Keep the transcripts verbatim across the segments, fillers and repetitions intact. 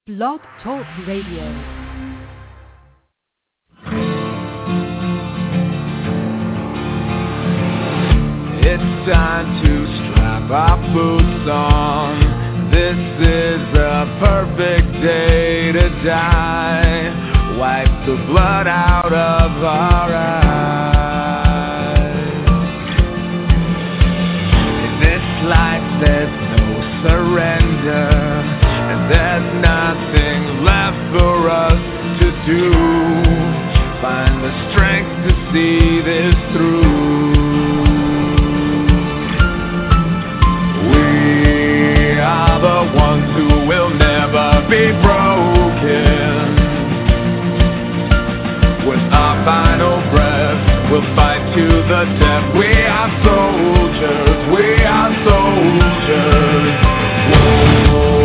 Blog Talk Radio. It's time to strap our boots on. This is a perfect day to die. Wipe the blood out of our eyes. In this life there's no surrender, and there's nothing left for us to do. Find the strength to see this through. We are the ones who will never be broken. With our final breath, we'll fight to the death. We are soldiers, we are soldiers. Whoa.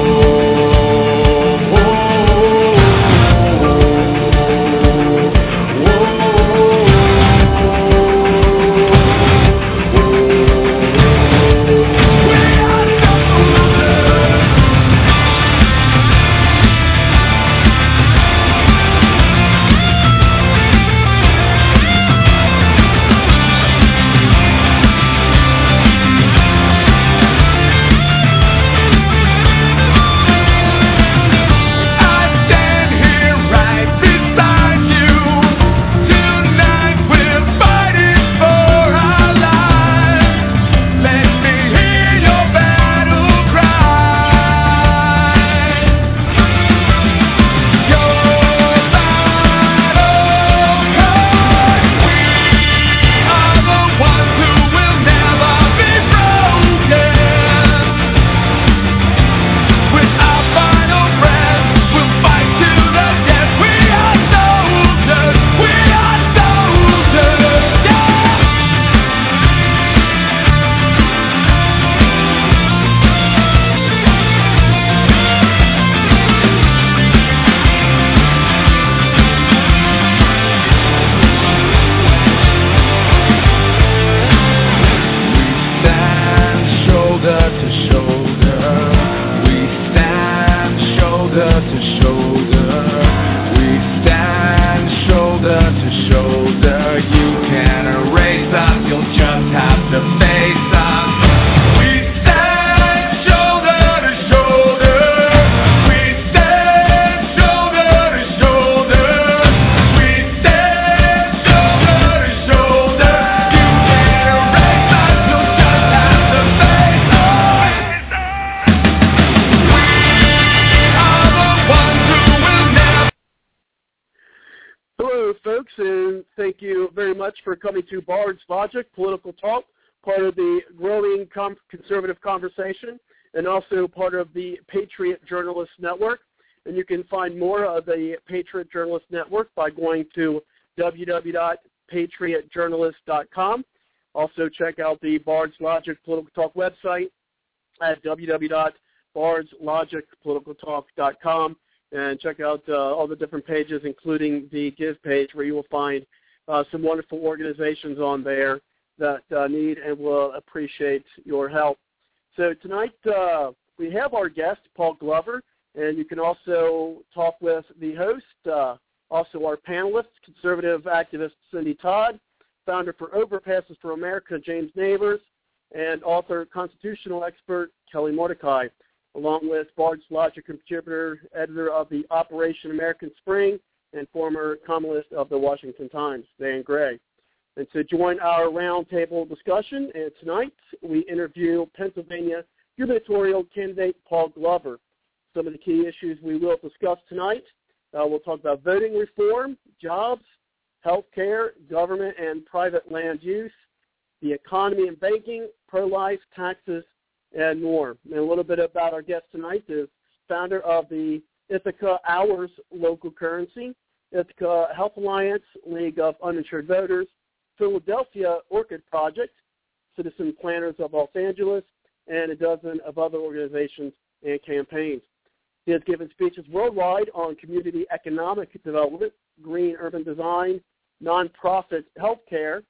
For coming to Bard's Logic, Political Talk, part of the growing com- conservative conversation, and also part of the Patriot Journalist Network. And you can find more of the Patriot Journalist Network by going to w w w dot patriot journalist dot com. Also check out the Bard's Logic Political Talk website at w w w dot bards logic political talk dot com, and check out uh, all the different pages, including the Give page, where you will find Uh, some wonderful organizations on there that uh, need and will appreciate your help. So tonight uh, we have our guest, Paul Glover, and you can also talk with the host, uh, also our panelists, conservative activist Cindy Todd, founder for Overpasses for America, James Neighbors, and author, constitutional expert Kelly Mordecai, along with Bard's Logic contributor, editor of the Operation American Spring, and former columnist of the Washington Times, Dan Gray. And to join our roundtable discussion, and tonight we interview Pennsylvania gubernatorial candidate Paul Glover. Some of the key issues we will discuss tonight, uh, we'll talk about voting reform, jobs, health care, government and private land use, the economy and banking, pro-life, taxes, and more. And a little bit about our guest tonight is founder of the Ithaca Hours local currency, Ithaca Health Alliance, League of Uninsured Voters, Philadelphia Orchid Project, Citizen Planners of Los Angeles, and a dozen of other organizations and campaigns. He has given speeches worldwide on community economic development, green urban design, nonprofit healthcare,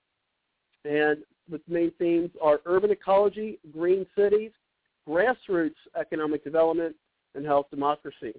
and the main themes are urban ecology, green cities, grassroots economic development, and health democracy.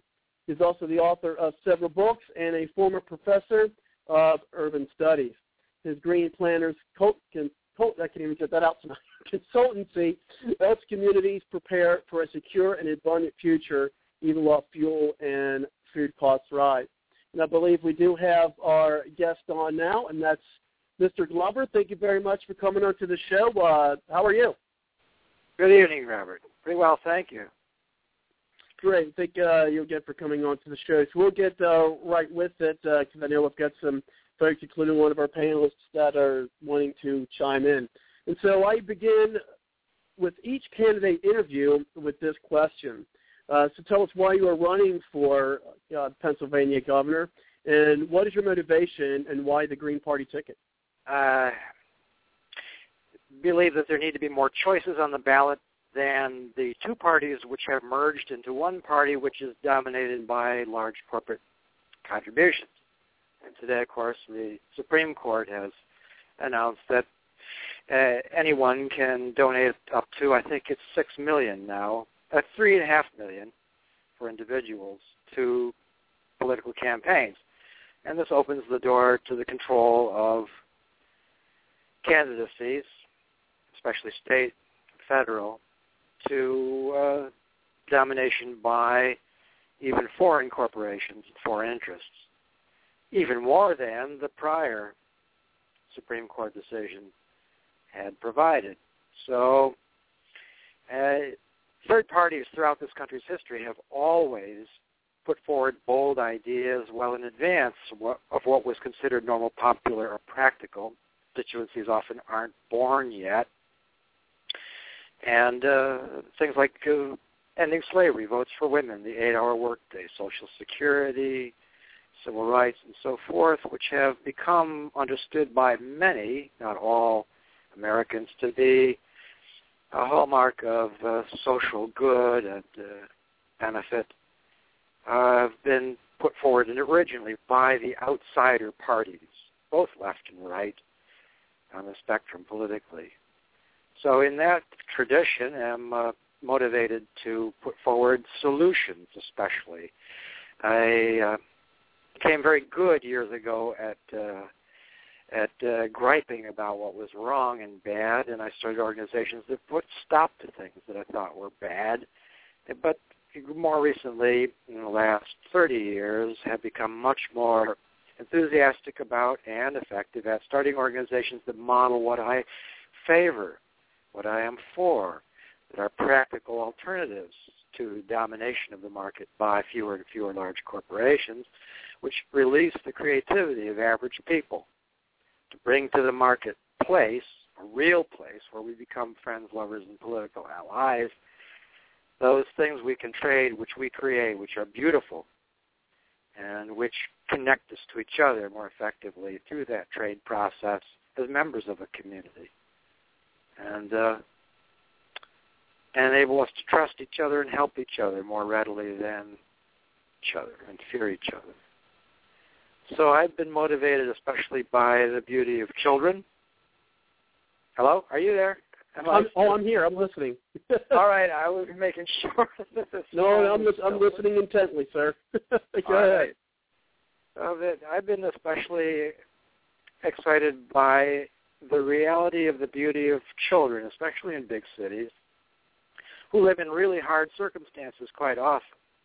He's also the author of several books and a former professor of urban studies. His Green Planners, co- can, co- I can't even get that out tonight, consultancy helps communities prepare for a secure and abundant future, even while fuel and food costs rise. And I believe we do have our guest on now, and that's Mister Glover. Thank you very much for coming on to the show. Uh, how are you? Good evening, Robert. Pretty well, thank you. Great. Thank uh, you again for coming on to the show. So we'll get uh, right with it because uh, I know we've got some folks, including one of our panelists, that are wanting to chime in. And so I begin with each candidate interview with this question. Uh, so tell us why you are running for uh, Pennsylvania governor, and what is your motivation and why the Green Party ticket? I believe that there need to be more choices on the ballot than the two parties which have merged into one party which is dominated by large corporate contributions. And today, of course, the Supreme Court has announced that uh, anyone can donate up to, I think it's six million now, uh, three and a half million for individuals to political campaigns. And this opens the door to the control of candidacies, especially state, federal, to uh, domination by even foreign corporations and foreign interests, even more than the prior Supreme Court decision had provided. So uh, third parties throughout this country's history have always put forward bold ideas well in advance of what was considered normal, popular, or practical. Constituencies often aren't born yet. And uh, things like uh, ending slavery, votes for women, the eight-hour workday, Social Security, civil rights, and so forth, which have become understood by many, not all Americans, to be a hallmark of uh, social good and uh, benefit, uh, have been put forward originally by the outsider parties, both left and right, on the spectrum politically. So in that tradition, I'm uh, motivated to put forward solutions, especially. I uh, became very good years ago at uh, at uh, griping about what was wrong and bad, and I started organizations that put stop to things that I thought were bad. But more recently, in the last thirty years, have become much more enthusiastic about and effective at starting organizations that model what I favor, what I am for, that are practical alternatives to domination of the market by fewer and fewer large corporations, which release the creativity of average people to bring to the marketplace, a real place where we become friends, lovers, and political allies, those things we can trade, which we create, which are beautiful, and which connect us to each other more effectively through that trade process as members of a community. And uh, enable us to trust each other and help each other more readily than each other and fear each other. So I've been motivated especially by the beauty of children. Hello? Are you there? I'm, oh, I'm here. I'm listening. All right. I was making sure that this No, I'm, I'm listening intently, sir. Go All ahead. Right. So that I've been especially excited by the reality of the beauty of children, especially in big cities, who live in really hard circumstances quite often.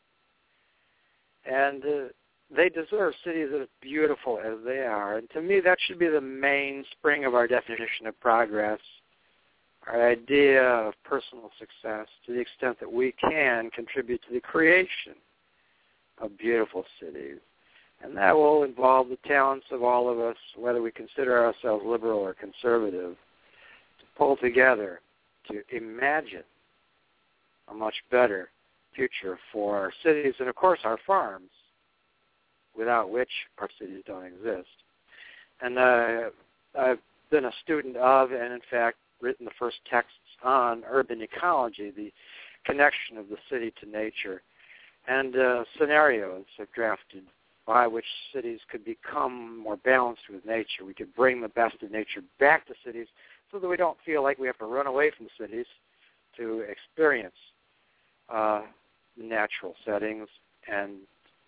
And uh, they deserve cities as beautiful as they are. And to me, that should be the mainspring of our definition of progress, our idea of personal success, to the extent that we can contribute to the creation of beautiful cities. And that will involve the talents of all of us, whether we consider ourselves liberal or conservative, to pull together to imagine a much better future for our cities and, of course, our farms, without which our cities don't exist. And uh, I've been a student of and, in fact, written the first texts on urban ecology, the connection of the city to nature, and uh, scenarios are drafted by which cities could become more balanced with nature. We could bring the best of nature back to cities so that we don't feel like we have to run away from cities to experience uh, natural settings and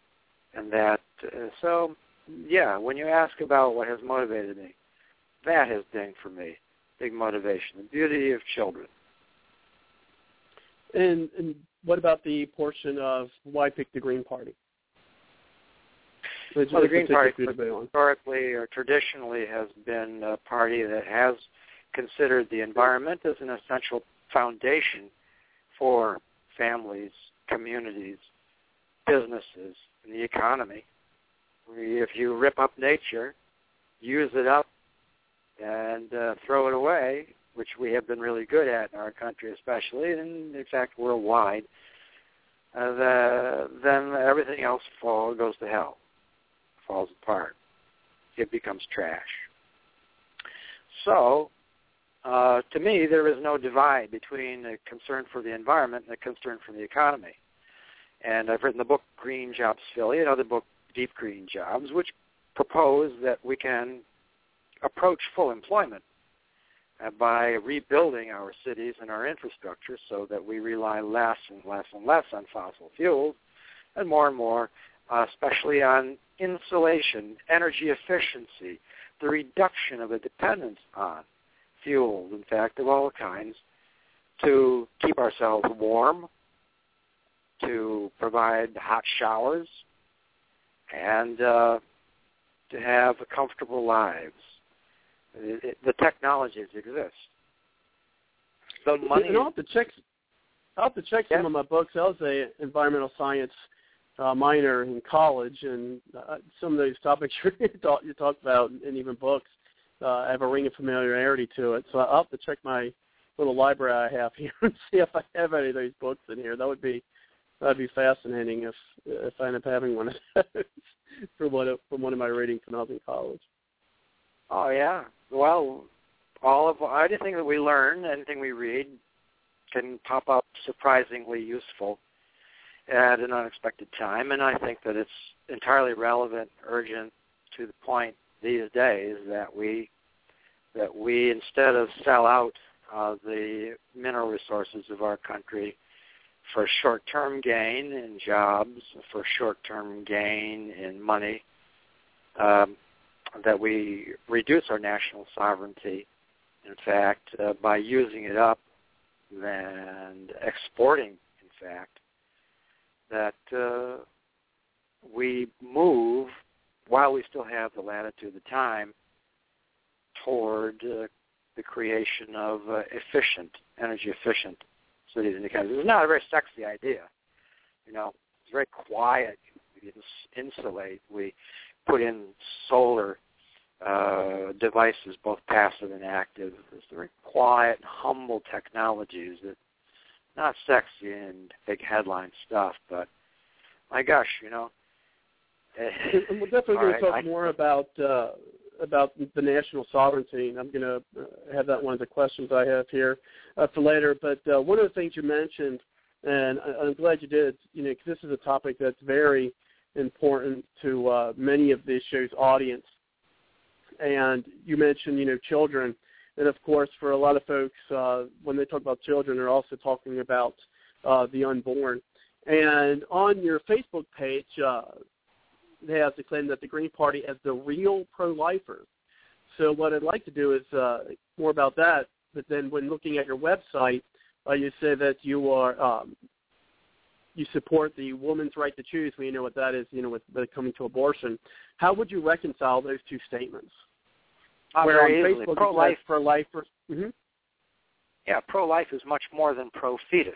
And that, uh, so, yeah, when you ask about what has motivated me, that has been, for me, big motivation, the beauty of children. And, and what about the portion of why pick the Green Party? Which well, the Green Party historically or traditionally has been a party that has considered the environment as an essential foundation for families, communities, businesses, and the economy. If you rip up nature, use it up, and uh, throw it away, which we have been really good at in our country especially, and in fact worldwide, uh, the, then everything else fall, goes to hell, falls apart. It becomes trash. So, uh, to me, there is no divide between a concern for the environment and a concern for the economy. And I've written the book Green Jobs Philly, another book, Deep Green Jobs, which propose that we can approach full employment uh, by rebuilding our cities and our infrastructure so that we rely less and less and less on fossil fuels and more and more, uh, especially on insulation, energy efficiency, the reduction of a dependence on fuels, in fact, of all kinds, to keep ourselves warm, to provide hot showers, and uh, to have comfortable lives. It, it, the technologies exist. The money. And I'll have to check. I'll have to check yeah. some of my books. I was a environmental science uh, minor in college, and uh, some of those topics you talk, you talk about, and even books, uh, have a ring of familiarity to it. So I'll have to check my little library I have here and see if I have any of those books in here. That would be that'd be fascinating if if I end up having one of those from one of, from one of my readings when I was in college. Oh yeah. Well, all of anything that we learn, anything we read, can pop up surprisingly useful at an unexpected time, and I think that it's entirely relevant, urgent, to the point these days that we that we instead of sell out uh, the mineral resources of our country for short-term gain in jobs, for short-term gain in money, um, that we reduce our national sovereignty, in fact, uh, by using it up and exporting, in fact, that uh, we move, while we still have the latitude, the time, toward uh, the creation of uh, efficient, energy-efficient cities and economies. It's not a very sexy idea. You know, it's very quiet. We insulate. We put in solar uh, devices, both passive and active. It's very quiet, humble technologies that not sexy and big headline stuff, but my gosh, you know. And we're definitely going right, to talk I, more about uh, about the national sovereignty, and I'm going to have that one of the questions I have here uh, for later. But uh, one of the things you mentioned, and I'm glad you did, you know, because this is a topic that's very important to uh, many of this show's audience. And you mentioned, you know, children. And, of course, for a lot of folks, uh, when they talk about children, they're also talking about uh, the unborn. And on your Facebook page, uh, it has the claim that the Green Party has the real pro-lifers. So what I'd like to do is uh, more about that. But then when looking at your website, uh, you say that you are um, you support the woman's right to choose. We know what that is, you know, with, with coming to abortion. How would you reconcile those two statements? Uh, Where on very Facebook, pro-life, pro-lifers. Mm-hmm. Yeah, pro-life is much more than pro-fetus.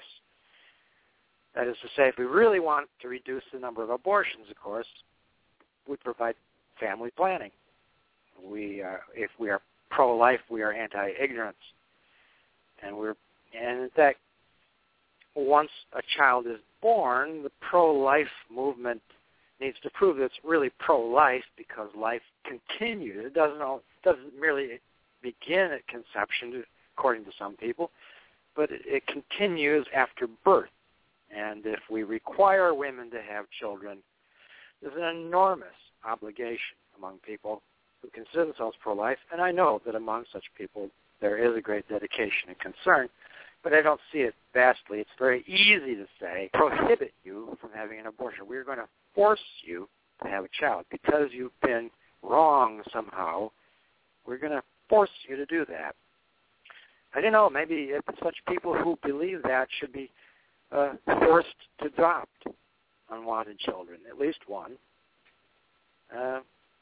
That is to say, if we really want to reduce the number of abortions, of course, we provide family planning. We are, if we are pro-life, we are anti-ignorance, and we're, and in fact, once a child is born, the pro-life movement needs to prove that it's really pro-life because life continues. It doesn't all, doesn't merely begin at conception, according to some people, but it, it continues after birth. And if we require women to have children, there's an enormous obligation among people who consider themselves pro-life, and I know that among such people there is a great dedication and concern, but I don't see it vastly. It's very easy to say, prohibit you from having an abortion. We're going to force you to have a child. Because you've been wrong somehow, we're going to force you to do that. I don't know, maybe such people who believe that should be uh, forced to adopt unwanted children, at least one. Uh,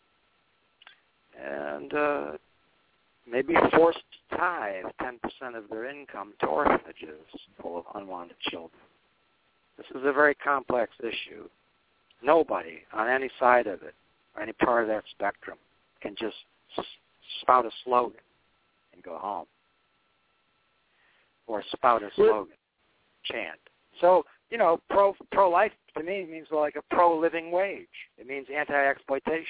and uh, maybe forced to tithe ten percent of their income to orphanages full of unwanted children. This is a very complex issue. Nobody on any side of it, or any part of that spectrum, can just spout a slogan and go home. Or spout a slogan, chant. So, you know, pro, pro-life to me means like a pro-living wage. It means anti-exploitation.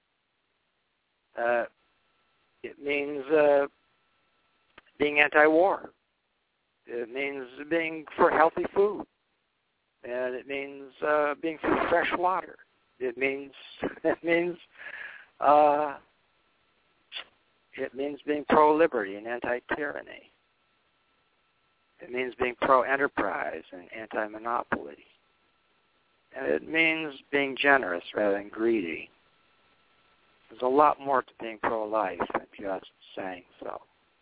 Uh, it means uh, being anti-war. It means being for healthy food. And it means uh, being for fresh water. It means it means uh, it means being pro-liberty and anti-tyranny. It means being pro-enterprise and anti-monopoly. And it means being generous rather than greedy. There's a lot more to being pro-life than just saying so.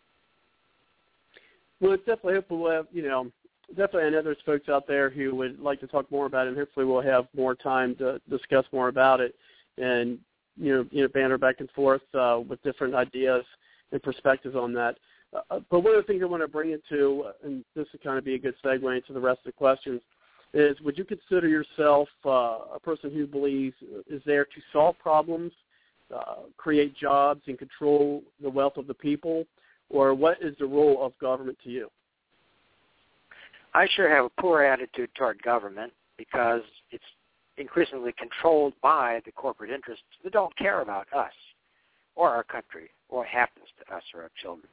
Well, it's definitely hopeful we'll have, you know, definitely I know there's folks out there who would like to talk more about it, and hopefully we'll have more time to discuss more about it and, you know, you know banter back and forth uh, with different ideas and perspectives on that. Uh, but one of the things I want to bring it to, and this would kind of be a good segue into the rest of the questions, is would you consider yourself uh, a person who believes is there to solve problems, uh, create jobs, and control the wealth of the people, or what is the role of government to you? I sure have a poor attitude toward government because it's increasingly controlled by the corporate interests that don't care about us or our country or what happens to us or our children.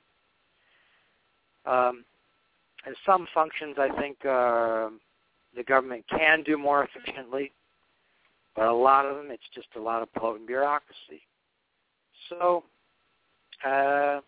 Um, and some functions, I think, uh, the government can do more efficiently, but a lot of them, it's just a lot of bloat and bureaucracy. So uh,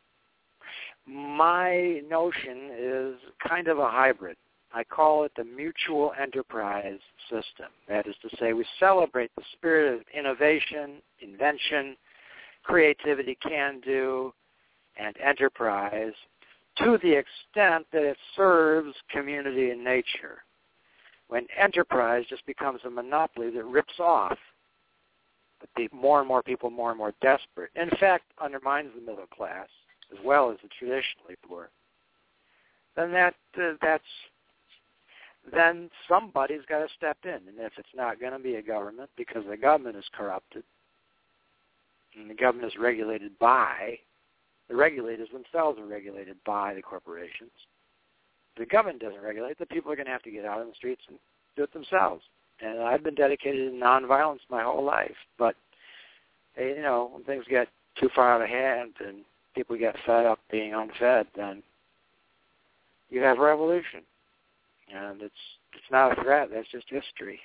my notion is kind of a hybrid. I call it the mutual enterprise system. That is to say, we celebrate the spirit of innovation, invention, creativity, can-do, and enterprise to the extent that it serves community and nature. When enterprise just becomes a monopoly that rips off the more and more people, more and more desperate, in fact, undermines the middle class as well as the traditionally poor, then that uh, that's then somebody's got to step in. And if it's not going to be a government, because the government is corrupted, and the government is regulated by, the regulators themselves are regulated by the corporations. If the government doesn't regulate, the people are going to have to get out on the streets and do it themselves. And I've been dedicated to nonviolence my whole life. But, you know, when things get too far out of hand and people get fed up being unfed, then you have revolution. And it's it's not a threat. That's just history.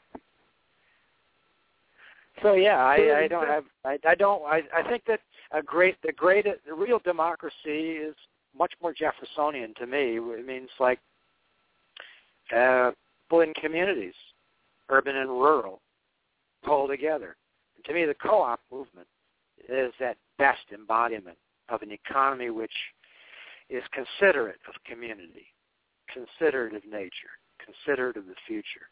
So yeah, I, I don't have. I, I don't. I, I think that a great, the great, the real democracy is much more Jeffersonian to me. It means like uh, people in communities, urban and rural, pull together. And to me, the co-op movement is that best embodiment of an economy which is considerate of community, considerate of nature, considerate of the future.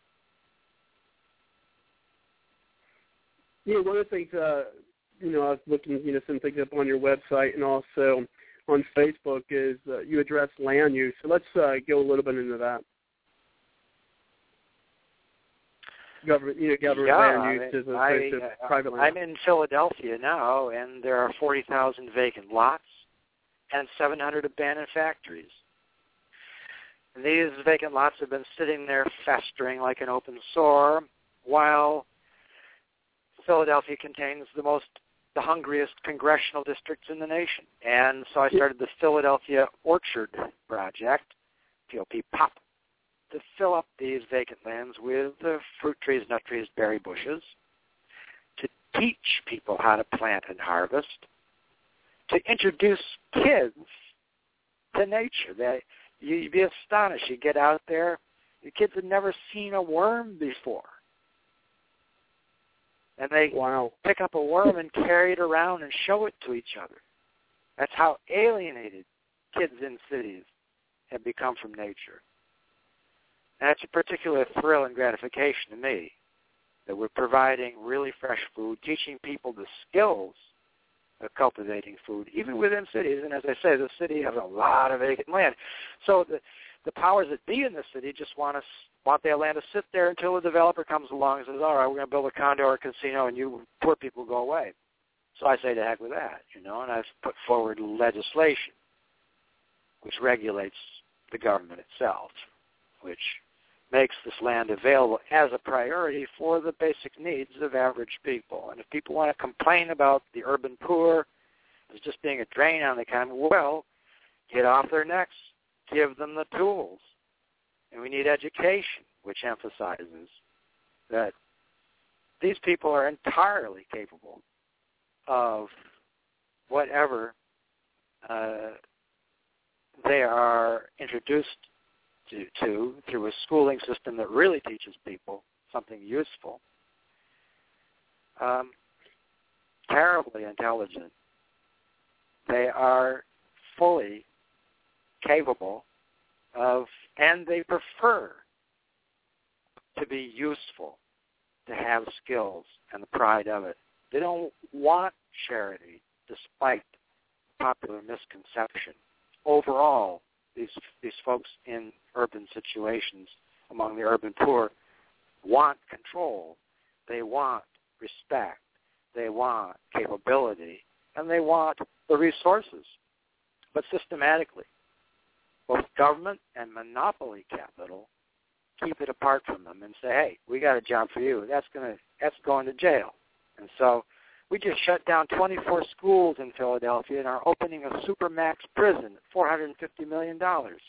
Yeah, one of the things, uh, you know, I was looking, you know, some things up on your website and also on Facebook is uh, you address land use. So let's uh, go a little bit into that. Government, you know, government yeah, land use is I, opposed to I, private land. I'm in Philadelphia now, and there are forty thousand vacant lots and seven hundred abandoned factories. And these vacant lots have been sitting there festering like an open sore, while Philadelphia contains the most, the hungriest congressional districts in the nation. And so I started the Philadelphia Orchard Project, P O P POP, to fill up these vacant lands with uh, fruit trees, nut trees, berry bushes, to teach people how to plant and harvest, to introduce kids to nature. They, you'd be astonished. You get out there, the kids had never seen a worm before. And they wow. pick up a worm and carry it around and show it to each other. That's how alienated kids in cities have become from nature. And that's a particular thrill and gratification to me, that we're providing really fresh food, teaching people the skills of cultivating food, even within cities. And as I say, the city has a lot of vacant land. So the, the powers that be in the city just want us want their land to sit there until a developer comes along and says, all right, we're going to build a condo or a casino, and you poor people go away. So I say to heck with that, you know, and I've put forward legislation which regulates the government itself, which makes this land available as a priority for the basic needs of average people. And if people want to complain about the urban poor as just being a drain on the economy, well, get off their necks, give them the tools. And we need education, which emphasizes that these people are entirely capable of whatever uh, they are introduced to, to through a schooling system that really teaches people something useful. Um, terribly intelligent. They are fully capable of, and they prefer to be useful, to have skills and the pride of it. They don't want charity, despite popular misconception. Overall, these these folks in urban situations, among the urban poor, want control. They want respect. They want capability. And they want the resources. But systematically, both government and monopoly capital keep it apart from them and say, hey, we got a job for you. That's gonna that's going to jail. And so we just shut down twenty-four schools in Philadelphia and are opening a supermax prison at four hundred fifty million dollars.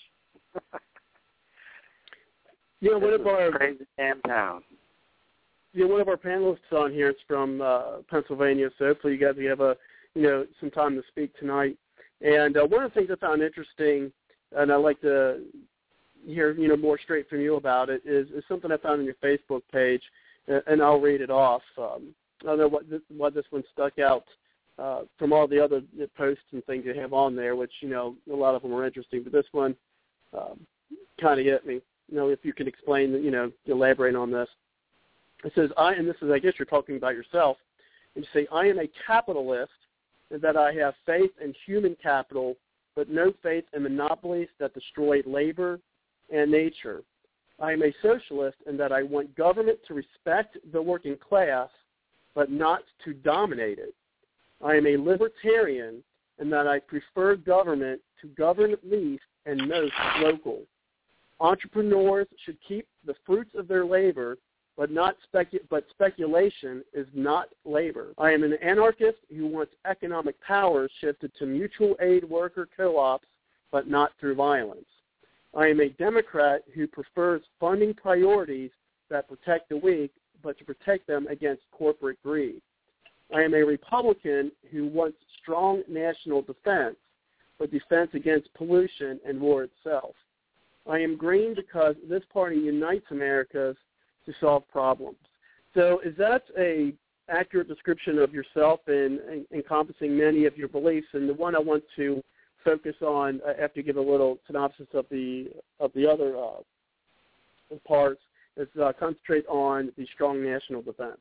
Yeah, one of our crazy damn town. Yeah, one of our panelists on here is from uh, Pennsylvania, so hopefully you guys have a you know some time to speak tonight. And uh, one of the things I found interesting, and I'd like to hear you know more straight from you about it, is, is something I found on your Facebook page, and I'll read it off. Um, I don't know what this, why this one stuck out uh, from all the other posts and things you have on there, which, you know, a lot of them are interesting, but this one um, kind of hit me. You know, if you can explain, you know, elaborate on this. It says, I, and this is, I guess you're talking about yourself, and you say, I am a capitalist and that I have faith in human capital, but no faith in monopolies that destroy labor and nature. I am a socialist in that I want government to respect the working class, but not to dominate it. I am a libertarian in that I prefer government to govern least and most local. Entrepreneurs should keep the fruits of their labor, but not specu- but speculation is not labor. I am an anarchist who wants economic power shifted to mutual aid worker co-ops, but not through violence. I am a Democrat who prefers funding priorities that protect the weak, but to protect them against corporate greed. I am a Republican who wants strong national defense, but defense against pollution and war itself. I am green because this party unites Americans to solve problems. So is that a accurate description of yourself and, and encompassing many of your beliefs? And the one I want to focus on, uh, after you give a little synopsis of the of the other uh, parts, is uh, concentrate on the strong national defense.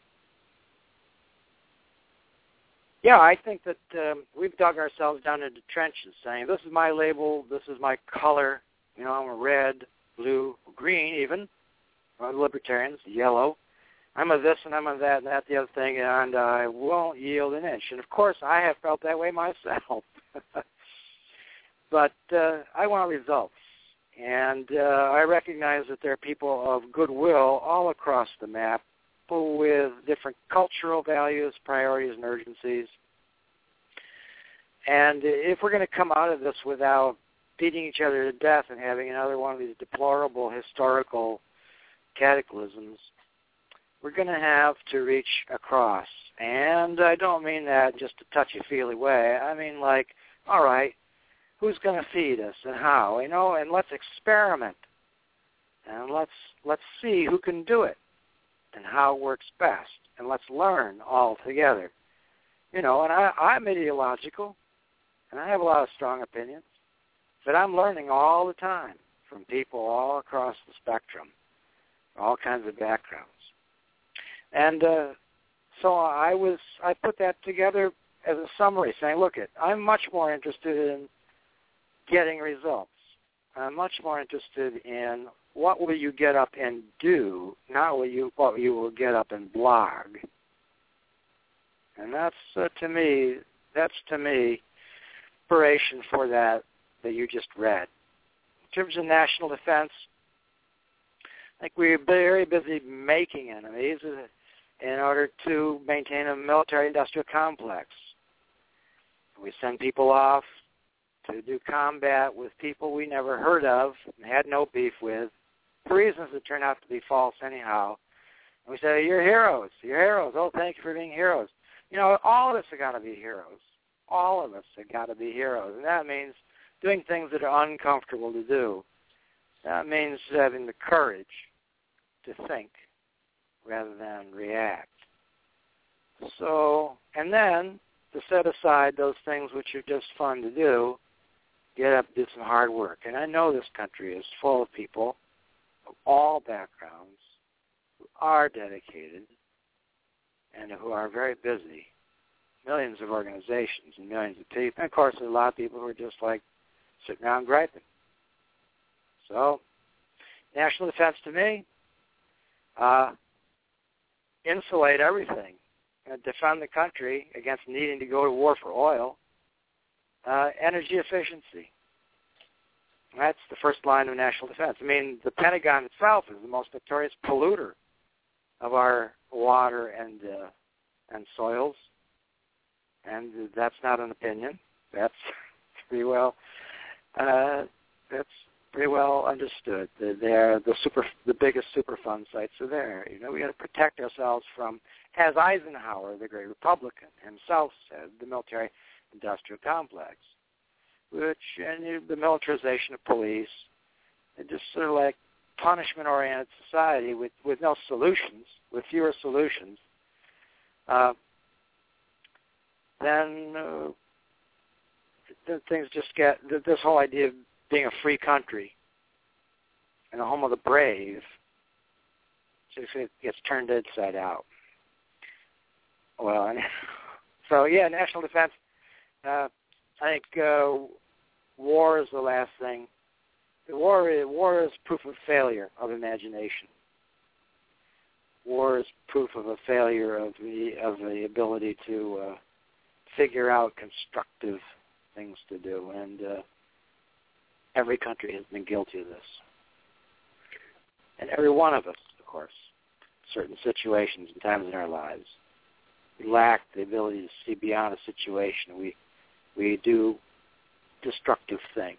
Yeah, I think that um, we've dug ourselves down into trenches saying, this is my label, this is my color, you know, I'm a red, blue, green even, or libertarians, yellow. I'm a this and I'm a that and that, the other thing, and I won't yield an inch. And, of course, I have felt that way myself. But uh, I want results. And uh, I recognize that there are people of goodwill all across the map, people with different cultural values, priorities, and urgencies. And if we're going to come out of this without beating each other to death and having another one of these deplorable historical cataclysms, we're going to have to reach across. And I don't mean that just a touchy-feely way. I mean like, all right, who's going to feed us and how, you know, and let's experiment. And let's let's see who can do it. and how it works best, and let's learn all together. You know, and I, I'm ideological, and I have a lot of strong opinions, but I'm learning all the time from people all across the spectrum, all kinds of backgrounds. And uh, so I was, I put that together as a summary, saying, look, it, I'm much more interested in getting results. I'm much more interested in what will you get up and do, not what you, what you will get up and blog. And that's, uh, to me, that's, to me, inspiration for that that you just read. In terms of national defense, I think we're very busy making enemies in order to maintain a military-industrial complex. We send people off to do combat with people we never heard of and had no beef with, for reasons that turn out to be false anyhow. And we say, you're heroes, you're heroes. Oh, thank you for being heroes. You know, all of us have got to be heroes. All of us have got to be heroes. And that means doing things that are uncomfortable to do. That means having the courage to think rather than react. So, and then to set aside those things which are just fun to do, get up and do some hard work. And I know this country is full of people of all backgrounds who are dedicated and who are very busy. Millions of organizations and millions of people. And, of course, there's a lot of people who are just, like, sitting around griping. So, national defense to me, uh, insulate everything. And defend the country against needing to go to war for oil. Uh, energy efficiency. That's the first line of national defense. I mean, the Pentagon itself is the most notorious polluter of our water and uh, and soils. And that's not an opinion. That's pretty well. Uh, that's pretty well understood. They're the super, the biggest Superfund sites are there. You know, we got to protect ourselves from, as Eisenhower, the great Republican, himself said, the military-industrial complex, which and the militarization of police, and just sort of like punishment-oriented society with, with no solutions, with fewer solutions. Uh, then, uh, then things just get, this whole idea of being a free country and a home of the brave, just it gets turned inside out. Well, and so, yeah, national defense, uh, I think uh, war is the last thing. The war, war is proof of failure of imagination. War is proof of a failure of the of the ability to uh, figure out constructive things to do, and uh, every country has been guilty of this. And every one of us, of course, certain situations and times in our lives, we lack the ability to see beyond a situation. We we do destructive things.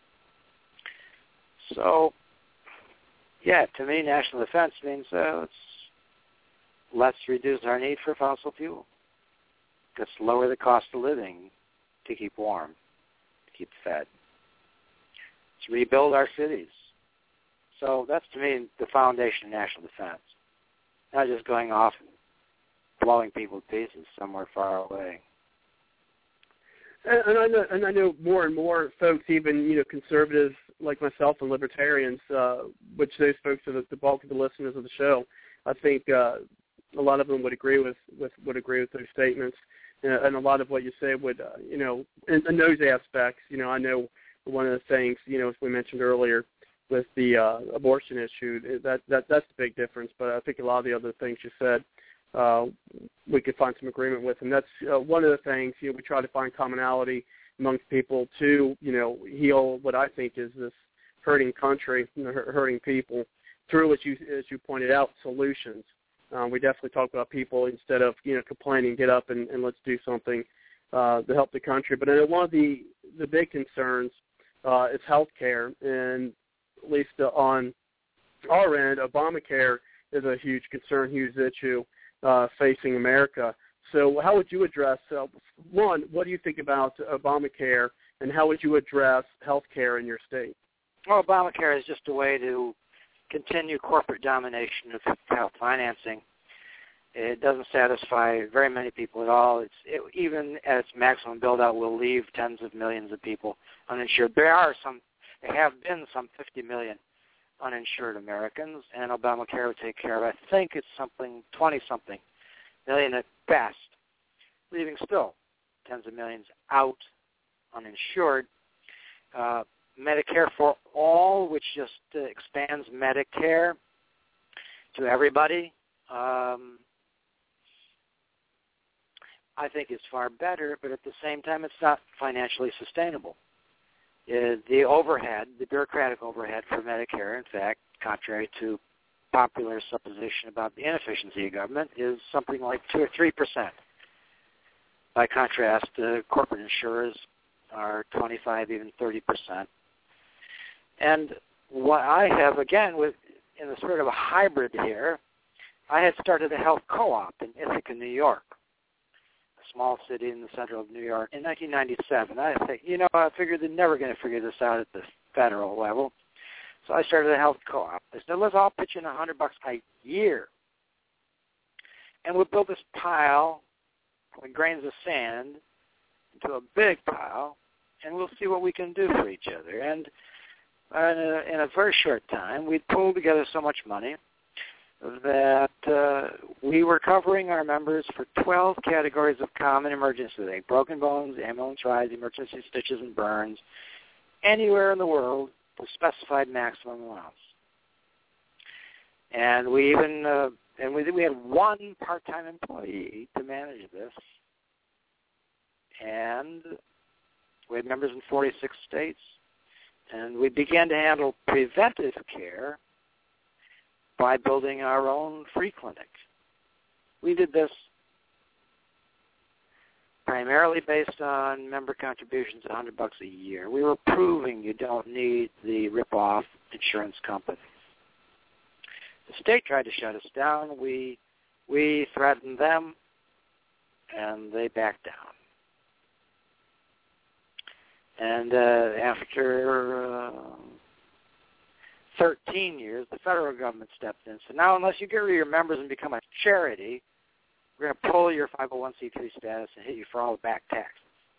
So, yeah, to me, national defense means uh, let's, let's reduce our need for fossil fuel. Let's lower the cost of living to keep warm, to keep fed. Let's rebuild our cities. So that's, to me, the foundation of national defense. Not just going off and blowing people to pieces somewhere far away. And, and I know, and I know more and more folks, even you know, conservatives like myself and libertarians, uh, which those folks are the, the bulk of the listeners of the show. I think uh, a lot of them would agree with, with would agree with those statements, and, and a lot of what you say would, uh, you know, in, in those aspects. You know, I know one of the things, you know, as we mentioned earlier, with the uh, abortion issue, that that that's the big difference. But I think a lot of the other things you said, uh, we could find some agreement with, and that's uh, one of the things. You know, we try to find commonality amongst people to, you know, heal what I think is this hurting country, you know, hurting people through, as you as you pointed out, solutions. Um, we definitely talk about people instead of you know complaining. Get up and, and let's do something uh, to help the country. But uh, one of the the big concerns uh, is health care, and at least uh, on our end, Obamacare is a huge concern, huge issue uh, facing America. So how would you address, uh, one, what do you think about Obamacare, and how would you address health care in your state? Well, Obamacare is just a way to continue corporate domination of health financing. It doesn't satisfy very many people at all. It's it, even at its maximum build-out will leave tens of millions of people uninsured. There are some, there have been some fifty million uninsured Americans, and Obamacare would take care of, I think it's something, twenty-something million at best, leaving still tens of millions out uninsured. Uh, Medicare for All, which just uh, expands Medicare to everybody, um, I think is far better, but at the same time, it's not financially sustainable. Uh, the overhead, the bureaucratic overhead for Medicare, in fact, contrary to popular supposition about the inefficiency of government, is something like two or three percent. By contrast, uh, corporate insurers are twenty-five, even thirty percent. And what I have, again, with in the spirit of a hybrid here, I had started a health co-op in Ithaca, New York, a small city in the center of New York, in nineteen ninety-seven. I think, you know, I figured they're never going to figure this out at the federal level. So I started a health co-op. I said, let's all pitch in a hundred bucks a year. And we'll build this pile with grains of sand into a big pile, and we'll see what we can do for each other. And uh, in, a, in a very short time, we'd pulled together so much money that uh, we were covering our members for twelve categories of common emergencies, like broken bones, ambulance rides, emergency stitches and burns, anywhere in the world with specified maximum amounts. And we even, uh, and we, we had one part-time employee to manage this. And we had members in forty-six states. And we began to handle preventive care by building our own free clinic. We did this primarily based on member contributions, one hundred bucks a year. We were proving you don't need the rip-off insurance companies. The state tried to shut us down. We we threatened them, and they backed down. And uh, after uh, thirteen years, the federal government stepped in. So now, unless you get rid of your members and become a charity, we're going to pull your five oh one c three status and hit you for all the back taxes.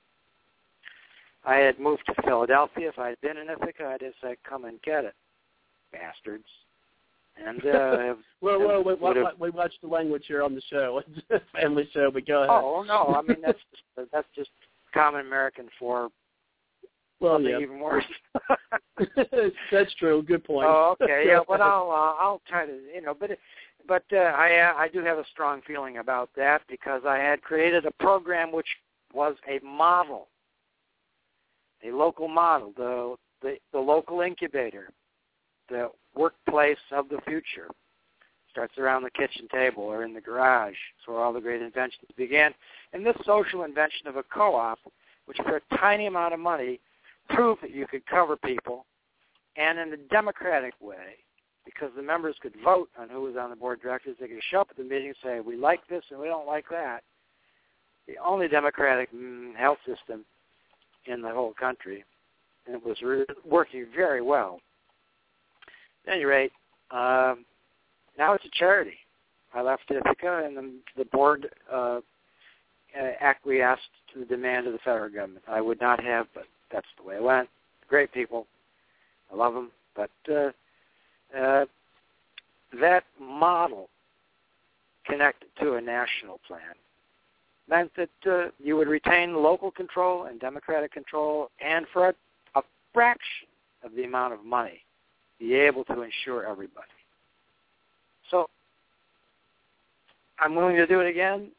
I had moved to Philadelphia. If I had been in Ithaca, I'd have said, come and get it, bastards. And uh, well, well, we, we, we watch the language here on the show. It's a family show, but go ahead. Oh, no, I mean, that's just, that's just common American for well, something yeah. even worse. That's true. Good point. Oh, okay. Yeah, but I'll uh, I'll try to, you know, but but uh, I I do have a strong feeling about that because I had created a program which was a model, a local model, the the, the local incubator, the workplace of the future. Starts around the kitchen table or in the garage. It's where all the great inventions began. And this social invention of a co-op, which for a tiny amount of money, proved that you could cover people, and in a democratic way, because the members could vote on who was on the board of directors. They could show up at the meeting and say, we like this and we don't like that. The only democratic mm, health system in the whole country, and it was re- working very well. At any rate, um, now it's a charity. I left Ithaca, and the, the board uh, acquiesced to the demand of the federal government. I would not have, but that's the way it went. Great people. I love them. But uh, uh, that model connected to a national plan meant that uh, you would retain local control and democratic control, and for a, a fraction of the amount of money, be able to insure everybody. So I'm willing to do it again.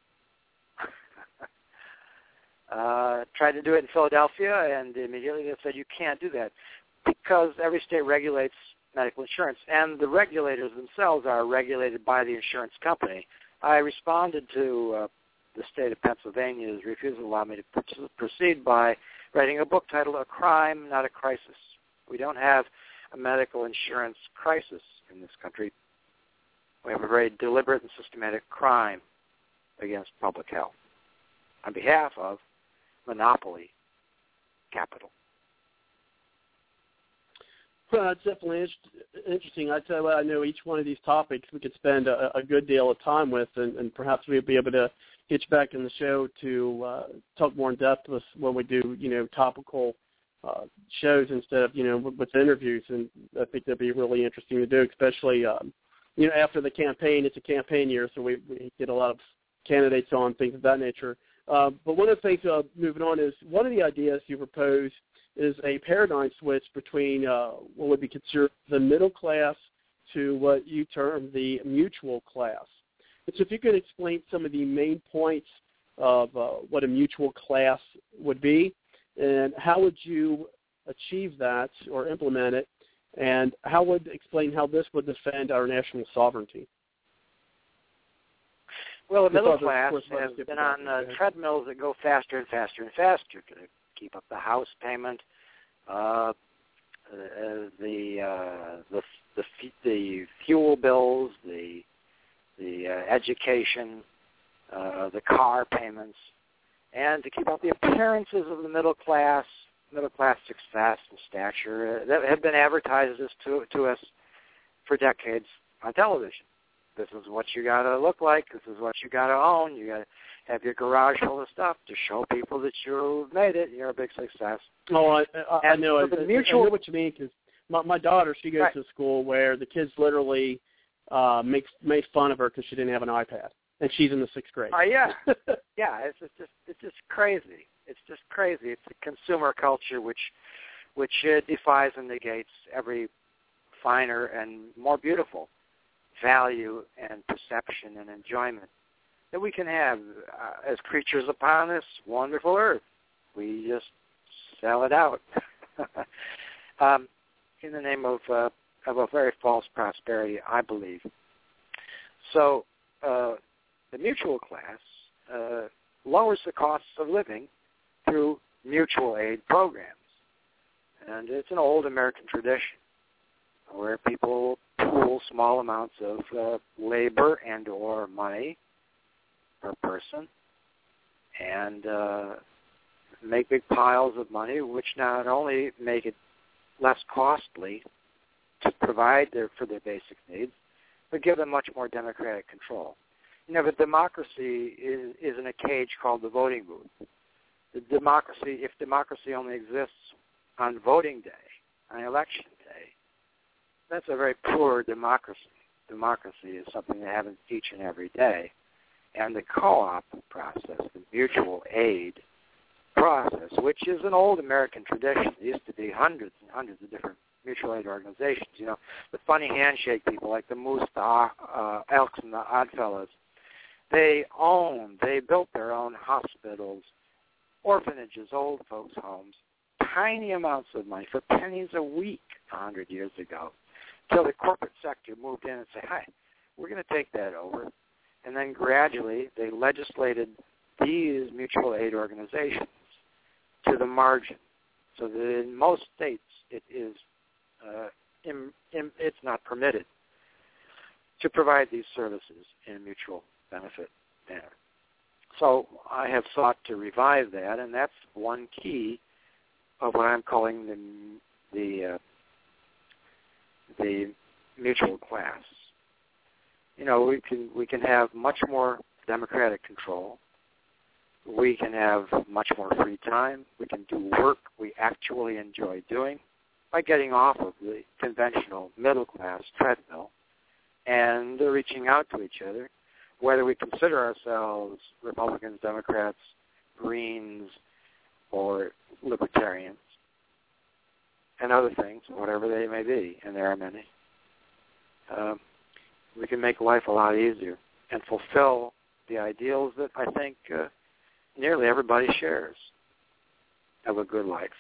Uh, tried to do it in Philadelphia, and immediately they said you can't do that because every state regulates medical insurance, and the regulators themselves are regulated by the insurance company. I responded to uh, the state of Pennsylvania's refusal to allow me to proceed by writing a book titled A Crime, Not a Crisis. We don't have a medical insurance crisis in this country. We have a very deliberate and systematic crime against public health on behalf of monopoly capital. Well, that's definitely in- interesting. I tell you what, I know each one of these topics we could spend a, a good deal of time with, and, and perhaps we'd be able to get you back in the show to uh, talk more in depth with when we do, you know, topical uh, shows instead of, you know, with, with interviews. And I think that'd be really interesting to do, especially, um, you know, after the campaign. It's a campaign year, so we, we get a lot of candidates on, things of that nature. Uh, but one of the things, uh, moving on, is one of the ideas you propose is a paradigm switch between uh, what would be considered the middle class to what you term the mutual class. And so if you could explain some of the main points of uh, what a mutual class would be, and how would you achieve that or implement it, and how would explain how this would defend our national sovereignty? Well, the middle class has been on uh, treadmills that go faster and faster and faster to keep up the house payment, uh, the, uh, the the the fuel bills, the the uh, education, uh, the car payments, and to keep up the appearances of the middle class, middle class success and stature uh, that have been advertised as to to us for decades on television. This is what you got to look like. This is what you got to own. You got to have your garage full of stuff to show people that you've made it. You're a big success. Oh, I, I, I know. So I, mutual... I know what you mean, because my, my daughter, she goes right. to school where the kids literally uh, make made fun of her because she didn't have an iPad, and she's in the sixth grade. Oh uh, yeah, yeah. It's just, just it's just crazy. It's just crazy. It's a consumer culture which which uh, defies and negates every finer and more beautiful value and perception and enjoyment that we can have uh, as creatures upon this wonderful earth. We just sell it out um, in the name of uh, of a very false prosperity, I believe. So uh, the mutual class uh, lowers the costs of living through mutual aid programs, and it's an old American tradition where people pool small amounts of uh, labor and or money per person and uh, make big piles of money, which not only make it less costly to provide their, for their basic needs, but give them much more democratic control. You know, the democracy is, is in a cage called the voting booth. The democracy, if democracy only exists on voting day, on election day, that's a very poor democracy. Democracy is something that happens each and every day. And the co-op process, the mutual aid process, which is an old American tradition. There used to be hundreds and hundreds of different mutual aid organizations. You know, the funny handshake people like the Moose, the uh, Elks, and the Oddfellows. They owned, they built their own hospitals, orphanages, old folks' homes, tiny amounts of money for pennies a week a hundred years ago. Until the corporate sector moved in and said, hi, we're going to take that over. And then gradually they legislated these mutual aid organizations to the margin, so that in most states it is uh, in, in, it's not permitted to provide these services in a mutual benefit manner. So I have sought to revive that, and that's one key of what I'm calling the the uh, the mutual class. You know, we can we can have much more democratic control. We can have much more free time. We can do work we actually enjoy doing by getting off of the conventional middle class treadmill and reaching out to each other, whether we consider ourselves Republicans, Democrats, Greens, or Libertarians, and other things, whatever they may be, and there are many. Um, we can make life a lot easier and fulfill the ideals that I think uh, nearly everybody shares of a good life.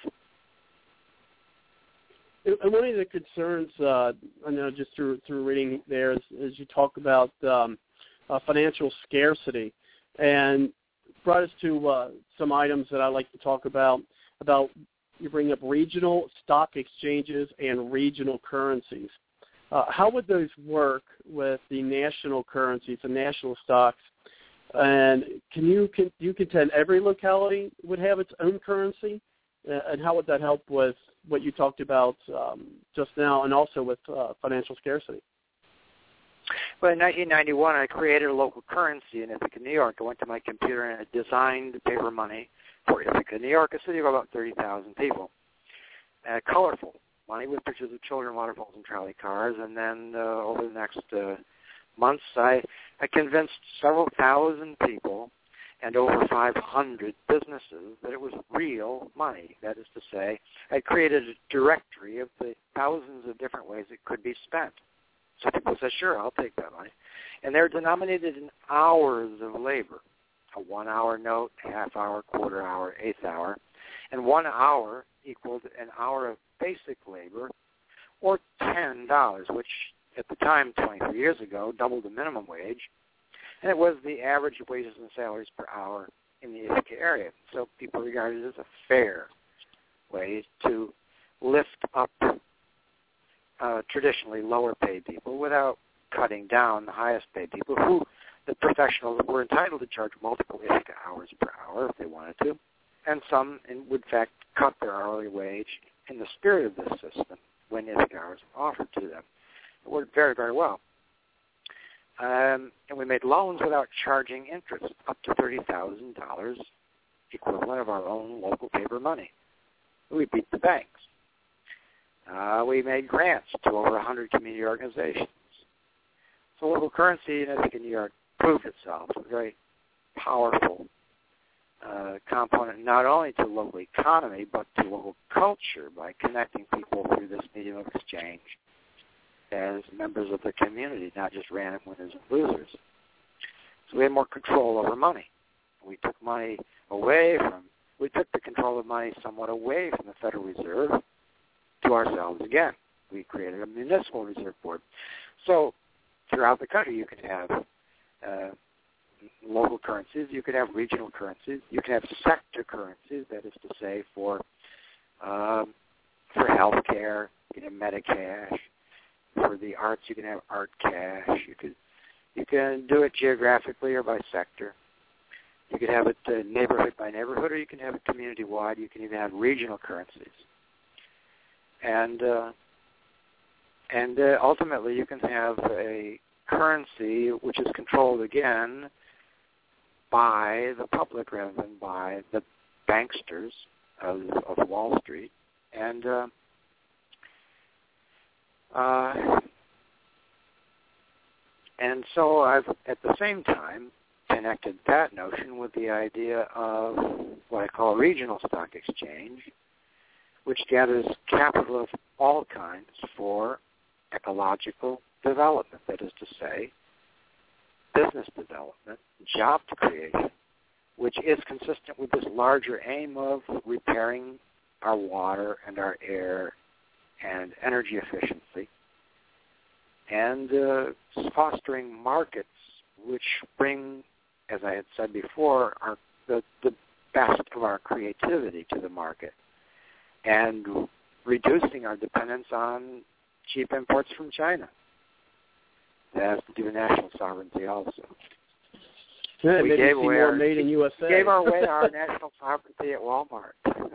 And one of the concerns, uh, I know just through through reading there, is, is you talk about um, uh, financial scarcity, and brought us to uh, some items that I like to talk about. About you bring up regional stock exchanges and regional currencies. Uh, how would those work with the national currencies, the national stocks? And can you can you contend every locality would have its own currency, and how would that help with what you talked about um, just now, and also with uh, financial scarcity? Well, in nineteen ninety-one, I created a local currency in Ithaca, New York. I went to my computer and I designed paper money for Ithaca, New York, a city of about thirty thousand people. Uh, colorful money with pictures of children, waterfalls, and trolley cars. And then uh, over the next uh, months, I, I convinced several thousand people and over five hundred businesses that it was real money. That is to say, I created a directory of the thousands of different ways it could be spent. So people said, sure, I'll take that money. And they're denominated in hours of labor, a one-hour note, half-hour, quarter-hour, eighth hour. And one hour equaled an hour of basic labor, or ten dollars, which at the time, twenty-three years ago, doubled the minimum wage. And it was the average wages and salaries per hour in the Ithaca area. So people regarded it as a fair way to lift up uh, traditionally lower-paid people without cutting down the highest-paid people, who the professionals were entitled to charge multiple Ithaca hours per hour if they wanted to, and some would, in fact, cut their hourly wage in the spirit of this system when Ithaca hours were offered to them. It worked very, very well. Um, and we made loans without charging interest, up to thirty thousand dollars, equivalent of our own local paper money. We beat the banks. Uh, we made grants to over one hundred community organizations. So local currency in Ithaca, New York, proved itself a very powerful uh, component, not only to local economy, but to local culture by connecting people through this medium of exchange as members of the community, not just random winners and losers. So we had more control over money. We took money away from, we took the control of money somewhat away from the Federal Reserve to ourselves again. We created a municipal reserve board. So throughout the country you could have uh, local currencies, you could have regional currencies, you can have sector currencies, that is to say for um, for health care, you can have Medicash. For the arts, you can have art cash. You could you can do it geographically or by sector. You could have it uh, neighborhood by neighborhood, or you can have it community-wide. You can even have regional currencies. And uh, and uh, ultimately, you can have a currency which is controlled again by the public rather than by the banksters of, of Wall Street. And uh, Uh, and so I've, at the same time, connected that notion with the idea of what I call regional stock exchange, which gathers capital of all kinds for ecological development, that is to say, business development, job creation, which is consistent with this larger aim of repairing our water and our air and energy efficiency, and uh, fostering markets which bring, as I had said before, our, the, the best of our creativity to the market, and reducing our dependence on cheap imports from China. That has to do with national sovereignty also. Yeah, we maybe gave see away more our, made in U S A. We gave away our national sovereignty at Walmart.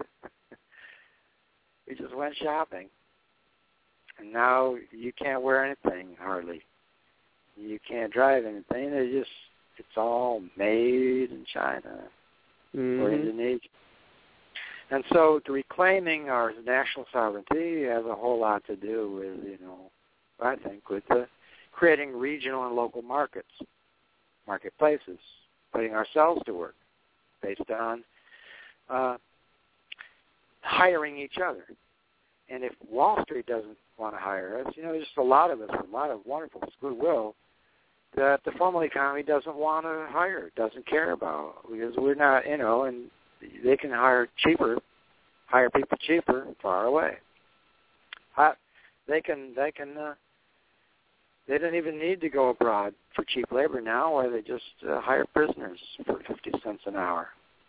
We just went shopping. And now you can't wear anything, hardly. You can't drive anything. They just, it's all made in China mm-hmm. or Indonesia. And so the reclaiming our national sovereignty has a whole lot to do with, you know, I think, with the creating regional and local markets, marketplaces, putting ourselves to work based on uh, hiring each other. And if Wall Street doesn't want to hire us, you know, there's just a lot of us, a lot of wonderful goodwill that the formal economy doesn't want to hire, doesn't care about, because we're not, you know, and they can hire cheaper, hire people cheaper far away. They can, they can, uh, they don't even need to go abroad for cheap labor now, where they just uh, hire prisoners for fifty cents an hour.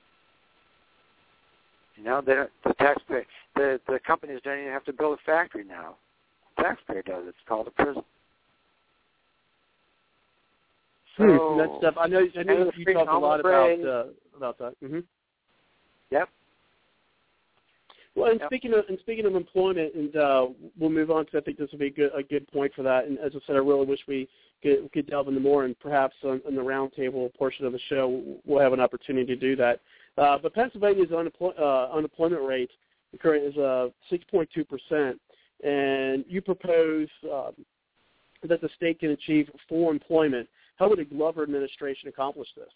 You know, they don't, the taxpayer, the the companies don't even have to build a factory now. The taxpayer does. It's called a prison. So hmm, that's stuff. I know. I know you talk a lot about uh, about that. Mm-hmm. Yep. Well, and yep. speaking of and speaking of employment, and uh, we'll move on because I think this will be a good, a good point for that. And as I said, I really wish we could, could delve into more, and perhaps on, on the roundtable portion of the show, we'll have an opportunity to do that. Uh, but Pennsylvania's unemploy- uh, unemployment rate current is uh, six point two percent, and you propose um, that the state can achieve full employment. How would the Glover administration accomplish this?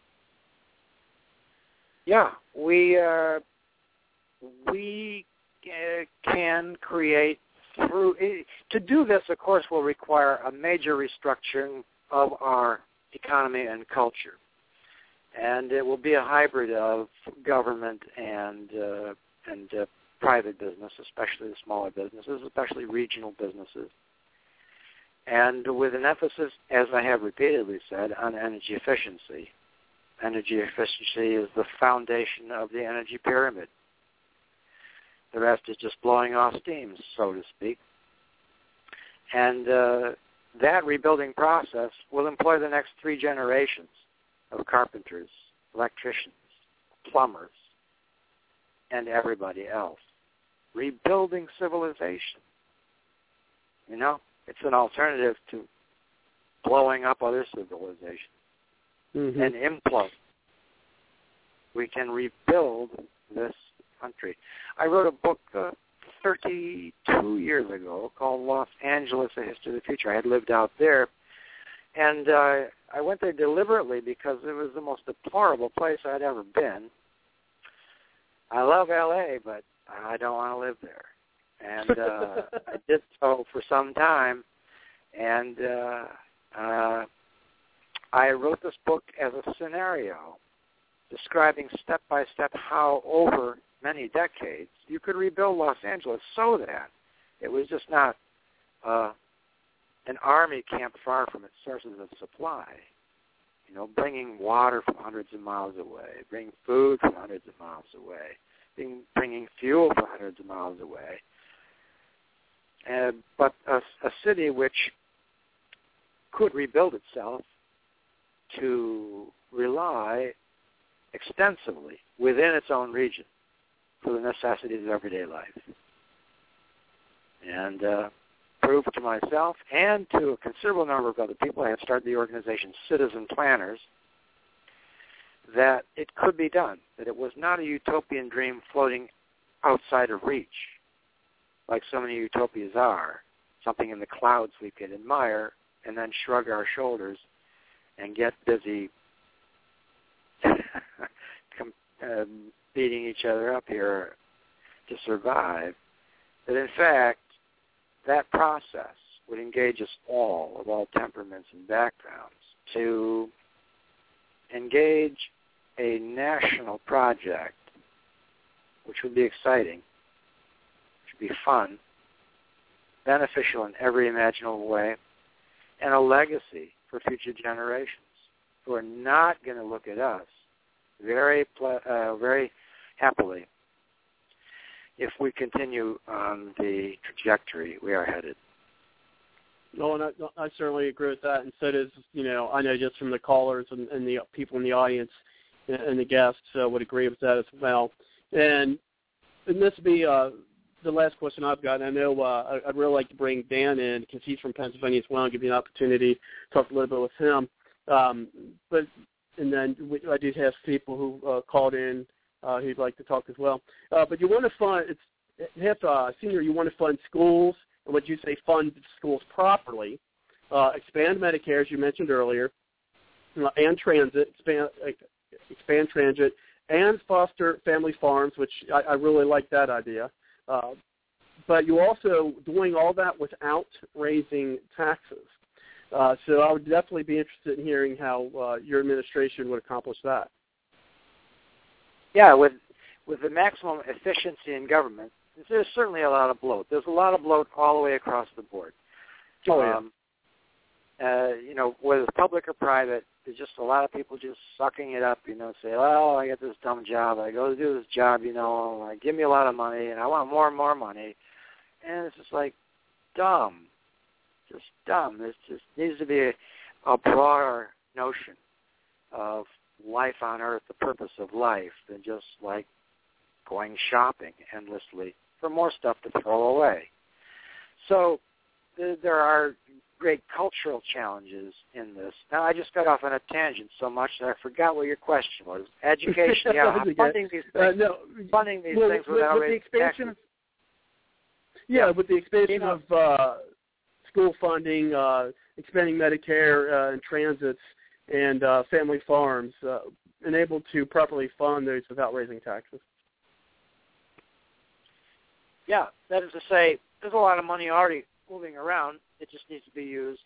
Yeah, we uh, we uh, can create through to do this. Of course, will require a major restructuring of our economy and culture, and it will be a hybrid of government and uh, and uh, private business, especially the smaller businesses, especially regional businesses, and with an emphasis, as I have repeatedly said, on energy efficiency. Energy efficiency is the foundation of the energy pyramid. The rest is just blowing off steam, so to speak. And uh, that rebuilding process will employ the next three generations of carpenters, electricians, plumbers, and everybody else. Rebuilding civilization. You know, it's an alternative to blowing up other civilizations. Mm-hmm. And implode. We can rebuild this country. I wrote a book uh, thirty-two years ago called Los Angeles, A History of the Future. I had lived out there, and uh, I went there deliberately because it was the most deplorable place I'd ever been. I love L A, but I don't want to live there. And uh, I did so for some time, and uh, uh, I wrote this book as a scenario describing step-by-step how over many decades you could rebuild Los Angeles so that it was just not uh, an army camp far from its sources of supply. You know, bringing water from hundreds of miles away, bringing food from hundreds of miles away, being, bringing fuel from hundreds of miles away. Uh, but a, a city which could rebuild itself to rely extensively within its own region for the necessities of everyday life. And uh, prove to myself and to a considerable number of other people, I had started the organization Citizen Planners, that it could be done, that it was not a utopian dream floating outside of reach, like so many utopias are, something in the clouds we could admire and then shrug our shoulders and get busy uh, beating each other up here to survive, that in fact that process would engage us all, of all temperaments and backgrounds, to engage a national project which would be exciting, which would be fun, beneficial in every imaginable way, and a legacy for future generations who are not going to look at us very, uh, very happily if we continue on the trajectory we are headed. No, and I, I certainly agree with that. And so does, you know, I know just from the callers and, and the people in the audience and, and the guests uh, would agree with that as well. And, and this will be uh, the last question I've got. I know uh, I'd really like to bring Dan in because he's from Pennsylvania as well and give you an opportunity to talk a little bit with him. Um, but and then we, I do have people who uh, called in uh, who'd like to talk as well. Uh, but you want to fund, it's, you have to, uh, senior, you want to fund schools, and what you say, fund schools properly, uh, expand Medicare, as you mentioned earlier, uh, and transit, expand, expand transit, and foster family farms, which I, I really like that idea. Uh, but you also doing all that without raising taxes. Uh, so I would definitely be interested in hearing how uh, your administration would accomplish that. Yeah, with with the maximum efficiency in government, there's certainly a lot of bloat. There's a lot of bloat all the way across the board. Oh, yeah. Um, uh, you know, whether it's public or private, there's just a lot of people just sucking it up, you know, say, well, I get this dumb job. I go to do this job, you know, like, give me a lot of money, and I want more and more money. And it's just like dumb. Just dumb. There just needs to be a, a broader notion of life on Earth, the purpose of life, than just like going shopping endlessly for more stuff to throw away. So th- there are great cultural challenges in this. Now, I just got off on a tangent so much that I forgot what your question was. Education, yeah, funding these things, uh, no, funding these well, things with, without with the expansion taxes. Yeah, with the expansion you know, of uh, school funding, uh, expanding Medicare uh, and transits, and uh, family farms, uh, enabled to properly fund those without raising taxes. Yeah, that is to say, there's a lot of money already moving around. It just needs to be used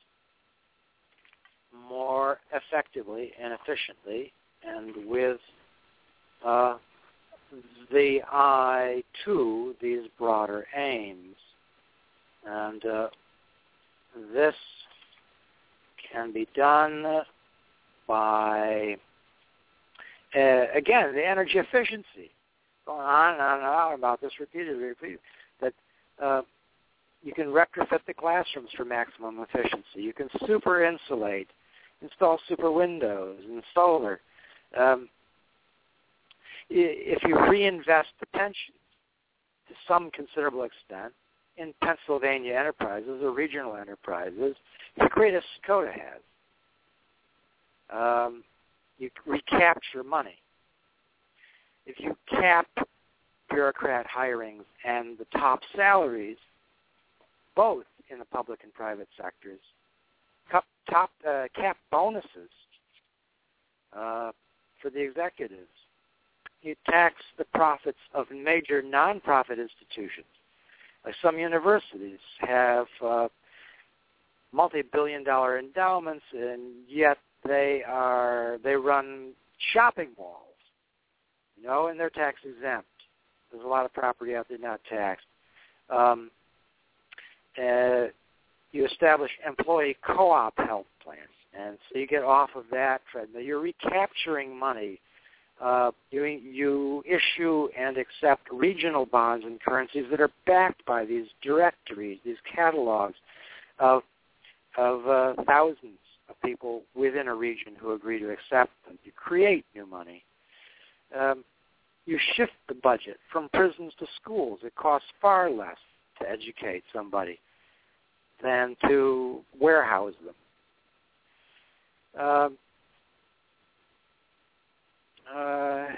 more effectively and efficiently, and with uh, the eye to these broader aims. And uh, this can be done by, uh, again, the energy efficiency. Going on and on and on about this repeatedly, repeatedly that uh, you can retrofit the classrooms for maximum efficiency. You can super insulate, install super windows and solar. Um, if you reinvest the pension to some considerable extent in Pennsylvania enterprises or regional enterprises, you create as Dakota has. Um, you recapture money. If you cap bureaucrat hirings and the top salaries, both in the public and private sectors, top, top uh, cap bonuses uh, for the executives, you tax the profits of major nonprofit institutions. Like some universities have uh, multi-billion dollar endowments, and yet they are they run shopping malls, you know, and they're tax exempt. There's a lot of property out there not taxed. Um, uh, you establish employee co-op health plans, and so you get off of that treadmill. You're recapturing money. Uh, you, you issue and accept regional bonds and currencies that are backed by these directories, these catalogs of of uh, thousands of people within a region who agree to accept them. You create new money. Um, you shift the budget from prisons to schools. It costs far less to educate somebody than to warehouse them. Um, uh,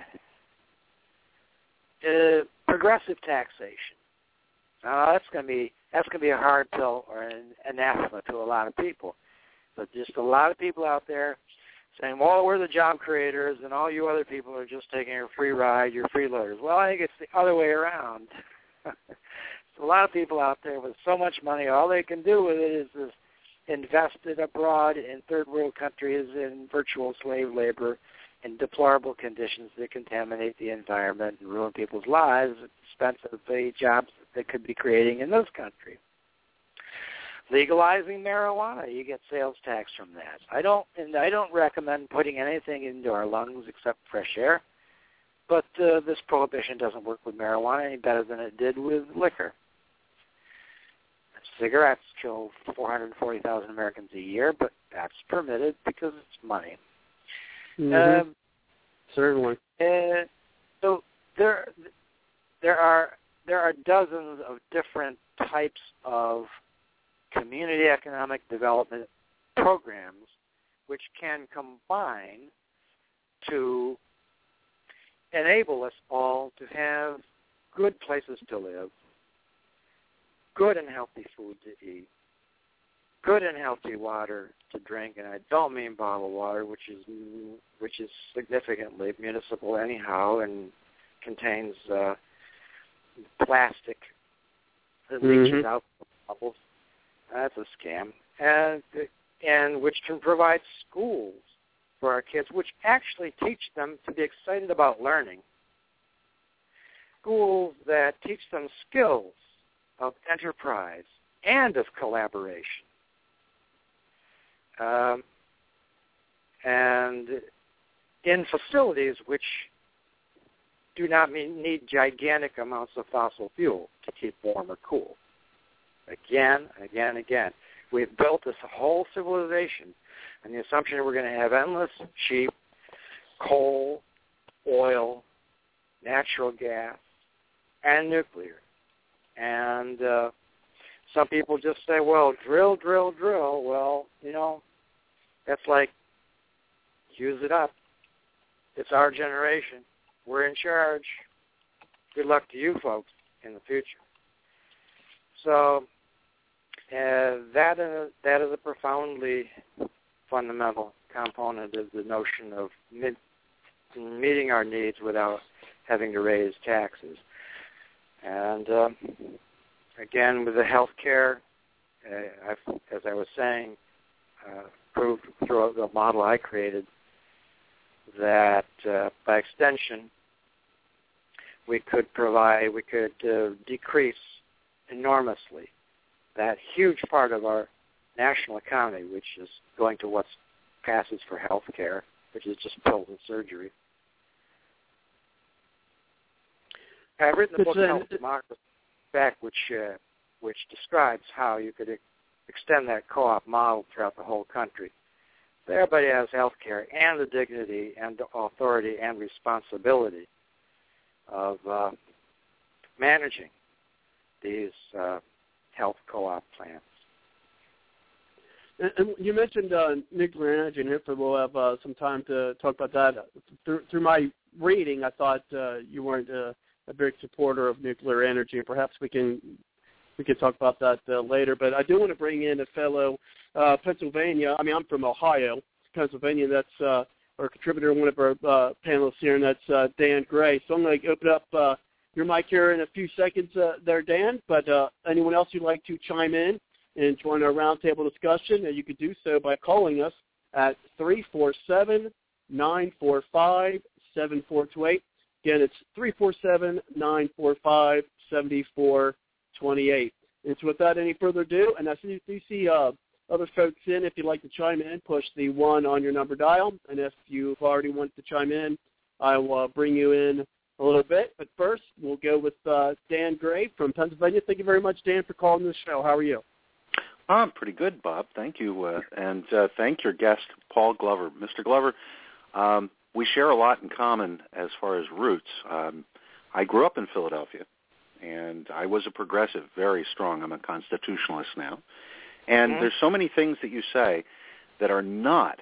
uh, progressive taxation. Uh, that's going to be that's going to be a hard pill or an anathema to a lot of people. But just a lot of people out there saying, well, we're the job creators, and all you other people are just taking your free ride, your freeloaders. Well, I think it's the other way around. There's a lot of people out there with so much money, all they can do with it is, is invest it abroad in third world countries in virtual slave labor in deplorable conditions that contaminate the environment and ruin people's lives at the expense of the jobs that they could be creating in this country. Legalizing marijuana, you get sales tax from that. I don't, and I don't recommend putting anything into our lungs except fresh air. But uh, this prohibition doesn't work with marijuana any better than it did with liquor. Cigarettes kill four hundred forty thousand Americans a year, but that's permitted because it's money. Mm-hmm. Um, Certainly. Uh, so there, there are there are dozens of different types of community economic development programs which can combine to enable us all to have good places to live, good and healthy food to eat, good and healthy water to drink, and I don't mean bottled water, which is which is significantly municipal anyhow and contains uh, plastic that leaches mm-hmm. out bubbles. That's a scam, and and which can provide schools for our kids, which actually teach them to be excited about learning. Schools that teach them skills of enterprise and of collaboration. Um, and in facilities which do not mean, need gigantic amounts of fossil fuel to keep warm or cool. Again, again, again. We've built this whole civilization on the assumption that we're going to have endless, cheap coal, oil, natural gas, and nuclear. And uh, some people just say, well, drill, drill, drill. Well, you know, that's like, use it up. It's our generation. We're in charge. Good luck to you folks in the future. So uh, that, uh, that is a profoundly fundamental component of the notion of mid, meeting our needs without having to raise taxes. And uh, again, with the health care, uh, I've, as I was saying, uh, proved through the model I created that uh, by extension, we could provide, we could uh, decrease enormously that huge part of our national economy, which is going to what passes for health care, which is just pills and surgery. I've written a book, uh, Health Democracy, back, which uh, which describes how you could ex- extend that co-op model throughout the whole country. So everybody has health care and the dignity and the authority and responsibility of uh, managing these uh, health co-op plans. And, and you mentioned uh, nuclear energy, and hopefully we'll have uh, some time to talk about that. Through, through my reading, I thought uh, you weren't uh, a big supporter of nuclear energy, and perhaps we can we can talk about that uh, later. But I do want to bring in a fellow uh, Pennsylvania. I mean, I'm from Ohio, Pennsylvania. That's uh, our contributor, one of our uh, panelists here, and that's uh, Dan Gray. So I'm going to open up uh, your mic here in a few seconds uh, there, Dan. But uh, anyone else who'd like to chime in and join our roundtable discussion, and you could do so by calling us at three four seven, nine four five, seven four two eight. Again, it's three four seven, nine four five, seven four two eight. And so without any further ado, and I see you see uh, other folks in, if you'd like to chime in, push the one on your number dial. And if you've already wanted to chime in, I will uh, bring you in a little bit. But first, we'll go with uh, Dan Gray from Pennsylvania. Thank you very much, Dan, for calling the show. How are you? I'm pretty good, Bob. Thank you. Uh, and uh, thank your guest, Paul Glover. Mister Glover, um, we share a lot in common as far as roots. Um, I grew up in Philadelphia, and I was a progressive, very strong. I'm a constitutionalist now. And mm-hmm. there's so many things that you say that are not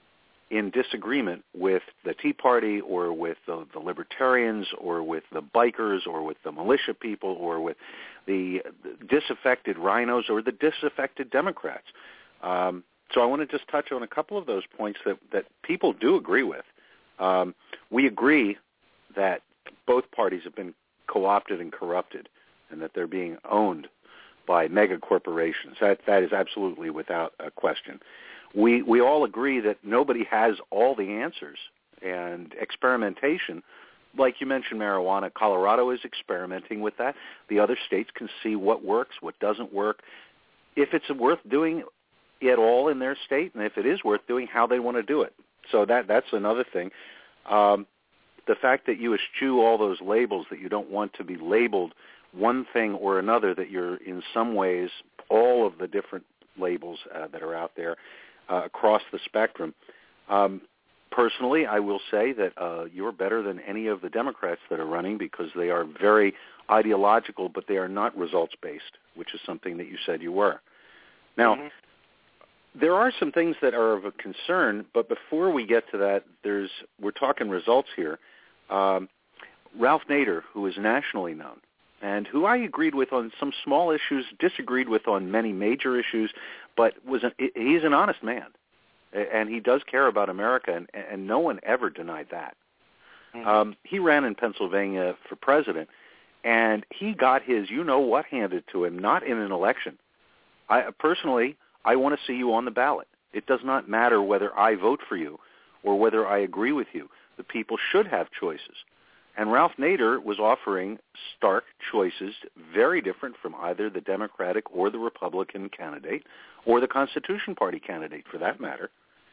in disagreement with the Tea Party or with the, the libertarians or with the bikers or with the militia people or with the disaffected rhinos or the disaffected Democrats. Um, so I want to just touch on a couple of those points that, that people do agree with. Um, we agree that both parties have been co-opted and corrupted and that they're being owned by mega corporations. That, that is absolutely without a question. We we all agree that nobody has all the answers, and experimentation, like you mentioned marijuana, Colorado is experimenting with that. The other states can see what works, what doesn't work, if it's worth doing at all in their state, and if it is worth doing, how they want to do it. So that that's another thing. Um, the fact that you eschew all those labels, that you don't want to be labeled one thing or another, that you're in some ways all of the different labels uh, that are out there, Uh, across the spectrum. Um, personally, I will say that uh, you're better than any of the Democrats that are running because they are very ideological, but they are not results-based, which is something that you said you were. Now, mm-hmm. there are some things that are of a concern, but before we get to that, there's we're talking results here. Um, Ralph Nader, who is nationally known, and who I agreed with on some small issues, disagreed with on many major issues, but was an, he's an honest man, and he does care about America, and, and no one ever denied that. Mm-hmm. Um, he ran in Pennsylvania for president, and he got his you-know-what handed to him, not in an election. I personally, I want to see you on the ballot. It does not matter whether I vote for you or whether I agree with you. The people should have choices. And Ralph Nader was offering stark choices, very different from either the Democratic or the Republican candidate or the Constitution Party candidate, for that matter.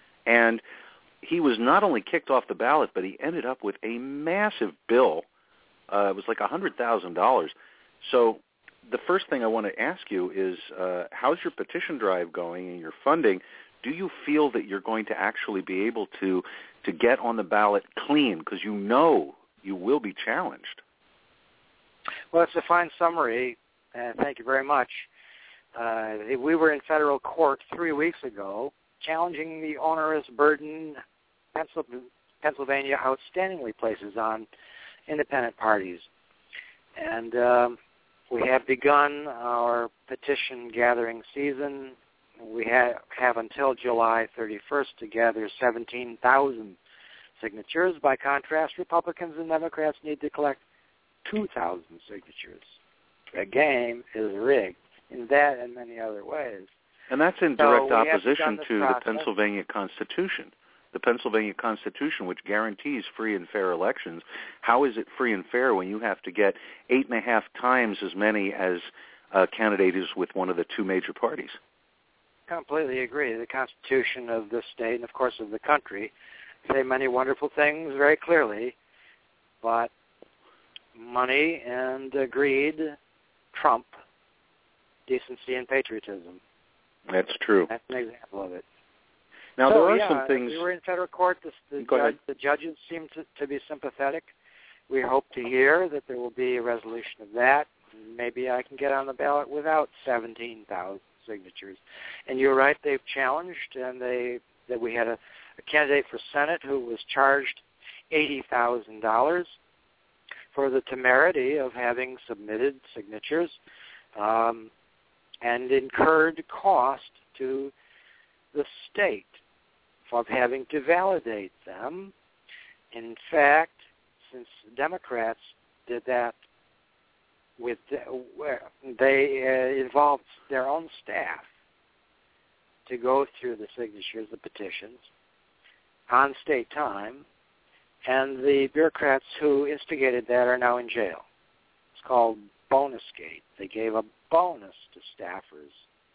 And he was not only kicked off the ballot, but he ended up with a massive bill. Uh, it was like one hundred thousand dollars. So the first thing I want to ask you is, uh, how's your petition drive going and your funding? Do you feel that you're going to actually be able to, to get on the ballot clean? Because you know you will be challenged. Well, it's a fine summary, and thank you very much. Uh, we were in federal court three weeks ago challenging the onerous burden Pennsylvania outstandingly places on independent parties. And um, we have begun our petition gathering season. We ha- have until July thirty-first to gather seventeen thousand signatures. By contrast, Republicans and Democrats need to collect two thousand signatures. The game is rigged in that and many other ways. And that's in So direct we have opposition begun to this the process. Pennsylvania Constitution. The Pennsylvania Constitution, which guarantees free and fair elections. How is it free and fair when you have to get eight and a half times as many as a candidate is with one of the two major parties? Completely agree. The Constitution of this state and, of course, of the country say many wonderful things very clearly, but money and uh, greed trump decency and patriotism. That's true. That's an example of it. Now, so, there are yeah, some things... we were in federal court. The, the, Go judge, ahead. the judges seem to, to be sympathetic. We hope to hear that there will be a resolution of that. Maybe I can get on the ballot without seventeen thousand signatures. And you're right, they've challenged, and they that we had a, a candidate for Senate who was charged eighty thousand dollars for the temerity of having submitted signatures um, and incurred cost to the state of having to validate them. In fact, since Democrats did that with they uh, involved their own staff to go through the signatures, the petitions, on state time, and the bureaucrats who instigated that are now in jail. It's called Bonusgate. They gave a bonus to staffers.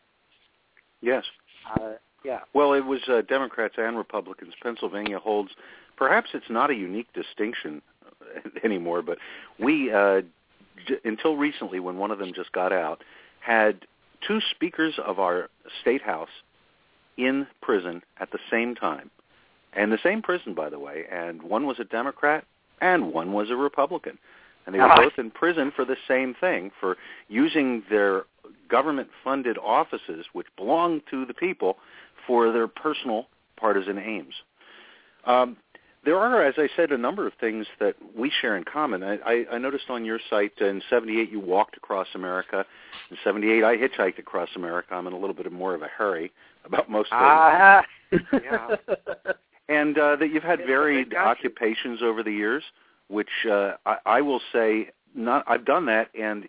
Yes. Uh, yeah. Well, it was uh, Democrats and Republicans. Pennsylvania holds, perhaps it's not a unique distinction anymore, but we, uh, j- until recently when one of them just got out, had two speakers of our state house in prison at the same time. And the same prison, by the way, and one was a Democrat and one was a Republican. And they were Ah. both in prison for the same thing, for using their government-funded offices, which belong to the people, for their personal partisan aims. Um, there are, as I said, a number of things that we share in common. I, I, I noticed on your site in seventy-eight you walked across America. In seventy-eight I hitchhiked across America. I'm in a little bit more of a hurry about most things. Ah, yeah. And uh, that you've had It's varied a occupations over the years, which uh, I, I will say, not, I've done that, and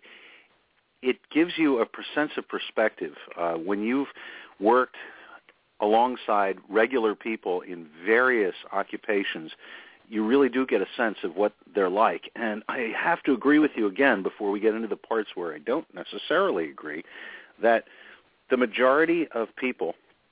it gives you a sense of perspective. Uh, when you've worked alongside regular people in various occupations, you really do get a sense of what they're like. And I have to agree with you again, before we get into the parts where I don't necessarily agree, that the majority of people,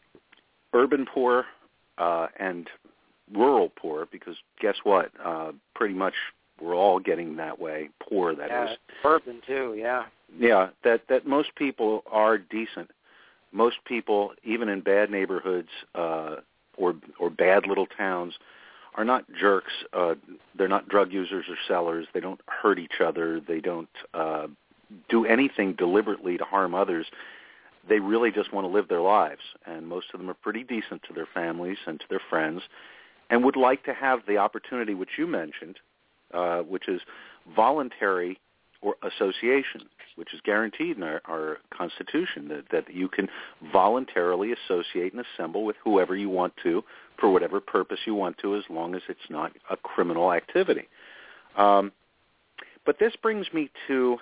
urban poor uh, and rural poor, because guess what? Uh, pretty much we're all getting that way, poor, that yeah, is. Urban, too, yeah. Yeah, that, that most people are decent. Most people, even in bad neighborhoods uh, or or bad little towns, are not jerks. Uh, they're not drug users or sellers. They don't hurt each other. They don't uh, do anything deliberately to harm others. They really just want to live their lives, and most of them are pretty decent to their families and to their friends, and would like to have the opportunity, which you mentioned, uh, which is voluntary or association, which is guaranteed in our, our Constitution, that, that you can voluntarily associate and assemble with whoever you want to for whatever purpose you want to, as long as it's not a criminal activity. Um, but this brings me to,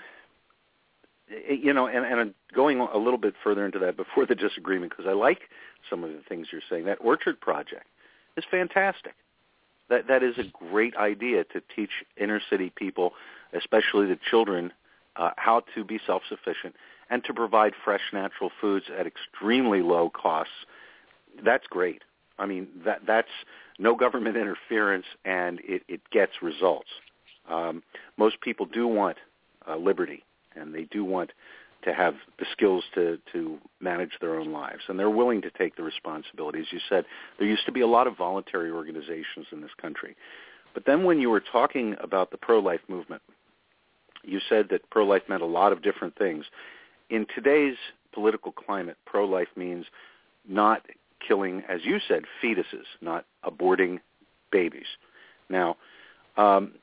you know, and, and going a little bit further into that before the disagreement, because I like some of the things you're saying. That Orchard Project is fantastic. That that is a great idea to teach inner city people, especially the children, uh, how to be self-sufficient and to provide fresh, natural foods at extremely low costs. That's great. I mean, that that's no government interference, and it, it gets results. Um, most people do want uh, liberty, and they do want to have the skills to, to manage their own lives, and they're willing to take the responsibility. As you said, there used to be a lot of voluntary organizations in this country. But then when you were talking about the pro-life movement, you said that pro-life meant a lot of different things. In today's political climate, pro-life means not killing, as you said, fetuses, not aborting babies. Now, um,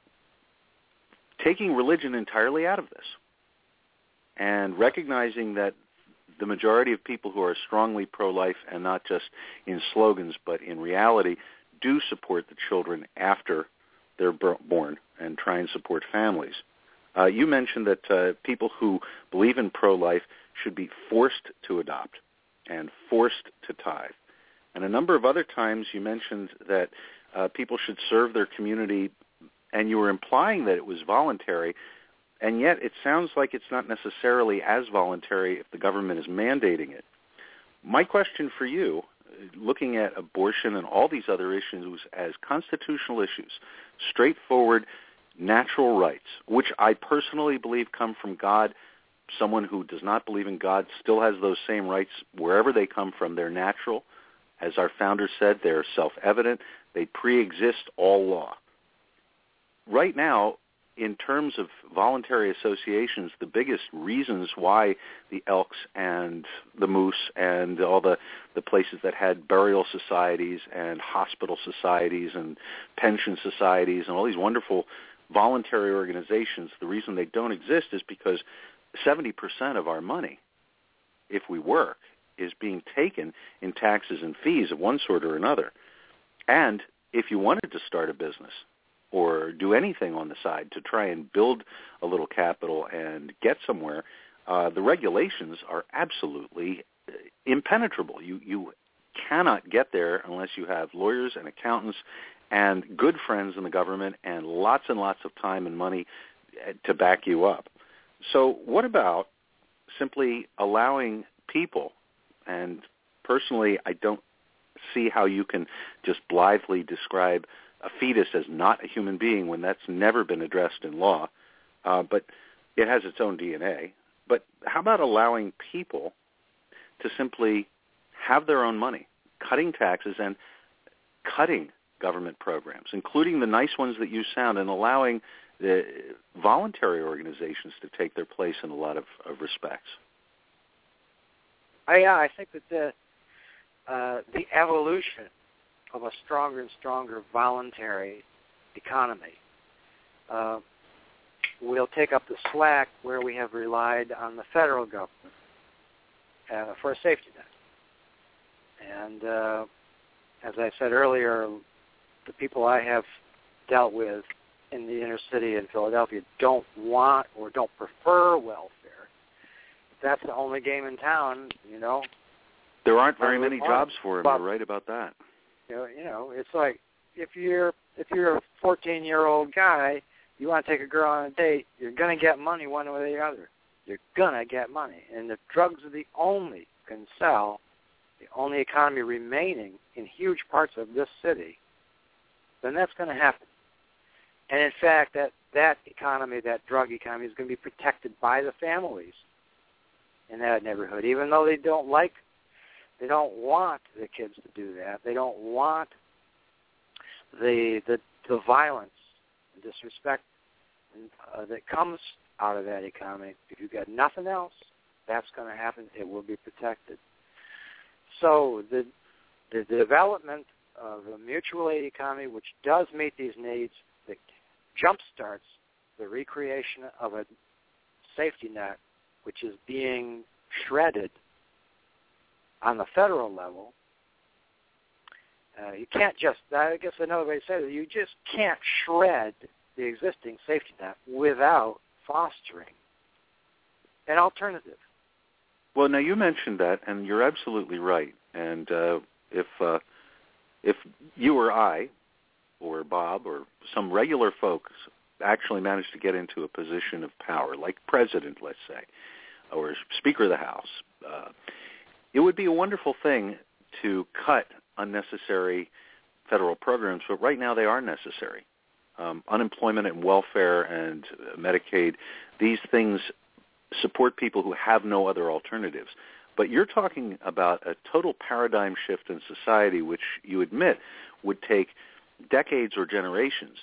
taking religion entirely out of this and recognizing that the majority of people who are strongly pro-life, and not just in slogans but in reality, do support the children after they're born and try and support families. Uh, you mentioned that uh, people who believe in pro-life should be forced to adopt and forced to tithe. And a number of other times you mentioned that uh, people should serve their community, and you were implying that it was voluntary, and yet it sounds like it's not necessarily as voluntary if the government is mandating it. My question for you, looking at abortion and all these other issues as constitutional issues, straightforward natural rights, which I personally believe come from God. Someone who does not believe in God still has those same rights wherever they come from. They're natural. As our founder said, they're self-evident. They pre-exist all law. Right now, in terms of voluntary associations, the biggest reasons why the Elks and the Moose and all the, the places that had burial societies and hospital societies and pension societies and all these wonderful voluntary organizations, the reason they don't exist is because seventy percent of our money, if we work, is being taken in taxes and fees of one sort or another. And if you wanted to start a business or do anything on the side to try and build a little capital and get somewhere, uh, the regulations are absolutely impenetrable. You, you cannot get there unless you have lawyers and accountants and good friends in the government and lots and lots of time and money to back you up. So what about simply allowing people, and personally I don't see how you can just blithely describe a fetus as not a human being when that's never been addressed in law, uh, but it has its own D N A. But how about allowing people to simply have their own money, cutting taxes and cutting government programs, including the nice ones that you sound, and allowing the voluntary organizations to take their place in a lot of, of respects? I, yeah, I think that the uh, the evolution of a stronger and stronger voluntary economy uh, will take up the slack where we have relied on the federal government uh, for a safety net. And uh, as I said earlier, the people I have dealt with in the inner city in Philadelphia don't want or don't prefer welfare. That's the only game in town, you know. There aren't very many jobs for them. You're right about that. You know, you know, it's like if you're if you're a fourteen-year-old guy, you want to take a girl on a date, you're going to get money one way or the other. You're going to get money. And if drugs are the only can sell, the only economy remaining in huge parts of this city, then that's going to happen. And in fact, that, that economy, that drug economy, is going to be protected by the families in that neighborhood, even though they don't like, they don't want the kids to do that. They don't want the the, the violence and disrespect uh, that comes out of that economy. If you've got nothing else, that's going to happen. It will be protected. So the the development of a mutual aid economy, which does meet these needs, that jumpstarts the recreation of a safety net, which is being shredded on the federal level. Uh, you can't just, I guess another way to say it, you just can't shred the existing safety net without fostering an alternative. Well, now you mentioned that, and you're absolutely right. And uh, if uh, if you or I, or Bob, or some regular folks actually managed to get into a position of power, like president, let's say, or Speaker of the House, uh, it would be a wonderful thing to cut unnecessary federal programs, but right now they are necessary. Um, unemployment and welfare and uh, Medicaid, these things support people who have no other alternatives. But you're talking about a total paradigm shift in society, which you admit would take decades or generations.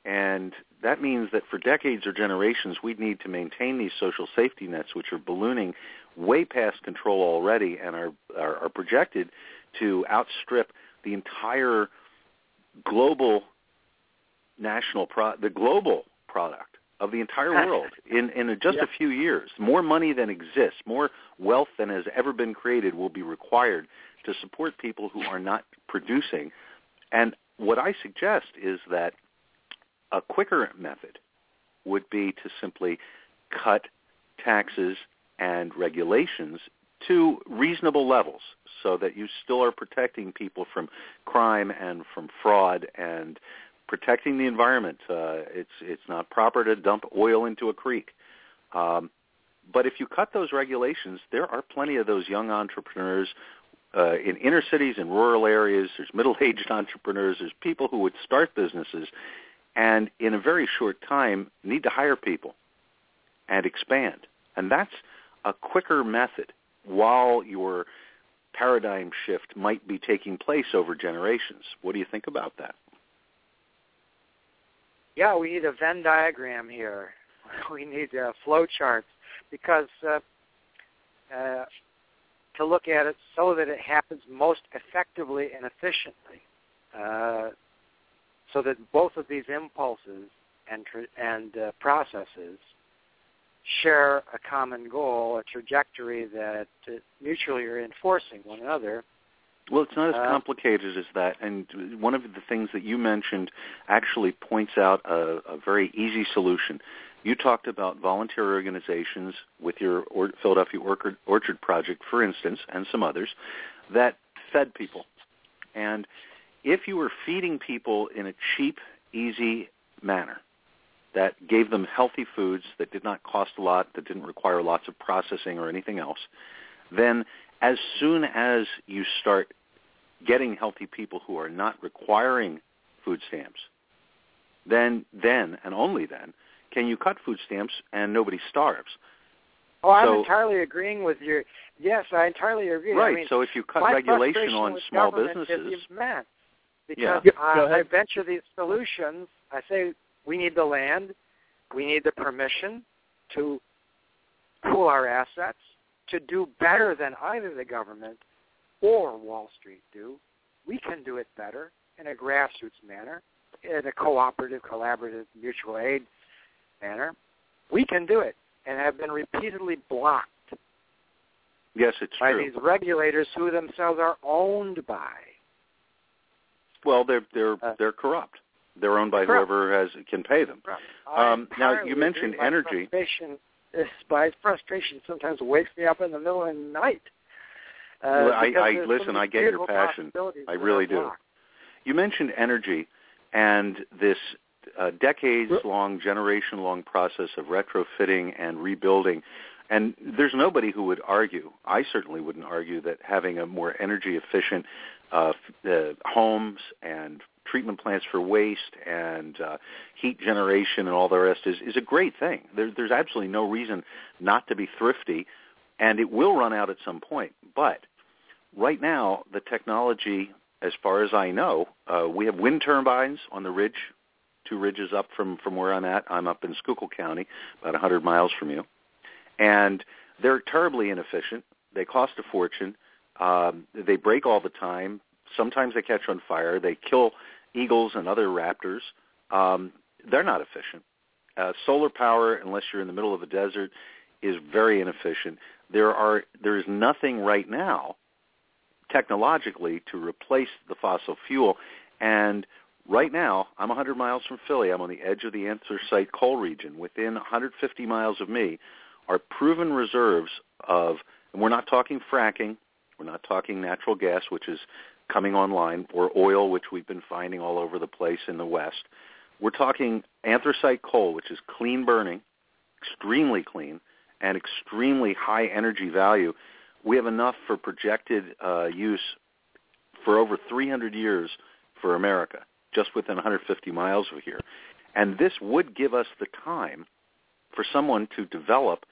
And that means that for decades or generations, we'd need to maintain these social safety nets, which are ballooning way past control already and are, are, are projected to outstrip the entire global national pro- the global product of the entire world in, in just yep. a few years. More money than exists, more wealth than has ever been created will be required to support people who are not producing. And what I suggest is that a quicker method would be to simply cut taxes and regulations to reasonable levels so that you still are protecting people from crime and from fraud and protecting the environment. Uh, it's it's not proper to dump oil into a creek. Um, but if you cut those regulations, there are plenty of those young entrepreneurs uh, in inner cities and rural areas. There's middle-aged entrepreneurs. There's people who would start businesses and in a very short time need to hire people and expand. And that's a quicker method while your paradigm shift might be taking place over generations. What do you think about that? Yeah, we need a Venn diagram here. We need uh, flow charts because uh, uh, to look at it so that it happens most effectively and efficiently. Uh, so that both of these impulses and, tra- and uh, processes share a common goal, a trajectory that uh, mutually are enforcing one another. Well, it's not as uh, complicated as that, and one of the things that you mentioned actually points out a, a very easy solution. You talked about volunteer organizations with your or- Philadelphia Orchard, Orchard Project, for instance, and some others, that fed people. And if you were feeding people in a cheap, easy manner that gave them healthy foods that did not cost a lot, that didn't require lots of processing or anything else, then as soon as you start getting healthy people who are not requiring food stamps, then, then and only then, can you cut food stamps and nobody starves. Oh, I'm so, entirely agreeing with you. Yes, I entirely agree. Right, I mean, so if you cut my regulation on with small government businesses... is immense yeah. because uh, I venture these solutions. I say we need the land, we need the permission to pool our assets, to do better than either the government or Wall Street do. We can do it better in a grassroots manner, in a cooperative, collaborative, mutual aid manner. We can do it and have been repeatedly blocked yes, it's by true. these regulators who themselves are owned by. Well, they're they're uh, they're corrupt. They're owned by corrupt. whoever has can pay them. Um, now, you mentioned energy. Frustration, my frustration sometimes wakes me up in the middle of the night. Uh, well, I, I so listen. I get your passion. I really do. Blocked. You mentioned energy and this uh, decades-long, generation-long process of retrofitting and rebuilding. And there's nobody who would argue, I certainly wouldn't argue, that having a more energy-efficient uh, uh, homes and treatment plants for waste and uh, heat generation and all the rest is, is a great thing. There, there's absolutely no reason not to be thrifty, and it will run out at some point. But right now, the technology, as far as I know, uh, we have wind turbines on the ridge, two ridges up from, from where I'm at. I'm up in Schuylkill County, about one hundred miles from you. And they're terribly inefficient. They cost a fortune. Um, they break all the time. Sometimes they catch on fire. They kill eagles and other raptors. Um, they're not efficient. Uh, solar power, unless you're in the middle of a desert, is very inefficient. There are there is nothing right now technologically to replace the fossil fuel. And right now, I'm one hundred miles from Philly. I'm on the edge of the anthracite coal region. Within one hundred fifty miles of me are proven reserves of, and we're not talking fracking, we're not talking natural gas, which is coming online, or oil, which we've been finding all over the place in the West. We're talking anthracite coal, which is clean burning, extremely clean, and extremely high energy value. We have enough for projected uh, use for over three hundred years for America, just within one hundred fifty miles of here. And this would give us the time for someone to develop,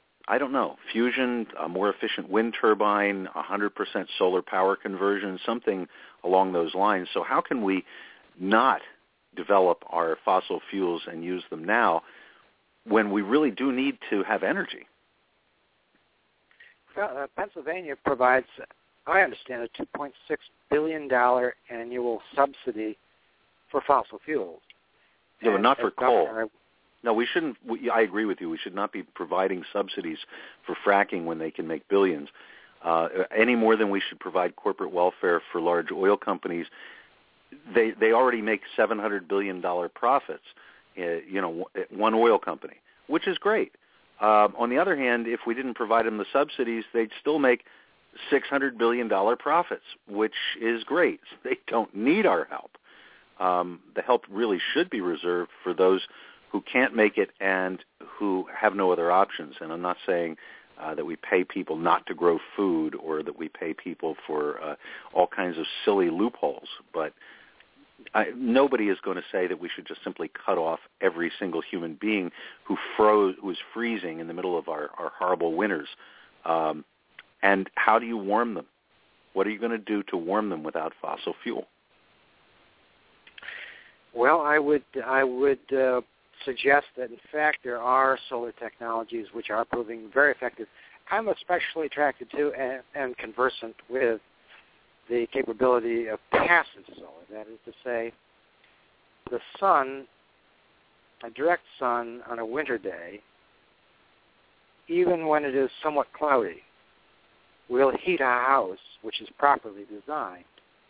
I don't know, fusion, a more efficient wind turbine, one hundred percent solar power conversion, something along those lines. So how can we not develop our fossil fuels and use them now when we really do need to have energy? Well, uh, Pennsylvania provides, I understand, a two point six billion dollars annual subsidy for fossil fuels. No, but not for coal. Governor, No, we shouldn't. We, I agree with you. We should not be providing subsidies for fracking when they can make billions, uh, any more than we should provide corporate welfare for large oil companies. They they already make seven hundred billion dollars profits, uh, you know, one oil company, which is great. Uh, on the other hand, if we didn't provide them the subsidies, they'd still make six hundred billion dollars profits, which is great. They don't need our help. Um, the help really should be reserved for those who can't make it and who have no other options. And I'm not saying uh, that we pay people not to grow food or that we pay people for uh, all kinds of silly loopholes, but I, nobody is going to say that we should just simply cut off every single human being who froze, who is freezing in the middle of our, our horrible winters. Um, and how do you warm them? What are you going to do to warm them without fossil fuel? Well, I would I would uh, suggest that, in fact, there are solar technologies which are proving very effective. I'm especially attracted to and, and conversant with the capability of passive solar. That is to say, the sun, a direct sun on a winter day, even when it is somewhat cloudy, will heat a house, which is properly designed,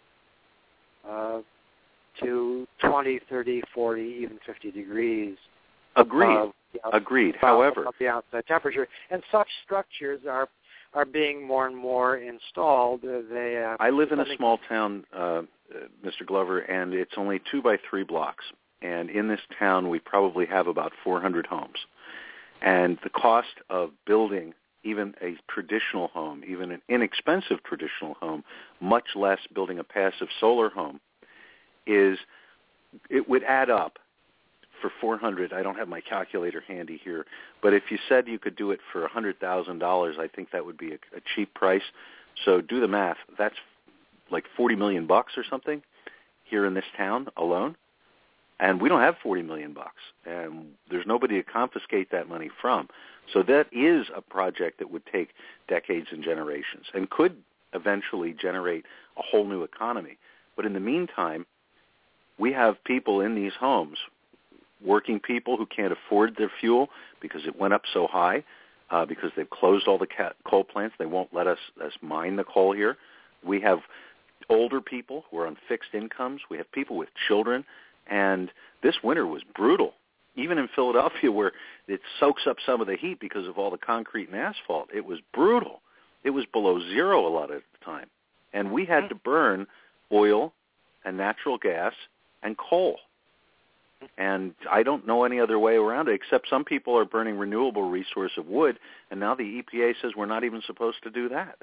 uh, to twenty, thirty, forty, even fifty degrees. Agreed. Above the outside, Agreed. above, However, above the outside temperature, and such structures are are being more and more installed. Uh, they. Uh, I live in a small town, uh, Mister Glover, and it's only two by three blocks. And in this town, we probably have about four hundred homes. And the cost of building even a traditional home, even an inexpensive traditional home, much less building a passive solar home, is it would add up for four hundred. I don't have my calculator handy here, but if you said you could do it for one hundred thousand dollars, I think that would be a, a cheap price. So do the math. That's like forty million bucks or something here in this town alone. And we don't have forty million bucks, and there's nobody to confiscate that money from. So that is a project that would take decades and generations and could eventually generate a whole new economy. But in the meantime, we have people in these homes, working people who can't afford their fuel because it went up so high, uh, because they've closed all the ca- coal plants. They won't let us, us mine the coal here. We have older people who are on fixed incomes. We have people with children. And this winter was brutal, even in Philadelphia where it soaks up some of the heat because of all the concrete and asphalt. It was brutal. It was below zero a lot of the time. And we had to burn oil and natural gas and coal. And I don't know any other way around it, except some people are burning renewable resource of wood, and now the E P A says we're not even supposed to do that.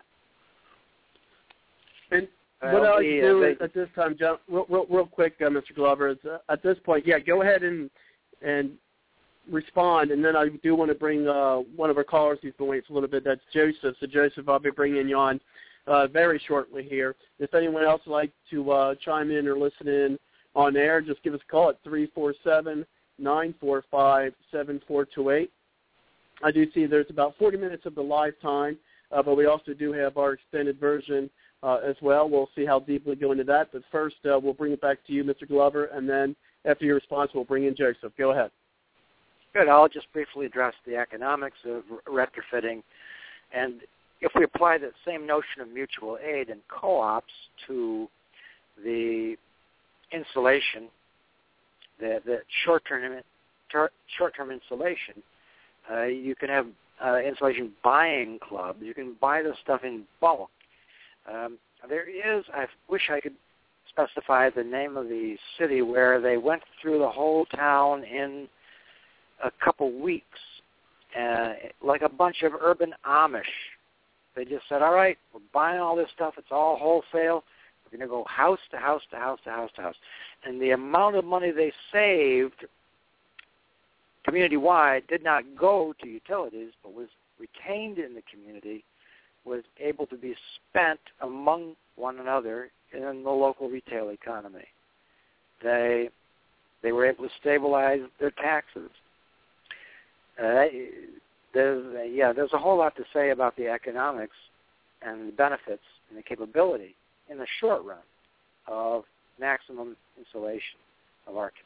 And what I like to do is, at this time, John, real, real, real quick, uh, Mister Glover, is, uh, at this point, yeah, go ahead and and respond, and then I do want to bring uh, one of our callers who's been waiting for a little bit. That's Joseph. So, Joseph, I'll be bringing you on uh, very shortly here. If anyone else would like to uh, chime in or listen in on air, just give us a call at three four seven, nine four five, seven four two eight. I do see there's about forty minutes of the live time, uh, but we also do have our extended version uh, as well. We'll see how deep we go into that. But first, uh, we'll bring it back to you, Mister Glover, and then after your response, we'll bring in Joseph. Go ahead. Good. I'll just briefly address the economics of retrofitting. And if we apply that same notion of mutual aid and co-ops to the insulation, the, the short-term short-term insulation, uh, you can have uh, insulation buying clubs. You can buy this stuff in bulk. Um, there is, I wish I could specify the name of the city where they went through the whole town in a couple weeks, uh, like a bunch of urban Amish. They just said, all right, we're buying all this stuff. It's all wholesale. We're going to go house to house to house to house to house. And the amount of money they saved community-wide did not go to utilities, but was retained in the community, was able to be spent among one another in the local retail economy. They They were able to stabilize their taxes. Uh, there's, yeah, there's a whole lot to say about the economics and the benefits and the capability in the short run of maximum insulation of our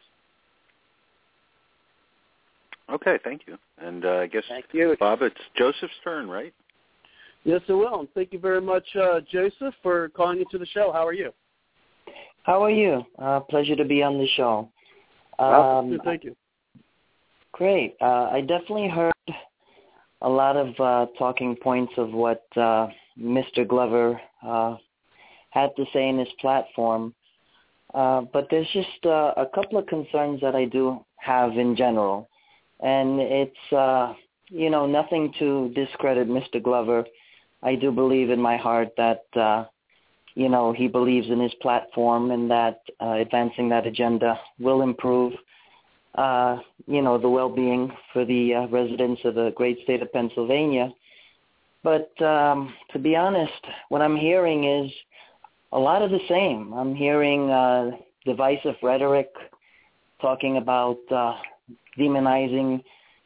communities. Okay, thank you. And uh, I guess, thank you. Bob, it's Joseph's turn, right? Yes, it will. And thank you very much, uh, Joseph, for calling into the show. How are you? How are you? Uh, pleasure to be on the show. Um, um, thank you. Great. Uh, I definitely heard a lot of uh, talking points of what uh, Mister Glover uh, had to say in his platform, uh, but there's just uh, a couple of concerns that I do have in general, and it's, uh, you know, nothing to discredit Mister Glover. I do believe in my heart that, uh, you know, he believes in his platform and that uh, advancing that agenda will improve Uh, you know, the well-being for the uh, residents of the great state of Pennsylvania. But um, to be honest, what I'm hearing is a lot of the same. I'm hearing uh, divisive rhetoric talking about uh, demonizing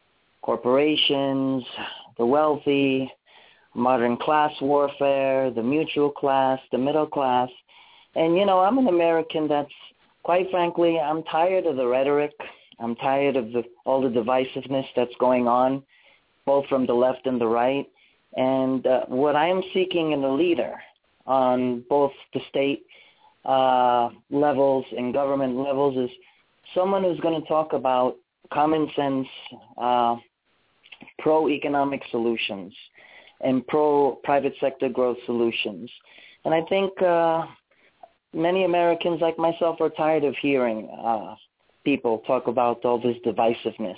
corporations, the wealthy, modern class warfare, the mutual class, the middle class. And, you know, I'm an American that's, quite frankly, I'm tired of the rhetoric. I'm tired of the, all the divisiveness that's going on, both from the left and the right. And uh, what I am seeking in a leader on both the state uh, levels and government levels is someone who's going to talk about common sense, uh, pro-economic solutions and pro-private sector growth solutions. And I think uh, many Americans like myself are tired of hearing uh people talk about all this divisiveness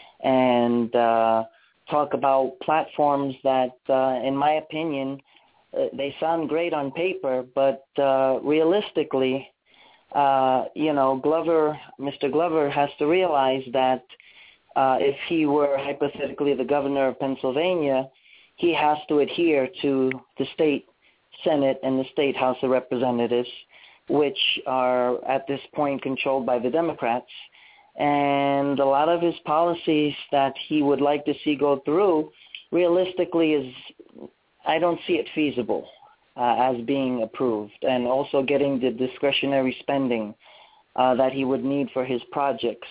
and uh, talk about platforms that, uh, in my opinion, uh, they sound great on paper, but uh, realistically, uh, you know, Glover, Mister Glover has to realize that uh, if he were hypothetically the governor of Pennsylvania, he has to adhere to the state Senate and the state House of Representatives, which are at this point controlled by the Democrats. And a lot of his policies that he would like to see go through, realistically, is I don't see it feasible uh, as being approved, and also getting the discretionary spending uh, that he would need for his projects.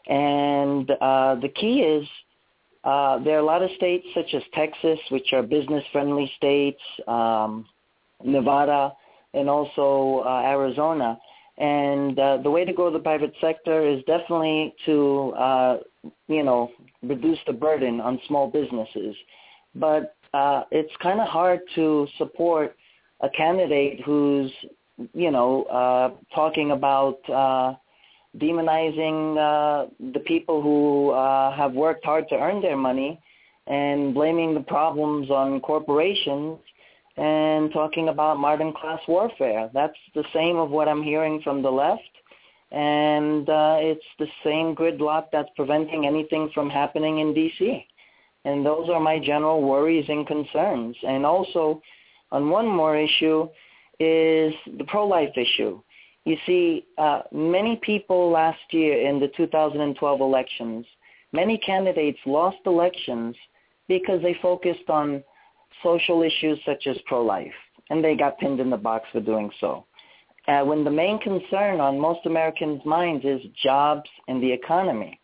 And uh, the key is uh, there are a lot of states such as Texas, which are business-friendly states, um, Nevada, and also uh, Arizona. And uh, the way to grow the private sector is definitely to, uh, you know, reduce the burden on small businesses. But uh, it's kind of hard to support a candidate who's, you know, uh, talking about uh, demonizing uh, the people who uh, have worked hard to earn their money and blaming the problems on corporations and talking about modern class warfare. That's the same of what I'm hearing from the left, and uh, it's the same gridlock that's preventing anything from happening in D C. And those are my general worries and concerns. And also, on one more issue is the pro-life issue. You see, uh, many people last year in the two thousand twelve elections, many candidates lost elections because they focused on social issues such as pro-life, and they got pinned in the box for doing so. Uh, when the main concern on most Americans' minds is jobs and the economy.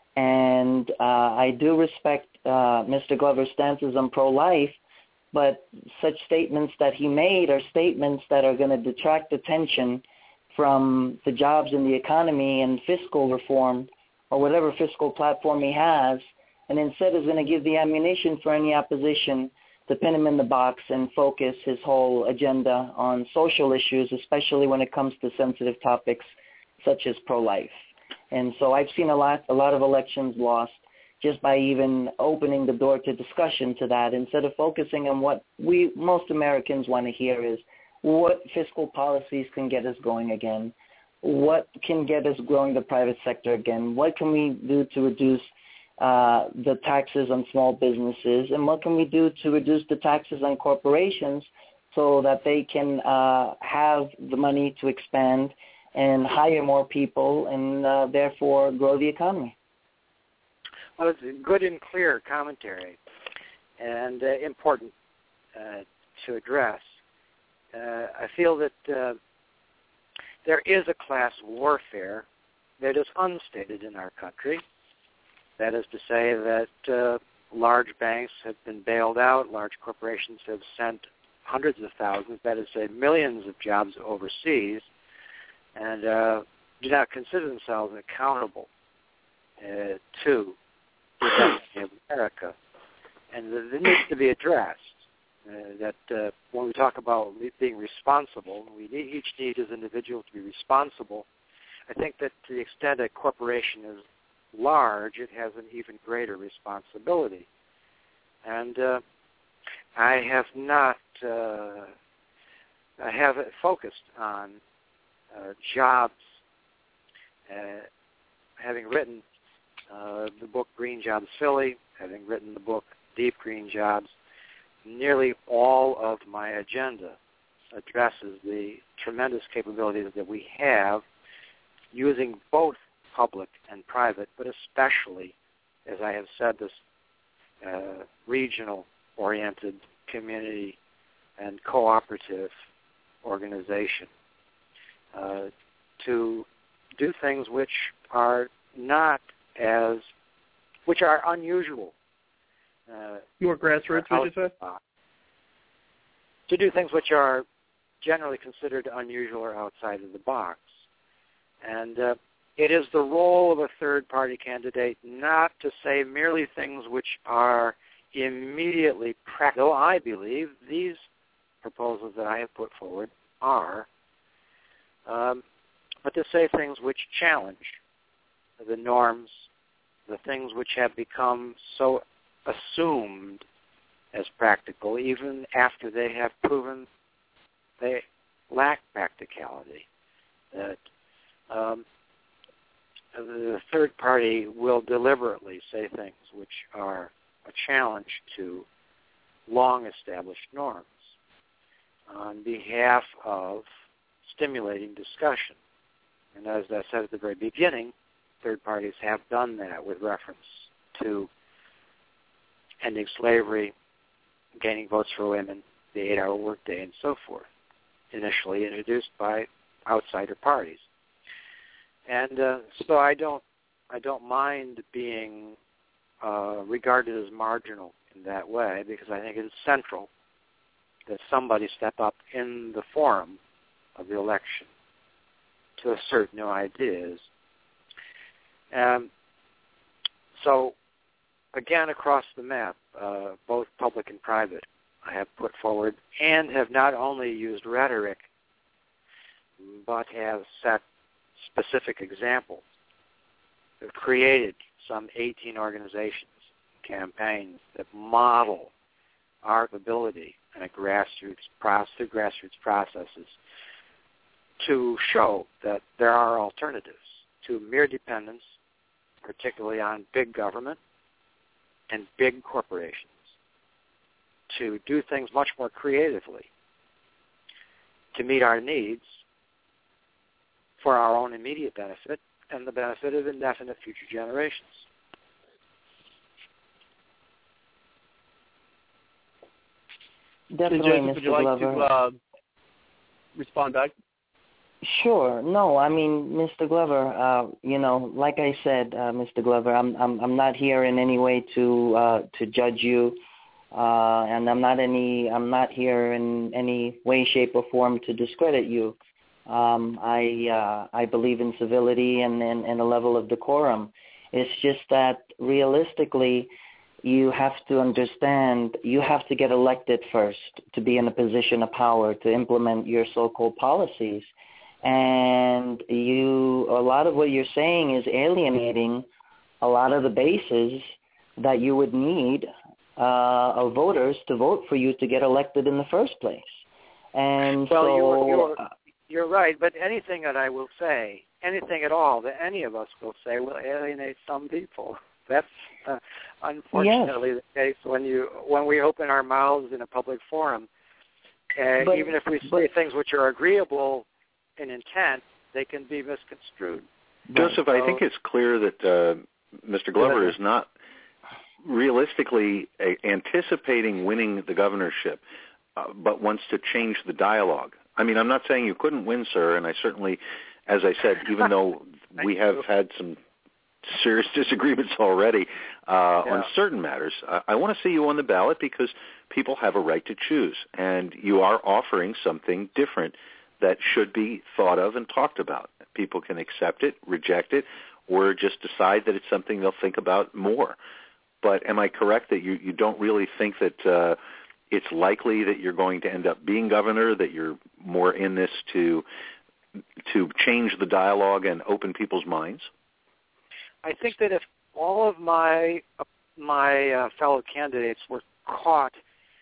And uh, I do respect uh, Mister Glover's stances on pro-life, but such statements that he made are statements that are going to detract attention from the jobs in the economy and fiscal reform or whatever fiscal platform he has, and instead is going to give the ammunition for any opposition to pin him in the box and focus his whole agenda on social issues, especially when it comes to sensitive topics such as pro-life. And so I've seen a lot, a lot of elections lost just by even opening the door to discussion to that, instead of focusing on what we, most Americans want to hear is what fiscal policies can get us going again, what can get us growing the private sector again, what can we do to reduce Uh, the taxes on small businesses, and what can we do to reduce the taxes on corporations so that they can uh, have the money to expand and hire more people and uh, therefore grow the economy. Well, it's a good and clear commentary and uh, important uh, to address. Uh, I feel that uh, there is a class warfare that is unstated in our country. That is to say that uh, large banks have been bailed out, large corporations have sent hundreds of thousands, that is to say millions of jobs overseas, and uh, do not consider themselves accountable uh, to the destiny of America. And it needs to be addressed uh, that uh, when we talk about being responsible, we need, each need as individuals to be responsible. I think that to the extent a corporation is large, it has an even greater responsibility. And uh, I have not, uh, I have focused on uh, jobs, uh, having written uh, the book Green Jobs Philly, having written the book Deep Green Jobs. Nearly all of my agenda addresses the tremendous capabilities that we have using both public and private, but especially, as I have said, this uh, regional-oriented community and cooperative organization uh, to do things which are not as, which are unusual. Uh, More grassroots, would you say? To do things which are generally considered unusual or outside of the box. And uh, it is the role of a third-party candidate not to say merely things which are immediately practical. I believe these proposals that I have put forward are, um, but to say things which challenge the norms, the things which have become so assumed as practical, even after they have proven they lack practicality. That um, the third party will deliberately say things which are a challenge to long-established norms on behalf of stimulating discussion. And as I said at the very beginning, third parties have done that with reference to ending slavery, gaining votes for women, the eight-hour workday, and so forth, initially introduced by outsider parties. And uh, so I don't, I don't mind being uh, regarded as marginal in that way, because I think it is central that somebody step up in the forum of the election to assert new ideas. Um, so, again, across the map, uh, both public and private, I have put forward and have not only used rhetoric, but have set specific examples. We've created some eighteen organizations, campaigns that model our ability in a grassroots process, through grassroots processes to show that there are alternatives to mere dependence, particularly on big government and big corporations, to do things much more creatively to meet our needs for our own immediate benefit and the benefit of indefinite future generations. Definitely, Joseph, Mister would you like Glover. to uh, respond back? Sure. No, I mean, Mister Glover, uh, you know, like I said, uh, Mister Glover, I'm I'm I'm not here in any way to uh, to judge you, uh, and I'm not any I'm not here in any way, shape, or form to discredit you. Um, I uh, I believe in civility and, and, and a level of decorum. It's just that realistically, you have to understand you have to get elected first to be in a position of power to implement your so-called policies. And you, a lot of what you're saying is alienating a lot of the bases that you would need uh, of voters to vote for you to get elected in the first place. And well, so, you're, you're, you're right, but anything that I will say, anything at all that any of us will say will alienate some people. That's uh, unfortunately yes. the case when you when we open our mouths in a public forum. Uh, but, even if we but, say things which are agreeable in intent, they can be misconstrued. Joseph, so, I think it's clear that uh, Mister Glover is not realistically a- anticipating winning the governorship, uh, but wants to change the dialogue. I mean, I'm not saying you couldn't win, sir, and I certainly, as I said, even though we have you. had some serious disagreements already uh, yeah. on certain matters, I, I want to see you on the ballot because people have a right to choose, and you are offering something different that should be thought of and talked about. People can accept it, reject it, or just decide that it's something they'll think about more. But am I correct that you, you don't really think that uh, it's likely that you're going to end up being governor, that you're more in this to to change the dialogue and open people's minds? I think that if all of my uh, my uh, fellow candidates were caught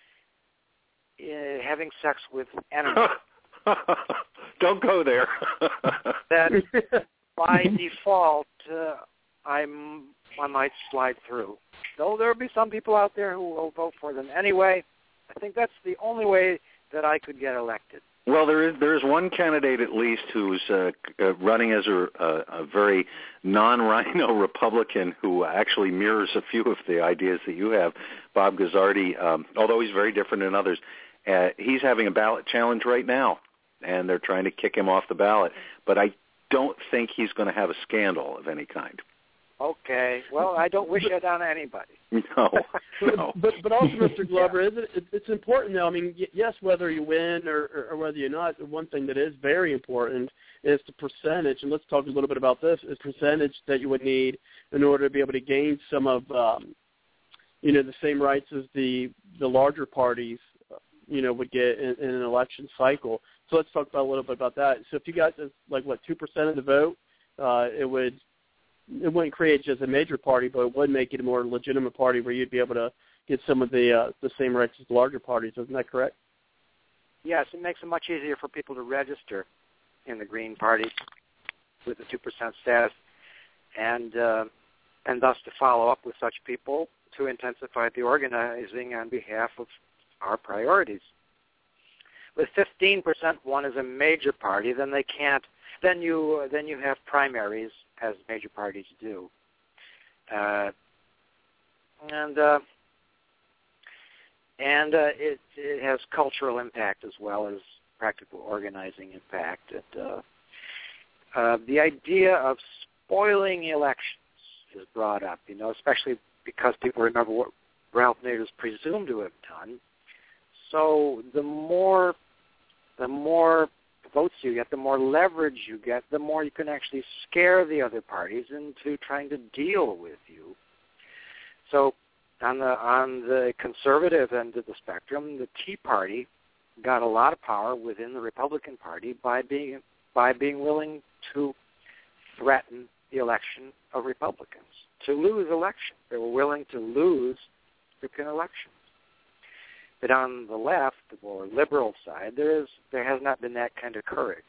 uh, having sex with enemies, don't go there. that by default, uh, I'm I might slide through. Though there will be some people out there who will vote for them anyway. I think that's the only way that I could get elected. Well, there is there is one candidate at least who's uh, uh, running as a, a, a very non-rhino Republican who actually mirrors a few of the ideas that you have, Bob Guzzardi, um, although he's very different than others. Uh, he's having a ballot challenge right now, and they're trying to kick him off the ballot. But I don't think he's going to have a scandal of any kind. Okay. Well, I don't wish it on anybody. No, no. But but also, Mister Glover, yeah. isn't it, it's important though. I mean, yes, whether you win or, or, or whether you're not, one thing that is very important is the percentage. And let's talk a little bit about this: is percentage that you would need in order to be able to gain some of, um, you know, the same rights as the the larger parties, you know, would get in, in an election cycle. So let's talk about a little bit about that. So if you got like what two percent of the vote, uh, it would. It wouldn't create just a major party, but it would make it a more legitimate party where you'd be able to get some of the uh, the same rights as the larger parties. Isn't that correct? Yes, it makes it much easier for people to register in the Green Party with the two percent status, and uh, and thus to follow up with such people to intensify the organizing on behalf of our priorities. With fifteen percent, one is a major party. Then they can't. Then you uh, then you have primaries, as major parties do, uh, and uh, and uh, it, it has cultural impact as well as practical organizing impact. And, uh, uh, the idea of spoiling elections is brought up, you know, especially because people remember what Ralph Nader is presumed to have done. So the more the more votes you get, the more leverage you get, the more you can actually scare the other parties into trying to deal with you. So on the on the conservative end of the spectrum, the Tea Party got a lot of power within the Republican Party by being by being willing to threaten the election of Republicans, to lose elections. They were willing to lose Republican elections. But on the left, the more liberal side, there is there has not been that kind of courage.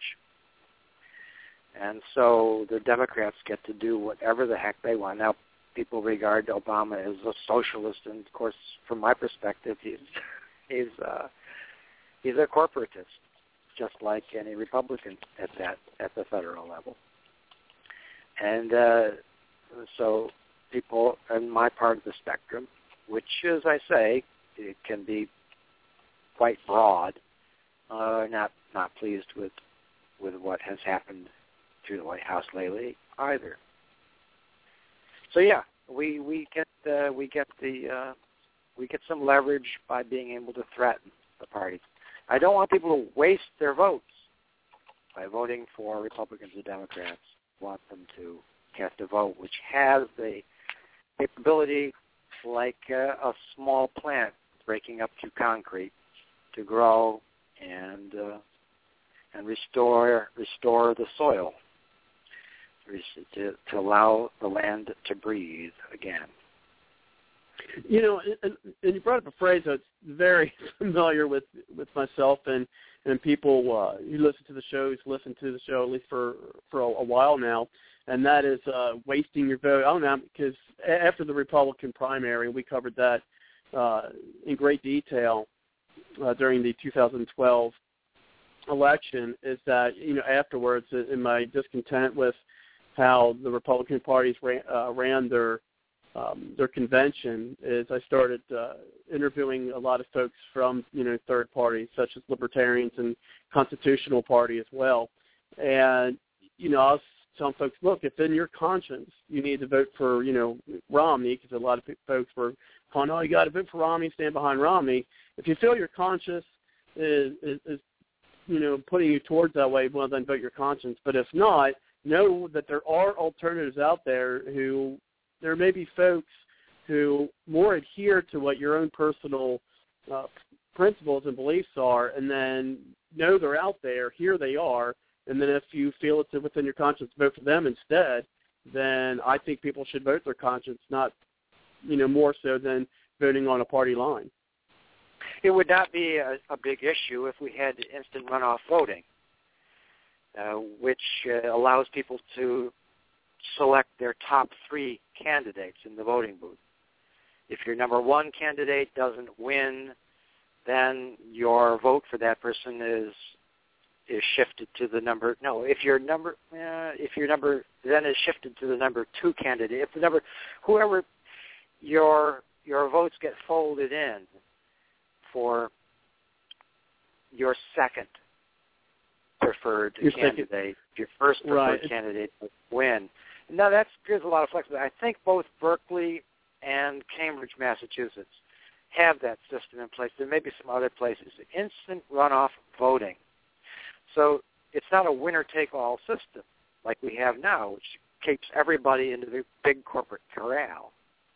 And so the Democrats get to do whatever the heck they want. Now, people regard Obama as a socialist, and of course, from my perspective, he's he's uh, he's a corporatist, just like any Republican at that at the federal level. And uh, so people in my part of the spectrum, which, as I say, it can be quite broad, uh, not not pleased with with what has happened through the White House lately either. So yeah, we we get uh, we get the uh, we get some leverage by being able to threaten the parties. I don't want people to waste their votes by voting for Republicans or Democrats. I want them to cast a vote which has the capability, like uh, a small plant breaking up through concrete, to grow and uh, and restore restore the soil, to, to allow the land to breathe again. You know, and, and you brought up a phrase that's very familiar with, with myself and, and people uh, who listen to the show, who's listened to the show at least for, for a, a while now, and that is uh, wasting your vote. I don't know, because after the Republican primary, we covered that uh, in great detail uh, during the two thousand twelve election is that, you know, afterwards, in my discontent with how the Republican parties ran, uh, ran their um, their convention, is I started uh, interviewing a lot of folks from, you know, third parties, such as Libertarians and Constitutional Party as well. And, you know, I was telling folks, look, if in your conscience you need to vote for, you know, Romney, because a lot of folks were calling, oh, you got to vote for Romney, stand behind Romney. If you feel your conscience is, is, is, you know, putting you towards that way, well, then vote your conscience. But if not, know that there are alternatives out there who, there may be folks who more adhere to what your own personal uh, principles and beliefs are, and then know they're out there, here they are, and then if you feel it's within your conscience, vote for them instead, then I think people should vote their conscience, not, you know, more so than voting on a party line. It would not be a, a big issue if we had instant runoff voting, uh, which uh, allows people to select their top three candidates in the voting booth. If your number one candidate doesn't win, then your vote for that person is is shifted to the number. No, if your number, uh, if your number then is shifted to the number two candidate. If the number, whoever your your votes get folded in for your second preferred your candidate, second, your first preferred right. candidate would win. Now, that gives a lot of flexibility. I think both Berkeley and Cambridge, Massachusetts, have that system in place. There may be some other places. Instant runoff voting. So it's not a winner-take-all system like we have now, which keeps everybody into the big corporate corral.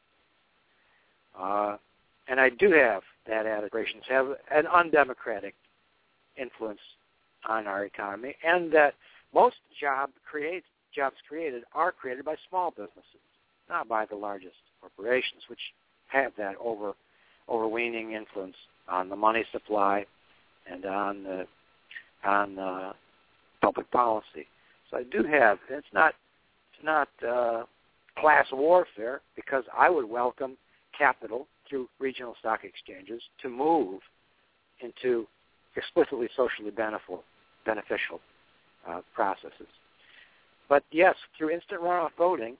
Uh, and I do have that aspirations, have an undemocratic influence on our economy, and that most job create, jobs created are created by small businesses, not by the largest corporations, which have that over overweening influence on the money supply and on the on uh, public policy. So I do have. It's not it's not uh, class warfare, because I would welcome capital through regional stock exchanges to move into explicitly socially beneficial beneficial uh, processes. But yes, through instant runoff voting,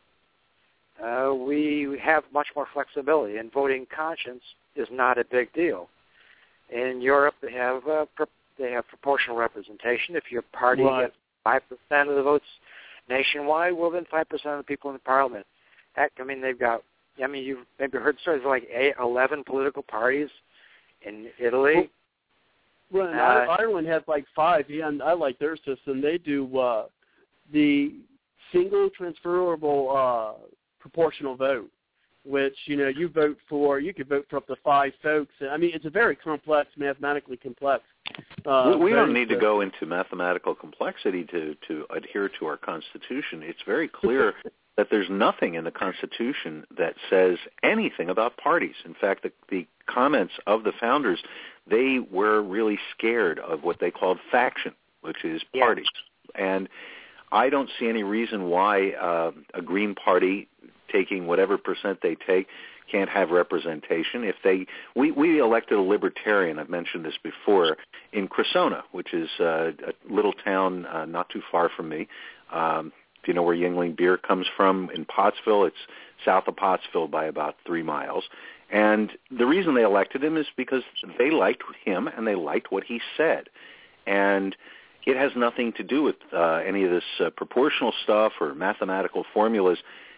uh, we have much more flexibility, and voting conscience is not a big deal. In Europe, they have uh, pro- they have proportional representation. If your party right. gets five percent of the votes nationwide, well, then five percent of the people in the parliament. Heck, I mean, they've got, I mean, you've maybe heard stories of like eight, eleven political parties in Italy. Well, right, uh, Ireland has like five, yeah, and I like their system. They do uh, the single transferable uh, proportional vote, which, you know, you vote for, you could vote for up to five folks. I mean, it's a very complex, mathematically complex. Uh, we we don't need system. to go into mathematical complexity to, to adhere to our Constitution. It's very clear that there's nothing in the Constitution that says anything about parties. In fact, the, the comments of the founders, they were really scared of what they called faction, which is parties. Yeah. And I don't see any reason why uh, a Green Party, taking whatever percent they take, can't have representation. If they, we, we elected a Libertarian, I've mentioned this before, in Cressona, which is uh, a little town uh, not too far from me. Um, if you know where Yuengling Beer comes from, in Pottsville, it's south of Pottsville by about three miles. And the reason they elected him is because they liked him and they liked what he said. And it has nothing to do with uh, any of this uh, proportional stuff or mathematical formulas.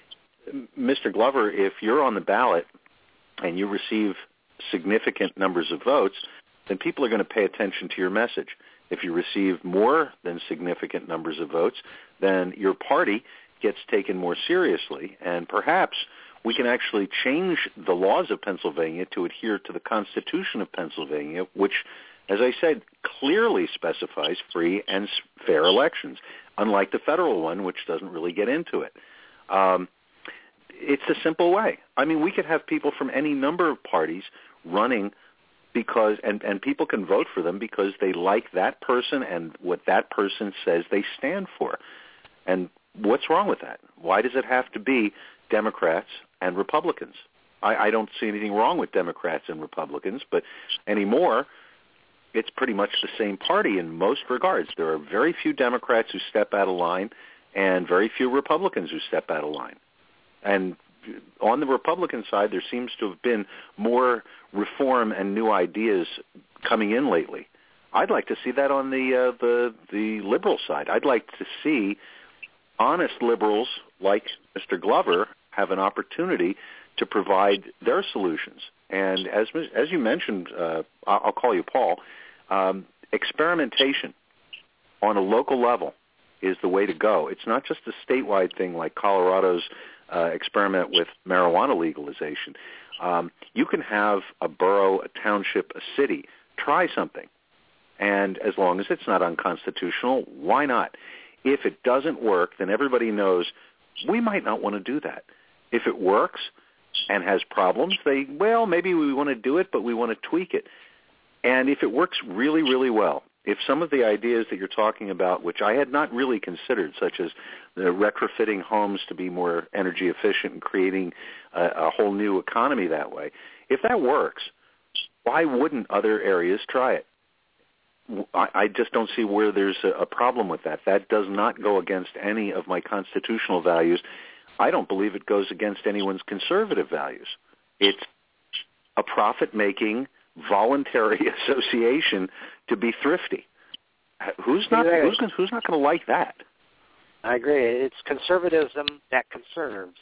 Mister Glover, if you're on the ballot and you receive significant numbers of votes, then people are going to pay attention to your message. If you receive more than significant numbers of votes, then your party gets taken more seriously, and perhaps we can actually change the laws of Pennsylvania to adhere to the Constitution of Pennsylvania, which, as I said, clearly specifies free and fair elections, unlike the federal one, which doesn't really get into it. Um, it's a simple way. I mean, we could have people from any number of parties running because, and, and people can vote for them because they like that person and what that person says they stand for. And what's wrong with that? Why does it have to be Democrats and Republicans? I, I don't see anything wrong with Democrats and Republicans, but anymore, it's pretty much the same party in most regards. There are very few Democrats who step out of line and very few Republicans who step out of line. And on the Republican side, there seems to have been more reform and new ideas coming in lately. I'd like to see that on the uh, the the liberal side. I'd like to see honest liberals like Mister Glover have an opportunity to provide their solutions. And as as you mentioned, uh, I'll call you Paul, um, experimentation on a local level is the way to go. It's not just a statewide thing like Colorado's uh, experiment with marijuana legalization. Um, you can have a borough, a township, a city try something. And as long as it's not unconstitutional, why not? If it doesn't work, then everybody knows we might not want to do that. If it works and has problems, they, well, maybe we want to do it, but we want to tweak it. And if it works really, really well, if some of the ideas that you're talking about, which I had not really considered, such as the retrofitting homes to be more energy efficient and creating a, a whole new economy that way, if that works, why wouldn't other areas try it? I, I just don't see where there's a, a problem with that. That does not go against any of my constitutional values. I don't believe it goes against anyone's conservative values. It's a profit-making, voluntary association to be thrifty. Who's not yeah. who's, who's not going to like that? I agree. It's conservatism that conserves,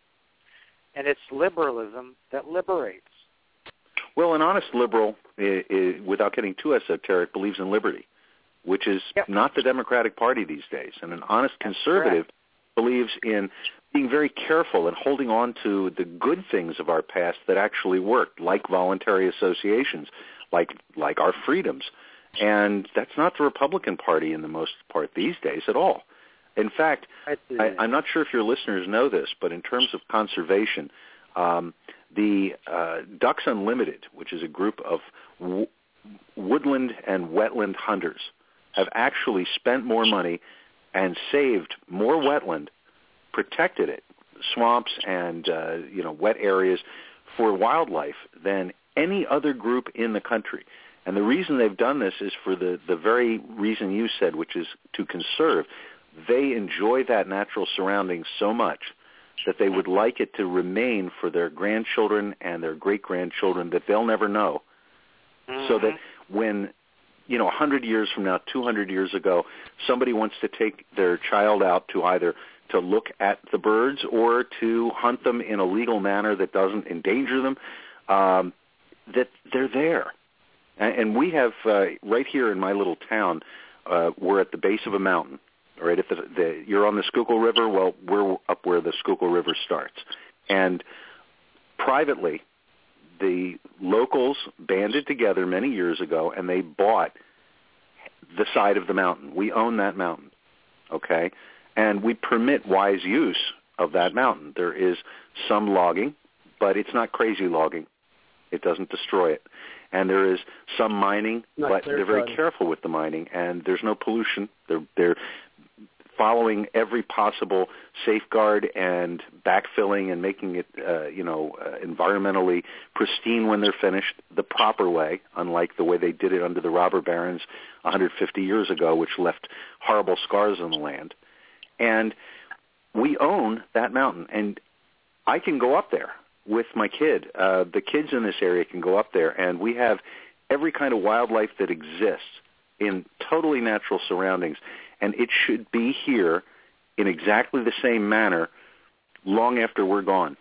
and it's liberalism that liberates. Well, an honest liberal, I- I, without getting too esoteric, believes in liberty, which is yep. not the Democratic Party these days. And an honest conservative believes in being very careful and holding on to the good things of our past that actually worked, like voluntary associations, like like our freedoms. And that's not the Republican Party in the most part these days at all. In fact, I, I'm not sure if your listeners know this, but in terms of conservation, um, the uh, Ducks Unlimited, which is a group of w- woodland and wetland hunters, have actually spent more money and saved more wetland, protected it, swamps and uh, you know wet areas for wildlife than any other group in the country. And the reason they've done this is for the, the very reason you said, which is to conserve. They enjoy that natural surrounding so much that they would like it to remain for their grandchildren and their great-grandchildren that they'll never know. Mm-hmm. So that when, you know, one hundred years from now, two hundred years ago, somebody wants to take their child out to either to look at the birds or to hunt them in a legal manner that doesn't endanger them, um, that they're there. And, and we have, uh, right here in my little town, uh, we're at the base of a mountain. Right, if the, the, you're on the Schuylkill River, well, we're up where the Schuylkill River starts. And privately, the locals banded together many years ago, and they bought the side of the mountain. We own that mountain, okay? And we permit wise use of that mountain. There is some logging, but it's not crazy logging. It doesn't destroy it. And there is some mining, not but they're very cutting. careful with the mining, and there's no pollution. They're they're following every possible safeguard and backfilling and making it, uh, you know, uh, environmentally pristine when they're finished the proper way, unlike the way they did it under the robber barons one hundred fifty years ago, which left horrible scars on the land. And we own that mountain, and I can go up there with my kid. Uh, the kids in this area can go up there, and we have every kind of wildlife that exists in totally natural surroundings. And it should be here in exactly the same manner long after we're gone.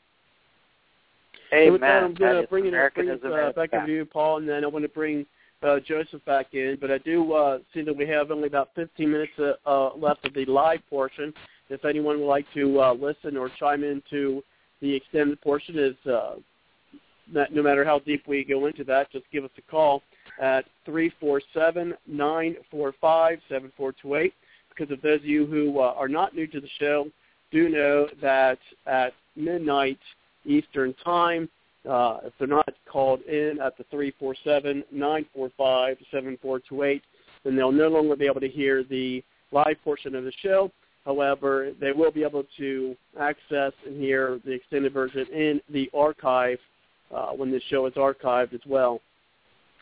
Amen. So with that, I'm going to bring it bring it, uh, back over to you, Paul, and then I want to bring uh, Joseph back in. But I do uh, see that we have only about fifteen minutes uh, uh, left of the live portion. If anyone would like to uh, listen or chime into the extended portion, is uh, not, no matter how deep we go into that, just give us a call at three four seven, nine four five, seven four two eight. Because of those of you who uh, are not new to the show, do know that at midnight Eastern Time, uh, if they're not called in at the three four seven, nine four five, seven four two eight, then they'll no longer be able to hear the live portion of the show. However, they will be able to access and hear the extended version in the archive uh, when this show is archived as well.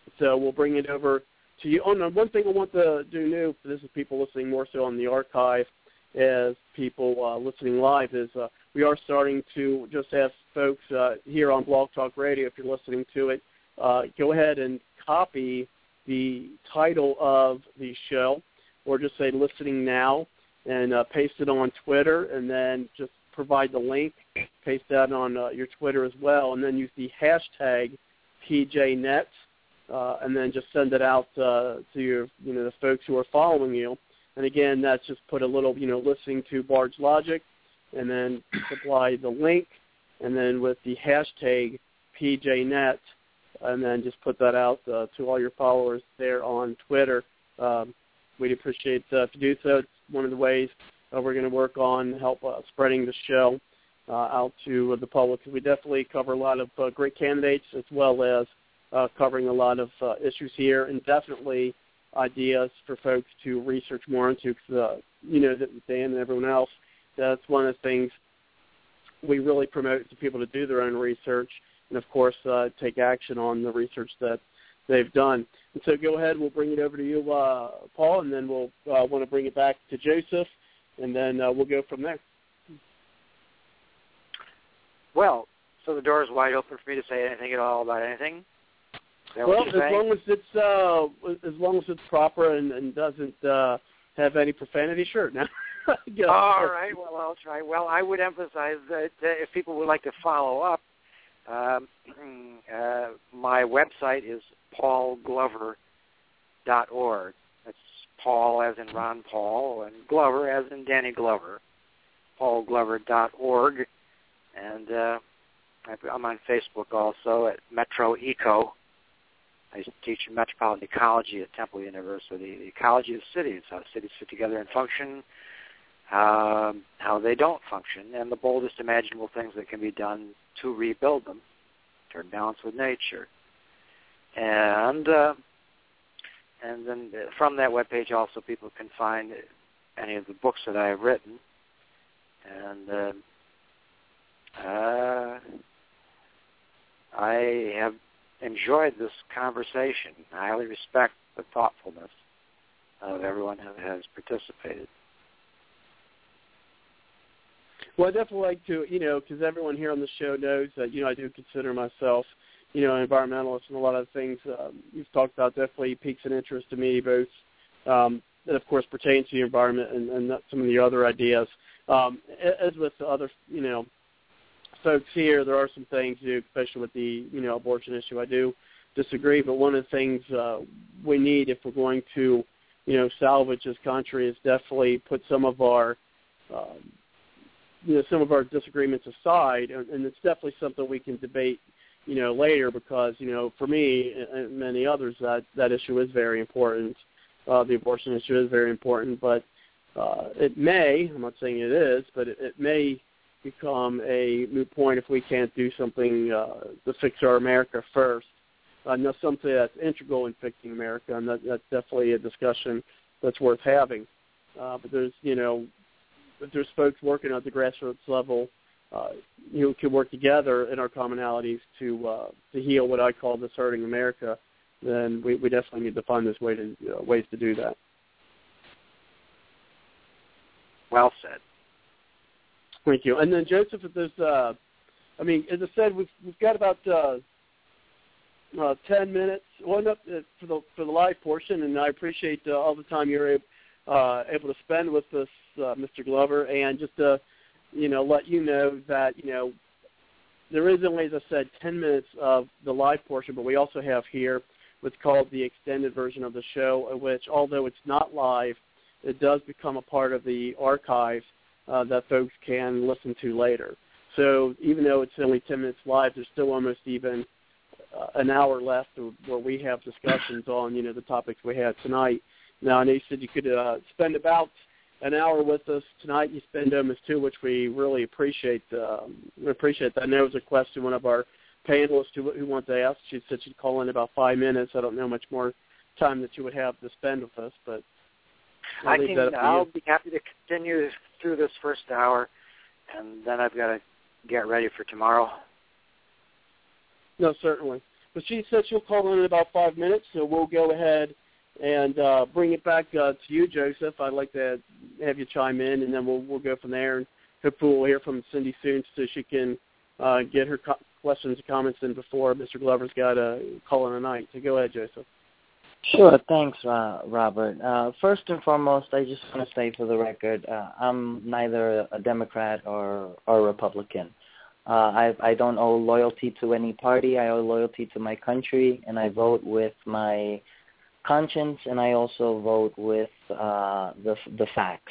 So we'll bring it over to you. Oh, no, one thing I want to do new, for this is people listening more so on the archive as people uh, listening live, is uh, we are starting to just ask folks uh, here on Blog Talk Radio, if you're listening to it, uh, go ahead and copy the title of the show, or just say listening now, and uh, paste it on Twitter, and then just provide the link, paste that on uh, your Twitter as well, and then use the hashtag P J net, uh, and then just send it out uh, to your, you know, the folks who are following you. And again, that's just put a little, you know, listening to Bard's Logic, and then supply the link, and then with the hashtag P J net, and then just put that out uh, to all your followers there on Twitter. Um, we'd appreciate uh, if you do so. It's one of the ways uh, we're going to work on help uh, spreading the show uh, out to uh, the public. We definitely cover a lot of uh, great candidates, as well as uh, covering a lot of uh, issues here, and definitely ideas for folks to research more into, because, uh, you know, Dan and everyone else, that's one of the things we really promote to people to do their own research, and, of course, uh, take action on the research that they've done. And so go ahead, we'll bring it over to you, uh, Paul, and then we'll uh, want to bring it back to Joseph, and then uh, we'll go from there. Well, so the door is wide open for me to say anything at all about anything? Well, as long as it's uh, as long as it's proper and, and doesn't uh, have any profanity, sure. Now, yeah. All right. Well, I'll try. Well, I would emphasize that uh, if people would like to follow up, um, uh, my website is paul glover dot org. That's Paul as in Ron Paul, and Glover as in Danny Glover. paul glover dot org, and uh, I'm on Facebook also at Metro Eco. I teach metropolitan ecology at Temple University, the ecology of cities, how cities fit together and function, um, how they don't function, and the boldest imaginable things that can be done to rebuild them, to balance with nature. And uh, and then from that webpage also people can find any of the books that I have written. And uh, uh, I have enjoyed this conversation. I highly respect the thoughtfulness of everyone who has participated. Well, I definitely like to, you know, because everyone here on the show knows that, you know, I do consider myself, you know, an environmentalist, and a lot of things um, you've talked about definitely piques an interest to me, both um, that, of course, pertains to the environment and, and some of the other ideas. Um, as with the other, you know, folks here, there are some things, especially with the, you know, abortion issue, I do disagree, but one of the things uh, we need if we're going to, you know, salvage this country is definitely put some of our, um, you know, some of our disagreements aside, and, and it's definitely something we can debate, you know, later, because, you know, for me and many others, that, that issue is very important. Uh, the abortion issue is very important, but uh, it may, I'm not saying it is, but it, it may become a moot point if we can't do something uh, to fix our America first. Uh, now, something that's integral in fixing America, and that, that's definitely a discussion that's worth having. Uh, but there's, you know, if there's folks working at the grassroots level, uh, you know, can work together in our commonalities to uh, to heal what I call this hurting America, then we, we definitely need to find this way to uh, ways to do that. Well said. Thank you. And then, Joseph, if there's, uh, I mean, as I said, we've we've got about uh, uh, ten minutes. Well, enough for the for the live portion, and I appreciate uh, all the time you're able, uh, able to spend with us, uh, Mister Glover, and just to, you know, let you know that, you know, there is only, as I said, ten minutes of the live portion, but we also have here what's called the extended version of the show, which, although it's not live, it does become a part of the archive Uh, that folks can listen to later. So even though it's only ten minutes live, there's still almost even uh, an hour left where we have discussions on, you know, the topics we had tonight. Now, I know you said you could uh, spend about an hour with us tonight. You spend almost two, which we really appreciate. Um, we appreciate that. I know it was a question one of our panelists who, who wanted to ask. She said she'd call in about five minutes. I don't know how much more time that you would have to spend with us, but I'll I can, I'll be happy to continue through this first hour, and then I've got to get ready for tomorrow. No, certainly. But she said she'll call in in about five minutes, so we'll go ahead and uh, bring it back uh, to you, Joseph. I'd like to have you chime in, and then we'll we'll go from there. And hopefully we'll hear from Cindy soon so she can uh, get her co- questions and comments in before Mister Glover's got a call in tonight. So go ahead, Joseph. Sure. Thanks, uh, Robert. Uh, first and foremost, I just want to say for the record, uh, I'm neither a Democrat or, or a Republican. Uh, I, I don't owe loyalty to any party. I owe loyalty to my country, and I vote with my conscience, and I also vote with uh, the the facts.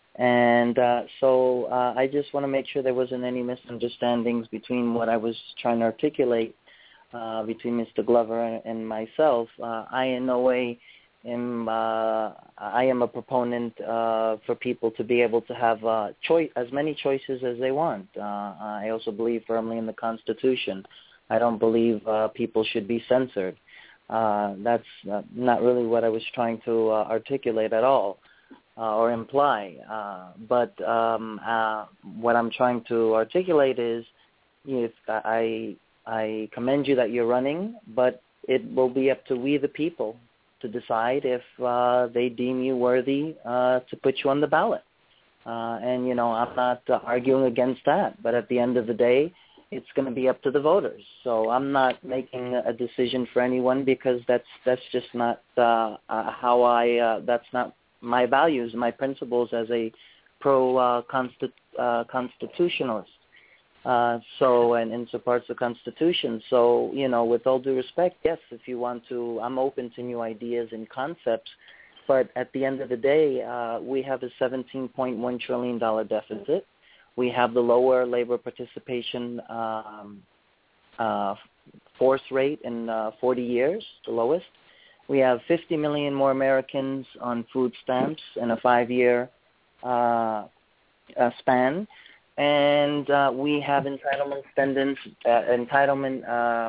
And uh, so uh, I just want to make sure there wasn't any misunderstandings between what I was trying to articulate uh, between Mister Glover and, and myself. Uh, I in no way am uh, I am a proponent uh, for people to be able to have uh, choice as many choices as they want. Uh, I also believe firmly in the Constitution. I don't believe uh, people should be censored. Uh, that's uh, not really what I was trying to uh, articulate at all uh, or imply. Uh, but um, uh, what I'm trying to articulate is, if I I commend you that you're running, but it will be up to we the people to decide if uh, they deem you worthy uh, to put you on the ballot. Uh, and, you know, I'm not uh, arguing against that. But at the end of the day, it's going to be up to the voters. So I'm not making a decision for anyone because that's that's just not uh, uh, how I, uh, that's not my values, my principles as a pro-constitutionalist. Uh, uh, constitutionalist. Uh, so, and, and supports the Constitution. So, you know, with all due respect, yes, if you want to, I'm open to new ideas and concepts. But at the end of the day, uh, we have a seventeen point one trillion dollars deficit. We have the lower labor participation um, uh, force rate in uh, forty years, the lowest. We have fifty million more Americans on food stamps in a five-year uh, uh, span. And uh, we have entitlement spendings, uh, entitlement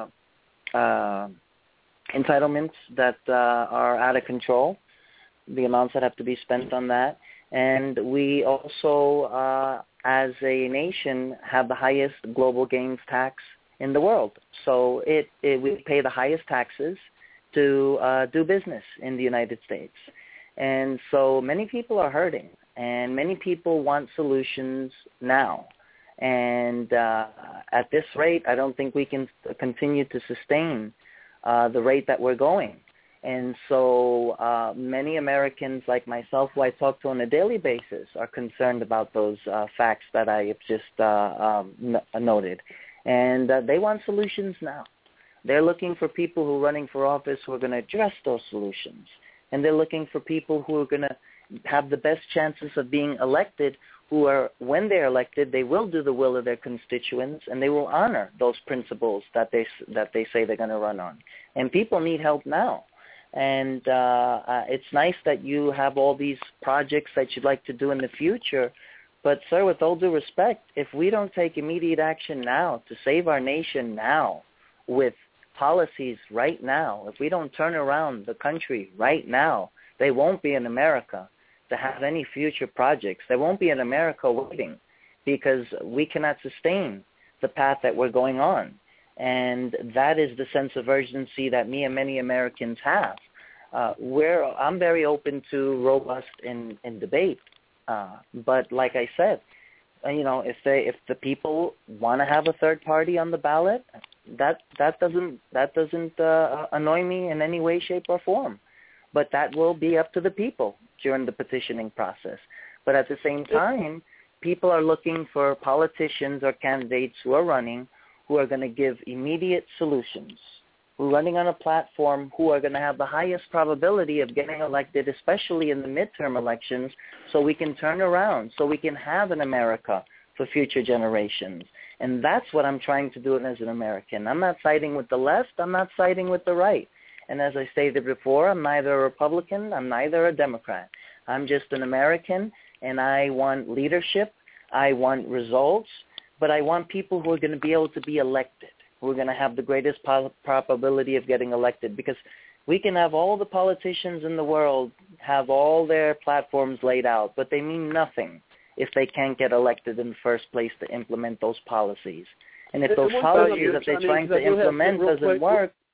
uh, uh, entitlements that uh, are out of control, the amounts that have to be spent on that. And we also, uh, as a nation, have the highest global gains tax in the world. So it, it we pay the highest taxes to uh, do business in the United States. And so many people are hurting. And many people want solutions now. And uh, at this rate, I don't think we can continue to sustain uh, the rate that we're going. And so uh, many Americans like myself, who I talk to on a daily basis, are concerned about those uh, facts that I have just uh, um, n- noted. And uh, they want solutions now. They're looking for people who are running for office who are going to address those solutions. And they're looking for people who are going to have the best chances of being elected, who are, when they're elected, they will do the will of their constituents, and they will honor those principles that they that they say they're going to run on. And people need help now. And uh, uh, it's nice that you have all these projects that you'd like to do in the future, but, sir, with all due respect, if we don't take immediate action now to save our nation now with policies right now, if we don't turn around the country right now, they won't be in America to have any future projects. There won't be in America waiting because we cannot sustain the path that we're going on. And that is the sense of urgency that me and many Americans have. Uh, we're, I'm very open to robust in, in debate. Uh, but like I said, you know, if they if the people want to have a third party on the ballot, that that doesn't that doesn't uh, annoy me in any way, shape, or form. But that will be up to the people during the petitioning process. But at the same time, people are looking for politicians or candidates who are running who are going to give immediate solutions, who are running on a platform who are going to have the highest probability of getting elected, especially in the midterm elections, so we can turn around, so we can have an America for future generations. And that's what I'm trying to do as an American. I'm not siding with the left. I'm not siding with the right. And as I stated before, I'm neither a Republican, I'm neither a Democrat. I'm just an American, and I want leadership, I want results, but I want people who are going to be able to be elected, who are going to have the greatest po- probability of getting elected, because we can have all the politicians in the world have all their platforms laid out, but they mean nothing if they can't get elected in the first place to implement those policies. And if those policies that they're trying to implement doesn't work,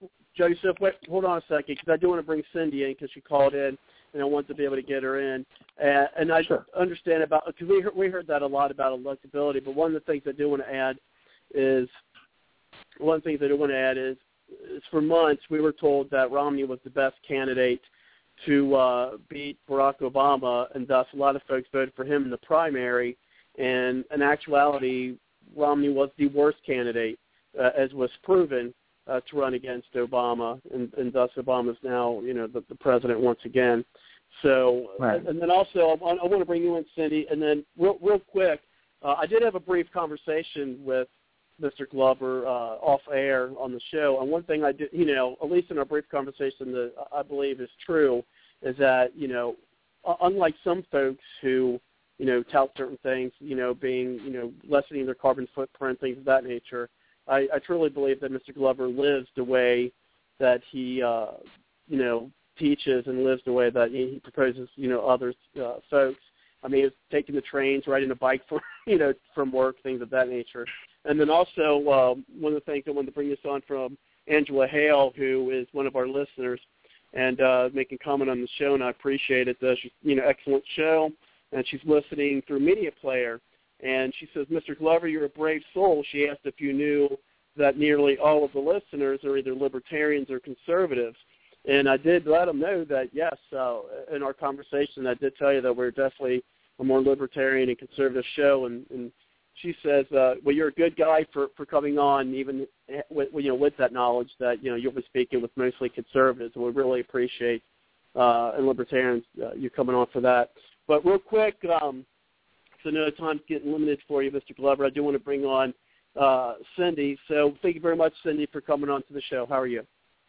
Joseph, wait, hold on a second, because I do want to bring Cindy in because she called in, and I want to be able to get her in. Uh, and I sure. understand about, because we heard, we heard that a lot about electability, but one of the things I do want to add is, one of the things I do want to add is, is for months we were told that Romney was the best candidate to uh, beat Barack Obama, and thus a lot of folks voted for him in the primary. And in actuality, Romney was the worst candidate, uh, as was proven, uh, to run against Obama, and, and thus Obama's now, you know, the, the president once again. So, right. and then also, I, I want to bring you in, Cindy, and then real, real quick, uh, I did have a brief conversation with Mister Glover uh, off air on the show, and one thing I did, you know, at least in our brief conversation that I believe is true, is that, you know, unlike some folks who, you know, tout certain things, you know, being, you know, lessening their carbon footprint, things of that nature, I, I truly believe that Mister Glover lives the way that he, uh, you know, teaches and lives the way that he proposes, you know, others uh, folks. I mean, it's taking the trains, riding a bike for, you know, from work, things of that nature. And then also uh, one of the things I wanted to bring this on from Angela Hale, who is one of our listeners, and uh, making comment on the show, and I appreciate it. Uh, she's, you know, excellent show, and she's listening through Media Player. And she says, Mister Glover, you're a brave soul. She asked if you knew that nearly all of the listeners are either libertarians or conservatives. And I did let them know that, yes, uh, in our conversation, I did tell you that we're definitely a more libertarian and conservative show. And, and she says, uh, well, you're a good guy for, for coming on, even with, you know, with that knowledge that, you know, you'll be speaking with mostly conservatives. And we really appreciate, uh, and libertarians, uh, you coming on for that. But real quick, um, so I know time's getting limited for you, Mister Glover. I do want to bring on uh, Cindy. So thank you very much, Cindy, for coming on to the show. How are you?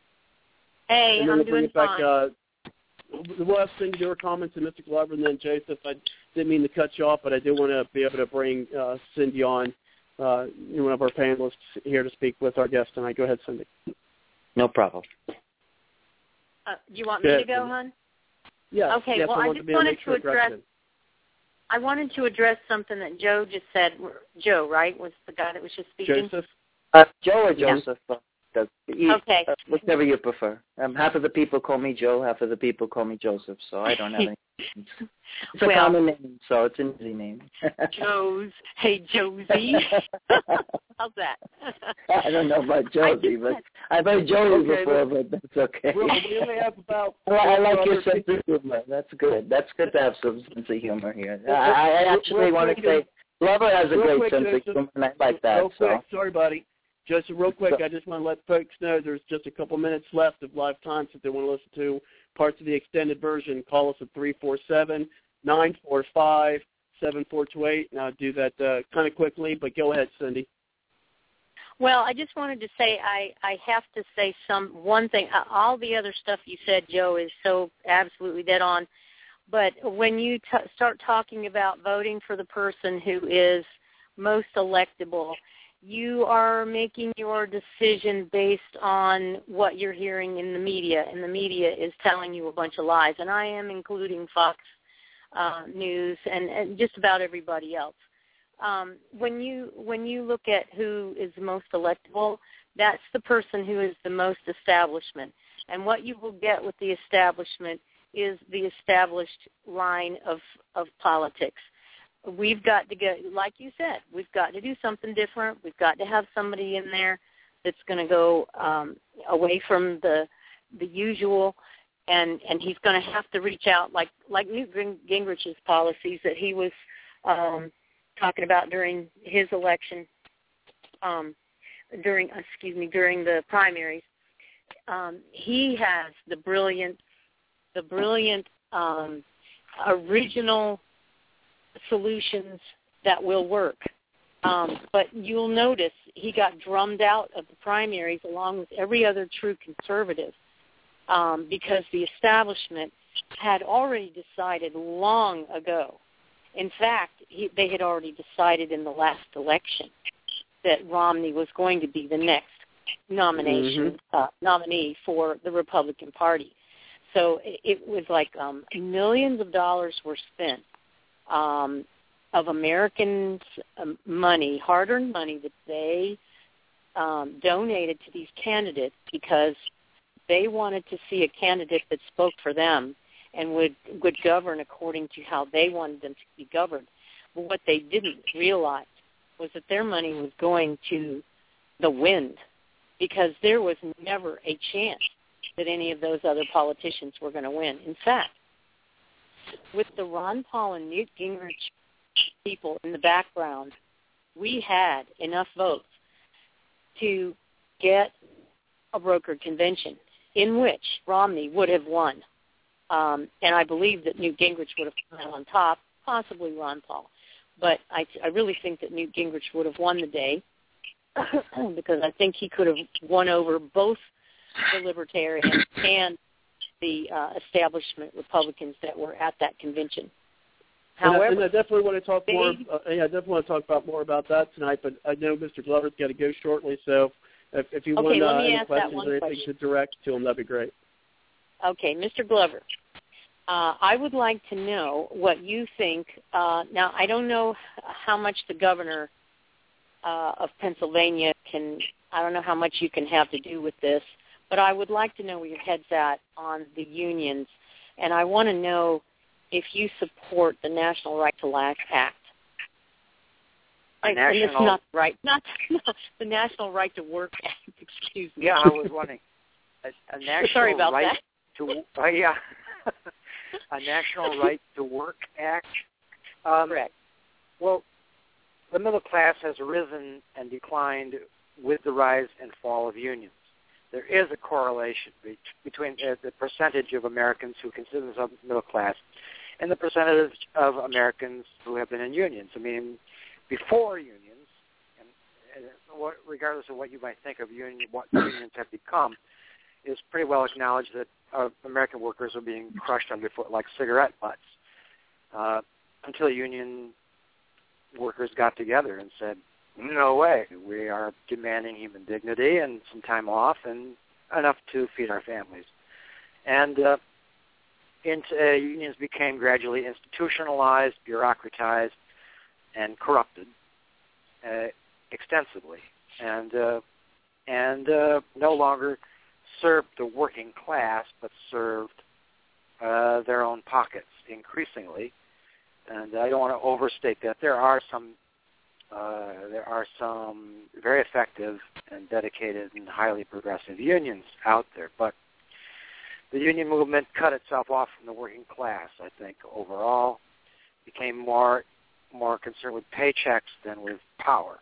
Hey, and then I'm we'll bring doing it back, fine. Uh, we'll have Cindy do her comments to Mister Glover, and then Joseph. I didn't mean to cut you off, but I do want to be able to bring uh, Cindy on, uh, one of our panelists here to speak with our guest tonight. Go ahead, Cindy. No problem. Uh, do you want me Go to ahead, go, Cindy. hon? Yes. Okay, yes, well, I, I want just to wanted to sure address I wanted to address something that Joe just said. Joe, right, was the guy that was just speaking? Joseph? Uh, Joe or Joseph? Yeah. Uh, okay. Uh, whichever you prefer. Um, half of the people call me Joe, half of the people call me Joseph, so I don't have any. It's a well, common name, so it's an easy name. Joe's. Hey, Josie. How's that? I don't know about Josie, but I've heard Josie okay, before, but that's okay. Well, we only have about... Well, I like your sense of humor. That's good. That's good to have some sense of humor here. I, I actually want to say Glover has a great quick, sense Joseph, of humor, and I like that. Real quick, so. sorry, buddy. Just real quick, I just want to let folks know there's just a couple minutes left of live time, so if they want to listen to parts of the extended version, call us at three four seven, nine four five, seven four two eight, and I'll do that uh, kind of quickly, but go ahead, Cindy. Well, I just wanted to say I, I have to say some one thing. All the other stuff you said, Joe, is so absolutely dead on. But when you t- start talking about voting for the person who is most electable, you are making your decision based on what you're hearing in the media, and the media is telling you a bunch of lies. And I am including Fox uh, News and, and just about everybody else. Um, when you when you look at who is the most electable, that's the person who is the most establishment. And what you will get with the establishment is the established line of, of politics. We've got to get, like you said, we've got to do something different. We've got to have somebody in there that's going to go um, away from the the usual, and, and he's going to have to reach out, like like Newt Gingrich's policies that he was um, talking about during his election, um, during excuse me, during the primaries. Um, he has the brilliant, the brilliant um, original solutions that will work. Um, but you'll notice he got drummed out of the primaries along with every other true conservative um, because the establishment had already decided long ago. In fact, he, they had already decided in the last election that Romney was going to be the next nomination mm-hmm. uh, nominee for the Republican Party. So it, it was like um, millions of dollars were spent Um, of Americans' um, money, hard-earned money that they um, donated to these candidates because they wanted to see a candidate that spoke for them and would, would govern according to how they wanted them to be governed. But what they didn't realize was that their money was going to the wind, because there was never a chance that any of those other politicians were going to win. In fact, with the Ron Paul and Newt Gingrich people in the background, we had enough votes to get a brokered convention in which Romney would have won. Um, and I believe that Newt Gingrich would have come out on top, possibly Ron Paul. But I, I really think that Newt Gingrich would have won the day because I think he could have won over both the Libertarians and the uh, establishment Republicans that were at that convention. However, and I, and I definitely want to talk they, more. Uh, yeah, I definitely want to talk about more about that tonight. But I know Mister Glover's got to go shortly, so if, if you okay, want uh, any questions or anything question. to direct to him, that'd be great. Okay, Mister Glover, uh, I would like to know what you think. Uh, now, I don't know how much the governor uh, of Pennsylvania can. I don't know how much you can have to do with this, but I would like to know where your head's at on the unions, and I want to know if you support the National Right to Laugh Act. A national, and it's not right, not no, the National Right to Work Act. Excuse me. Yeah, I was wondering. A, a national Sorry about right that. to uh, yeah, a National Right to Work Act. Um, Correct. Well, the middle class has risen and declined with the rise and fall of unions. There is a correlation be- between uh, the percentage of Americans who consider themselves middle class and the percentage of Americans who have been in unions. I mean, before unions, and, and what, regardless of what you might think of union, what unions have become, it's pretty well acknowledged that uh, American workers are being crushed underfoot like cigarette butts. Uh, until union workers got together and said, no way, we are demanding human dignity and some time off and enough to feed our families. And uh, into, uh, unions became gradually institutionalized, bureaucratized, and corrupted uh, extensively, and uh, and uh, no longer served the working class, but served uh, their own pockets increasingly. And I don't want to overstate that. There are some uh, there are some very effective and dedicated and highly progressive unions out there, but the union movement cut itself off from the working class, I think, overall, became more more concerned with paychecks than with power.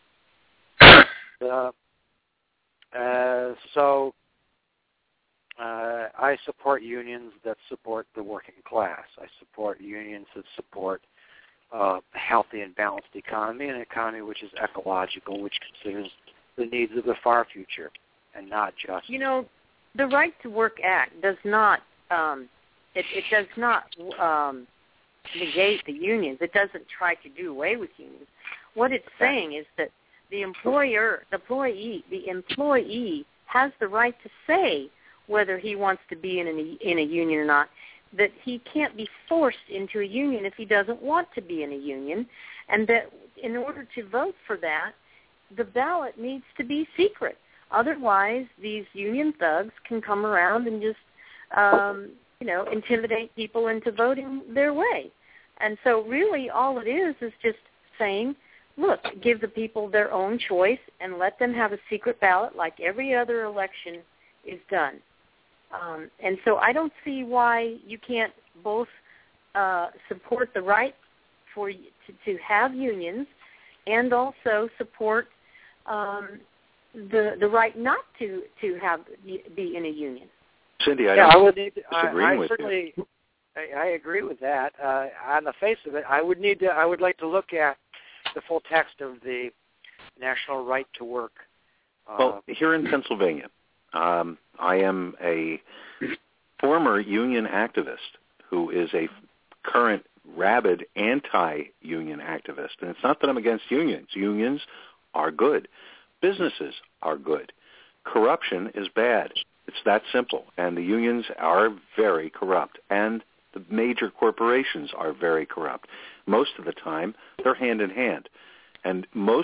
Uh, uh, so uh, I support unions that support the working class. I support unions that support uh, a healthy and balanced economy, an economy which is ecological, which considers the needs of the far future and not just... You know, the Right to Work Act does not, um, it, it does not um, negate the unions. It doesn't try to do away with unions. What it's saying is that the employer, the employee, the employee has the right to say whether he wants to be in a, in a union or not, that he can't be forced into a union if he doesn't want to be in a union, and that in order to vote for that, the ballot needs to be secret. Otherwise, these union thugs can come around and just, um, you know, intimidate people into voting their way. And so really all it is is just saying, look, give the people their own choice and let them have a secret ballot like every other election is done. Um, and so I don't see why you can't both uh, support the right for to, to have unions and also support um, the the right not to, to have be in a union. Cindy, I yeah, don't I would need to, disagree I, I with certainly, you. I, I agree with that. Uh, on the face of it, I would need to. I would like to look at the full text of the National Right to Work. Uh, Well, here in Pennsylvania, um, I am a former union activist who is a current rabid anti-union activist. And it's not that I'm against unions. Unions are good. Businesses are good. Corruption is bad. It's that simple. And the unions are very corrupt. And the major corporations are very corrupt. Most of the time, they're hand in hand. And most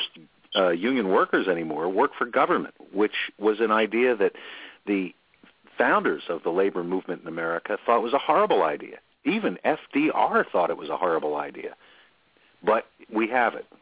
uh, union workers anymore, work for government, which was an idea that the founders of the labor movement in America thought was a horrible idea. Even F D R thought it was a horrible idea. But we have it.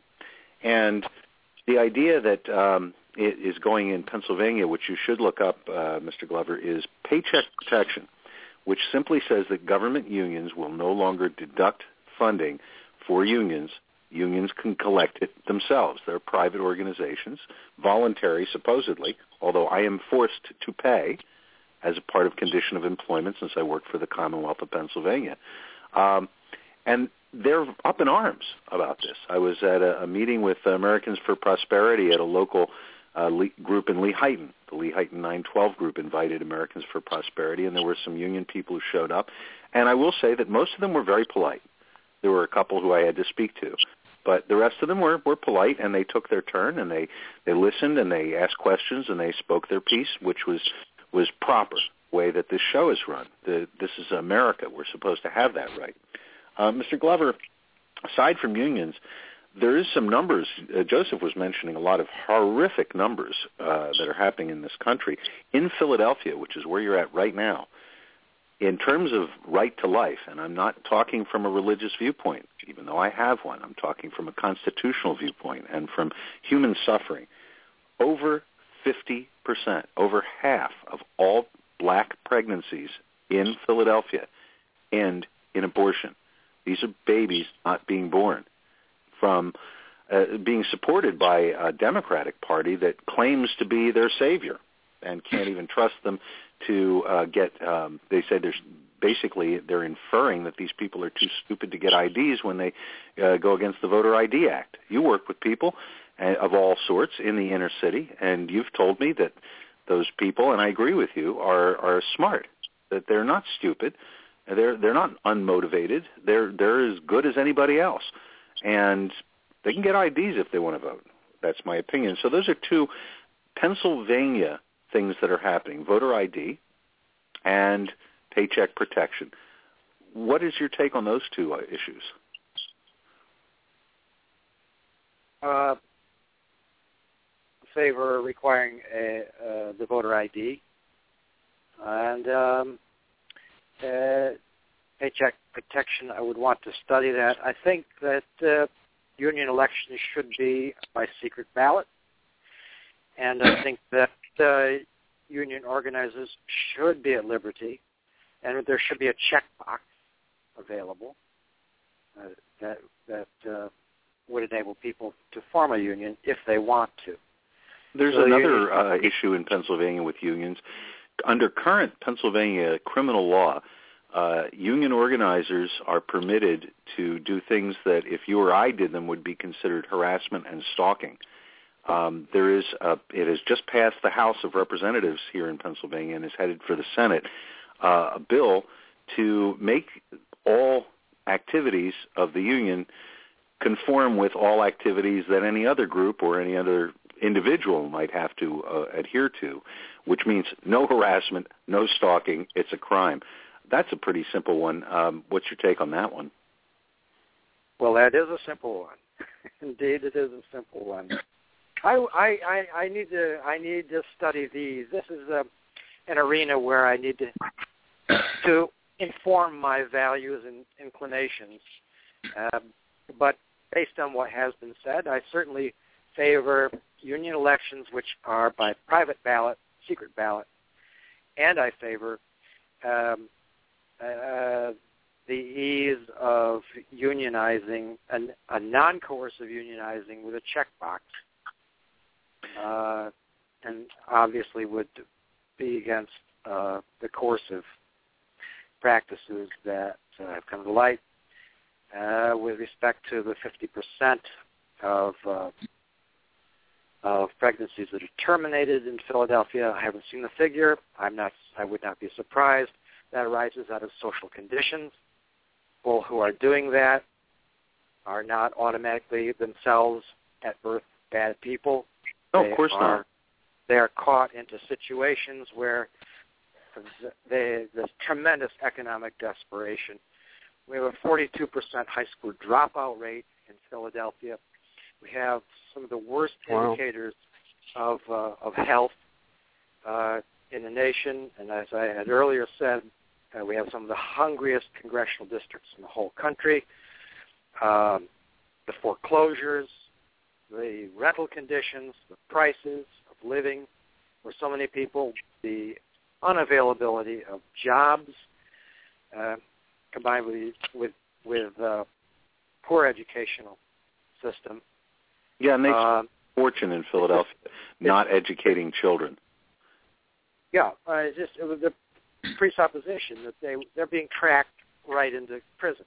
And the idea that um, it is going in Pennsylvania, which you should look up, uh, Mister Glover, is paycheck protection, which simply says that government unions will no longer deduct funding for unions. Unions can collect it themselves. They're private organizations, voluntary supposedly, although I am forced to pay as a part of condition of employment since I work for the Commonwealth of Pennsylvania. Um, and they're up in arms about this. I was at a, a meeting with Americans for Prosperity at a local uh, group in Lehighton. The Lehighton nine twelve group invited Americans for Prosperity, and there were some union people who showed up. And I will say that most of them were very polite. There were a couple who I had to speak to. But the rest of them were, were polite, and they took their turn, and they, they listened, and they asked questions, and they spoke their piece, which was, was proper way that this show is run. The, this is America. We're supposed to have that right. Uh, Mister Glover, aside from unions, there is some numbers. Uh, Joseph was mentioning a lot of horrific numbers uh, that are happening in this country. In Philadelphia, which is where you're at right now, in terms of right to life, and I'm not talking from a religious viewpoint, even though I have one. I'm talking from a constitutional viewpoint and from human suffering. Over fifty percent, over half of all black pregnancies in Philadelphia end in abortion. These are babies not being born from uh, being supported by a Democratic Party that claims to be their savior and can't even trust them to uh, get, um, they say there's basically they're inferring that these people are too stupid to get I Ds when they uh, go against the Voter I D Act. You work with people uh, of all sorts in the inner city, and you've told me that those people, and I agree with you, are, are smart, that they're not stupid. They're they're not unmotivated. They're they're as good as anybody else, and they can get I Ds if they want to vote. That's my opinion. So those are two Pennsylvania things that are happening: voter I D and paycheck protection. What is your take on those two uh, issues? Uh, favor requiring a, uh, the voter I D and. Um, Uh, paycheck protection, I would want to study that. I think that uh, union elections should be by secret ballot, and I think that uh, union organizers should be at liberty, and there should be a checkbox available uh, that that uh, would enable people to form a union if they want to. There's so another union- uh, issue in Pennsylvania with unions. Under current Pennsylvania criminal law, uh, union organizers are permitted to do things that, if you or I did them, would be considered harassment and stalking. Um, there is a, it has just passed the House of Representatives here in Pennsylvania and is headed for the Senate, uh, a bill to make all activities of the union conform with all activities that any other group or any other individual might have to uh, adhere to, which means no harassment, no stalking. It's a crime. That's a pretty simple one. Um, what's your take on that one? Well, that is a simple one. Indeed, it is a simple one. I, I, I, I need to I need to study these. This is a, an arena where I need to to inform my values and inclinations. Um, but based on what has been said, I certainly favor union elections which are by private ballot, secret ballot, and I favor um, uh, the ease of unionizing, an, a non-coercive unionizing with a checkbox, uh, and obviously would be against uh, the coercive practices that uh, have come to light uh, with respect to the fifty percent of uh, of pregnancies that are terminated in Philadelphia. I haven't seen the figure. I'm not. I would not be surprised. That arises out of social conditions. People who are doing that are not automatically themselves at birth bad people. No, they of course are, not. They are caught into situations where they, there's tremendous economic desperation. We have a forty-two percent high school dropout rate in Philadelphia. We have some of the worst wow. indicators of uh, of health uh, in the nation, and as I had earlier said, uh, we have some of the hungriest congressional districts in the whole country. Um, the foreclosures, the rental conditions, the prices of living for so many people, the unavailability of jobs, uh, combined with with with uh, poor educational system. Yeah, and they uh, fortune in Philadelphia not educating children. Yeah, uh, it's just it was the presupposition that they they're being tracked right into prison.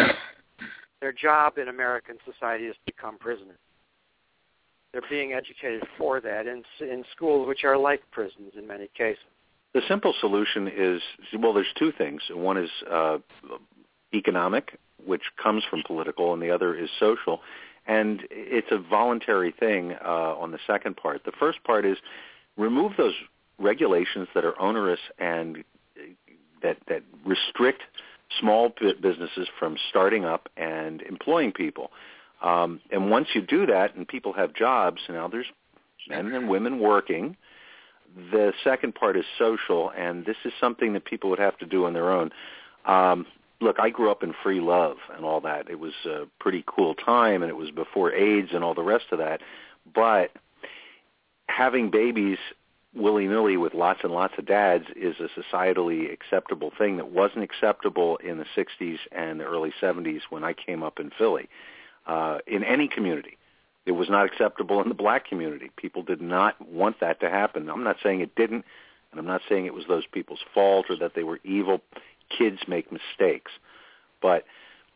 Their job in American society is to become prisoners. They're being educated for that in in schools which are like prisons in many cases. The simple solution is, well, there's two things. One is uh, economic, which comes from political, and the other is social. And it's a voluntary thing uh, on the second part. The first part is remove those regulations that are onerous and that, that restrict small businesses from starting up and employing people. Um, and once you do that and people have jobs, now there's men and women working. The second part is social, and this is something that people would have to do on their own. Um, look, I grew up in free love and all that. It was a pretty cool time, and it was before AIDS and all the rest of that. But having babies willy-nilly with lots and lots of dads is a societally acceptable thing that wasn't acceptable in the sixties and the early seventies when I came up in Philly, uh, in any community. It was not acceptable in the black community. People did not want that to happen. I'm not saying it didn't, and I'm not saying it was those people's fault or that they were evil. Kids make mistakes. But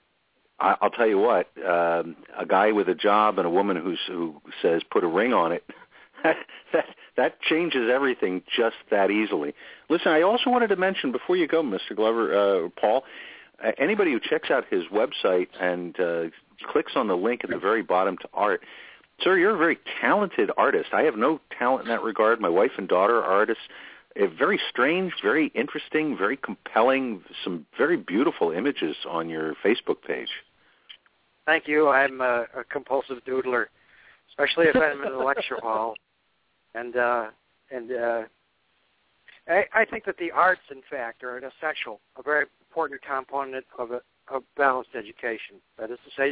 I, I'll tell you what, um, a guy with a job and a woman who's, who says put a ring on it, that, that, that changes everything just that easily. Listen, I also wanted to mention before you go, Mister Glover, uh, Paul, uh, anybody who checks out his website and uh, clicks on the link at the very bottom to art, sir, you're a very talented artist. I have no talent in that regard. My wife and daughter are artists. A very strange, very interesting, very compelling, some very beautiful images on your Facebook page. Thank you. I'm a, a compulsive doodler, especially if I'm in a lecture hall. And uh, and uh, I, I think that the arts, in fact, are an essential, a very important component of a, of balanced education. That is to say,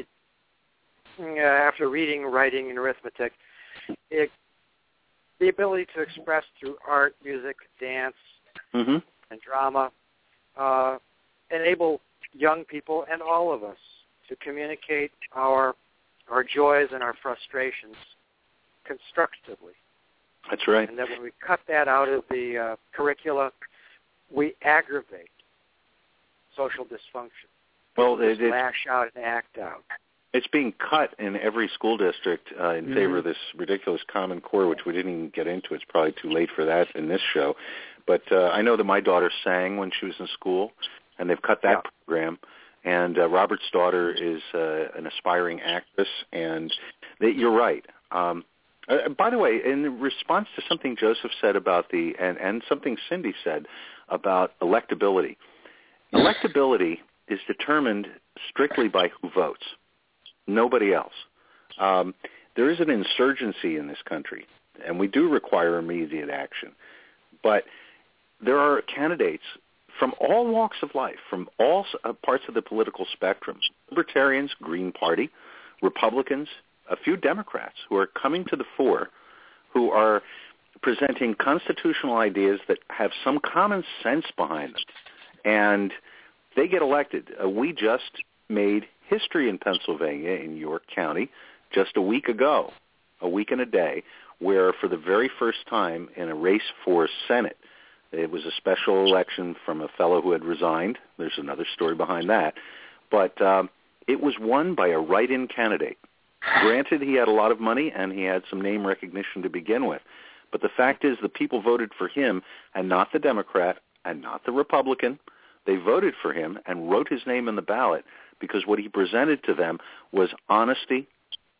uh, after reading, writing, and arithmetic, it, the ability to express through art, music, dance, mm-hmm. and drama uh, enable young people and all of us to communicate our our joys and our frustrations constructively. That's right. And that when we cut that out of the uh, curricula, we aggravate social dysfunction. Well, it, it, lash out and act out. It's being cut in every school district uh, in mm-hmm. favor of this ridiculous Common Core, which we didn't even get into. It's probably too late for that in this show. But uh, I know that my daughter sang when she was in school, and they've cut that yeah. program. And uh, Robert's daughter is uh, an aspiring actress, and they, you're right. Um, uh, by the way, in response to something Joseph said about the, and, and something Cindy said about electability, electability is determined strictly by who votes, nobody else. Um, there is an insurgency in this country, and we do require immediate action. But there are candidates from all walks of life, from all parts of the political spectrum, libertarians, Green Party, Republicans, a few Democrats who are coming to the fore, who are presenting constitutional ideas that have some common sense behind them. And they get elected. Uh, we just made history in Pennsylvania, in York County, just a week ago, a week and a day, where for the very first time in a race for Senate, it was a special election from a fellow who had resigned. There's another story behind that. But um, it was won by a write-in candidate. Granted, he had a lot of money and he had some name recognition to begin with. But the fact is the people voted for him and not the Democrat and not the Republican. They voted for him and wrote his name in the ballot because what he presented to them was honesty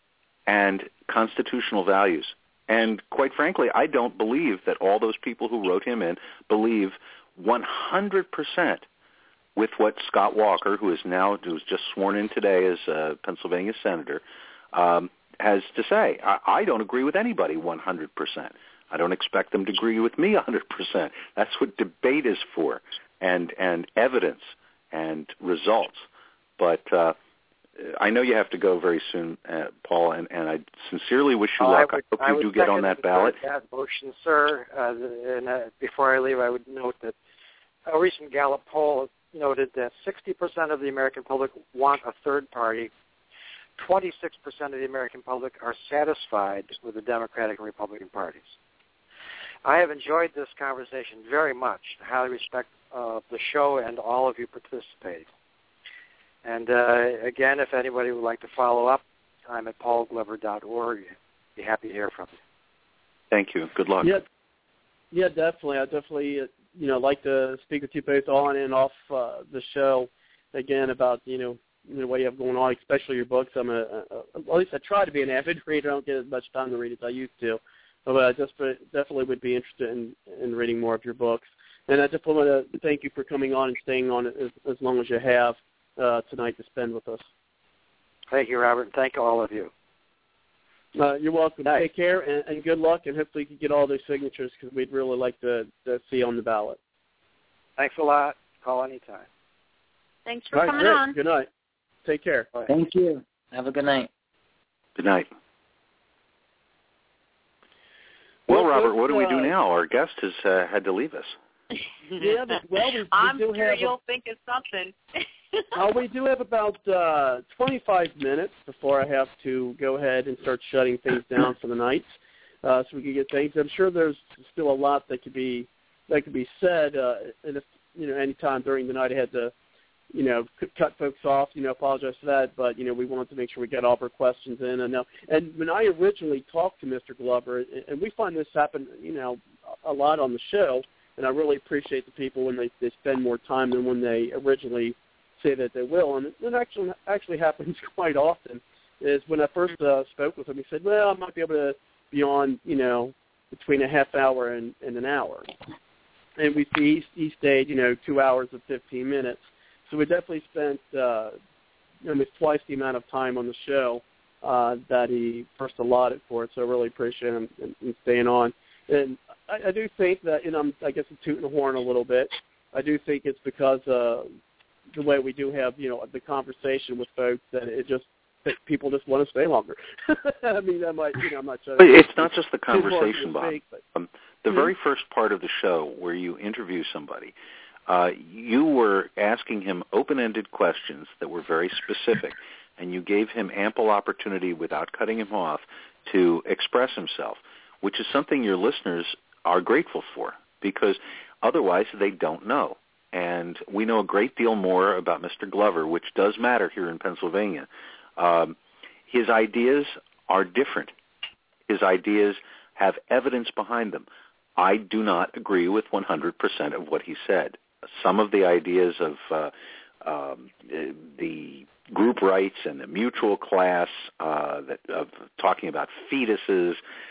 and constitutional values. And quite frankly, I don't believe that all those people who wrote him in believe one hundred percent with what Scott Walker, who is now who's just sworn in today as a Pennsylvania senator, um, has to say. I, I don't agree with anybody one hundred percent. I don't expect them to agree with me one hundred percent. That's what debate is for, and and evidence and results. But uh, I know you have to go very soon, uh, Paul, and, and I sincerely wish you uh, luck. I, would, I hope I you do get on that ballot. That motion, sir. Uh, and uh, before I leave, I would note that a recent Gallup poll noted that sixty percent of the American public want a third party. twenty-six percent of the American public are satisfied with the Democratic and Republican parties. I have enjoyed this conversation very much. I highly respect uh, the show and all of you participating. And uh, again, if anybody would like to follow up, I'm at paul glover dot org. Be happy to hear from you. Thank you. Good luck. Yeah, yeah, definitely. I definitely, uh, you know, like to speak with you both on and off uh, the show again about, you know, the way you have going on, especially your books. I'm a, a, at least I try to be an avid reader. I don't get as much time to read as I used to, but I just definitely would be interested in, in reading more of your books. And I just want to thank you for coming on and staying on as, as long as you have uh, tonight to spend with us. Thank you, Robert, and thank all of you. Uh, you're welcome. Nice. Take care, and, and good luck, and hopefully you can get all those signatures because we'd really like to, to see on the ballot. Thanks a lot. Call anytime. Thanks for all right, coming great. on. Good night. Take care. Bye. Thank you. Have a good night. Good night. Well, Well, Robert, folks, what do we do uh, now? Our guest has uh, had to leave us. Yeah, but, well, we, we I'm do sure have you'll think of something. a, uh, we do have about uh, twenty-five minutes before I have to go ahead and start shutting things down for the night, uh, so we can get things. I'm sure there's still a lot that could be that could be said, uh, and if you know, any time during the night I had to, you know, c- cut folks off, you know, apologize for that, but you know, we wanted to make sure we got all of our questions in. And, uh, and when I originally talked to Mister Glover, and, and we find this happen, you know, a lot on the show. And I really appreciate the people when they, they spend more time than when they originally say that they will. And it actually actually happens quite often. Is when I first uh, spoke with him, he said, "Well, I might be able to be on, you know, between a half hour and, and an hour." And we see he, he stayed, you know, two hours and fifteen minutes. So we definitely spent uh, almost twice the amount of time on the show uh, that he first allotted for it. So I really appreciate him and, and staying on. And I, I do think that, you know, I'm, I guess I'm tooting the horn a little bit. I do think it's because uh, the way we do have, you know, the conversation with folks that it just that people just want to stay longer. I mean, I might, you know, I'm not sure. But it's not just the conversation, Bob. Speak, but, um, the mm-hmm. very first part of the show where you interview somebody, uh, you were asking him open-ended questions that were very specific, and you gave him ample opportunity without cutting him off to express himself, which is something your listeners are grateful for because otherwise they don't know. And we know a great deal more about Mister Glover, which does matter here in Pennsylvania. Um, his ideas are different. His ideas have evidence behind them. I do not agree with one hundred percent of what he said. Some of the ideas of uh, um, the group rights and the mutual class, uh, that, of talking about fetuses,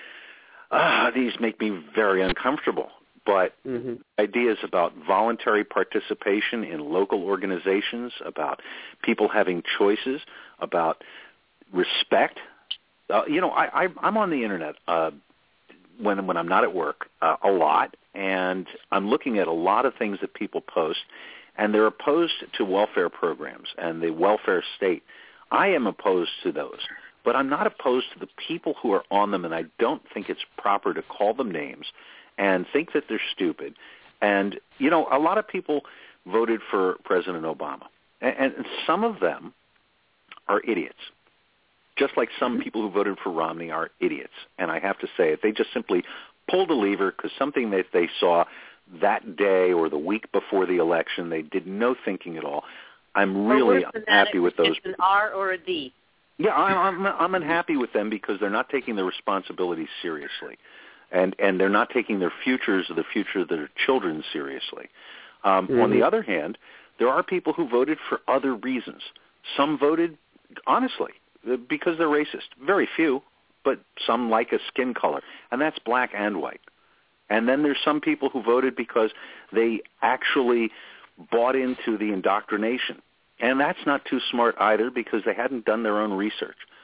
uh, these make me very uncomfortable. But mm-hmm. ideas about voluntary participation in local organizations, about people having choices, about respect. Uh, you know, I, I, I'm on the Internet uh, when when I'm not at work uh, a lot, and I'm looking at a lot of things that people post, and they're opposed to welfare programs and the welfare state. I am opposed to those, but I'm not opposed to the people who are on them, and I don't think it's proper to call them names and think that they're stupid. And, you know, a lot of people voted for President Obama, and, and some of them are idiots, just like some people who voted for Romney are idiots. And I have to say it. They just simply pulled a lever because something that they saw that day or the week before the election, they did no thinking at all. I'm really unhappy with those. It's an R or a D. Yeah, I'm, I'm, I'm unhappy with them because they're not taking their responsibilities seriously. And, and they're not taking their futures or the future of their children seriously. Um, mm-hmm. On the other hand, there are people who voted for other reasons. Some voted, honestly, because they're racist. Very few, but some like a skin color, and that's black and white. And then there's some people who voted because they actually bought into the indoctrination. And that's not too smart either because they hadn't done their own research.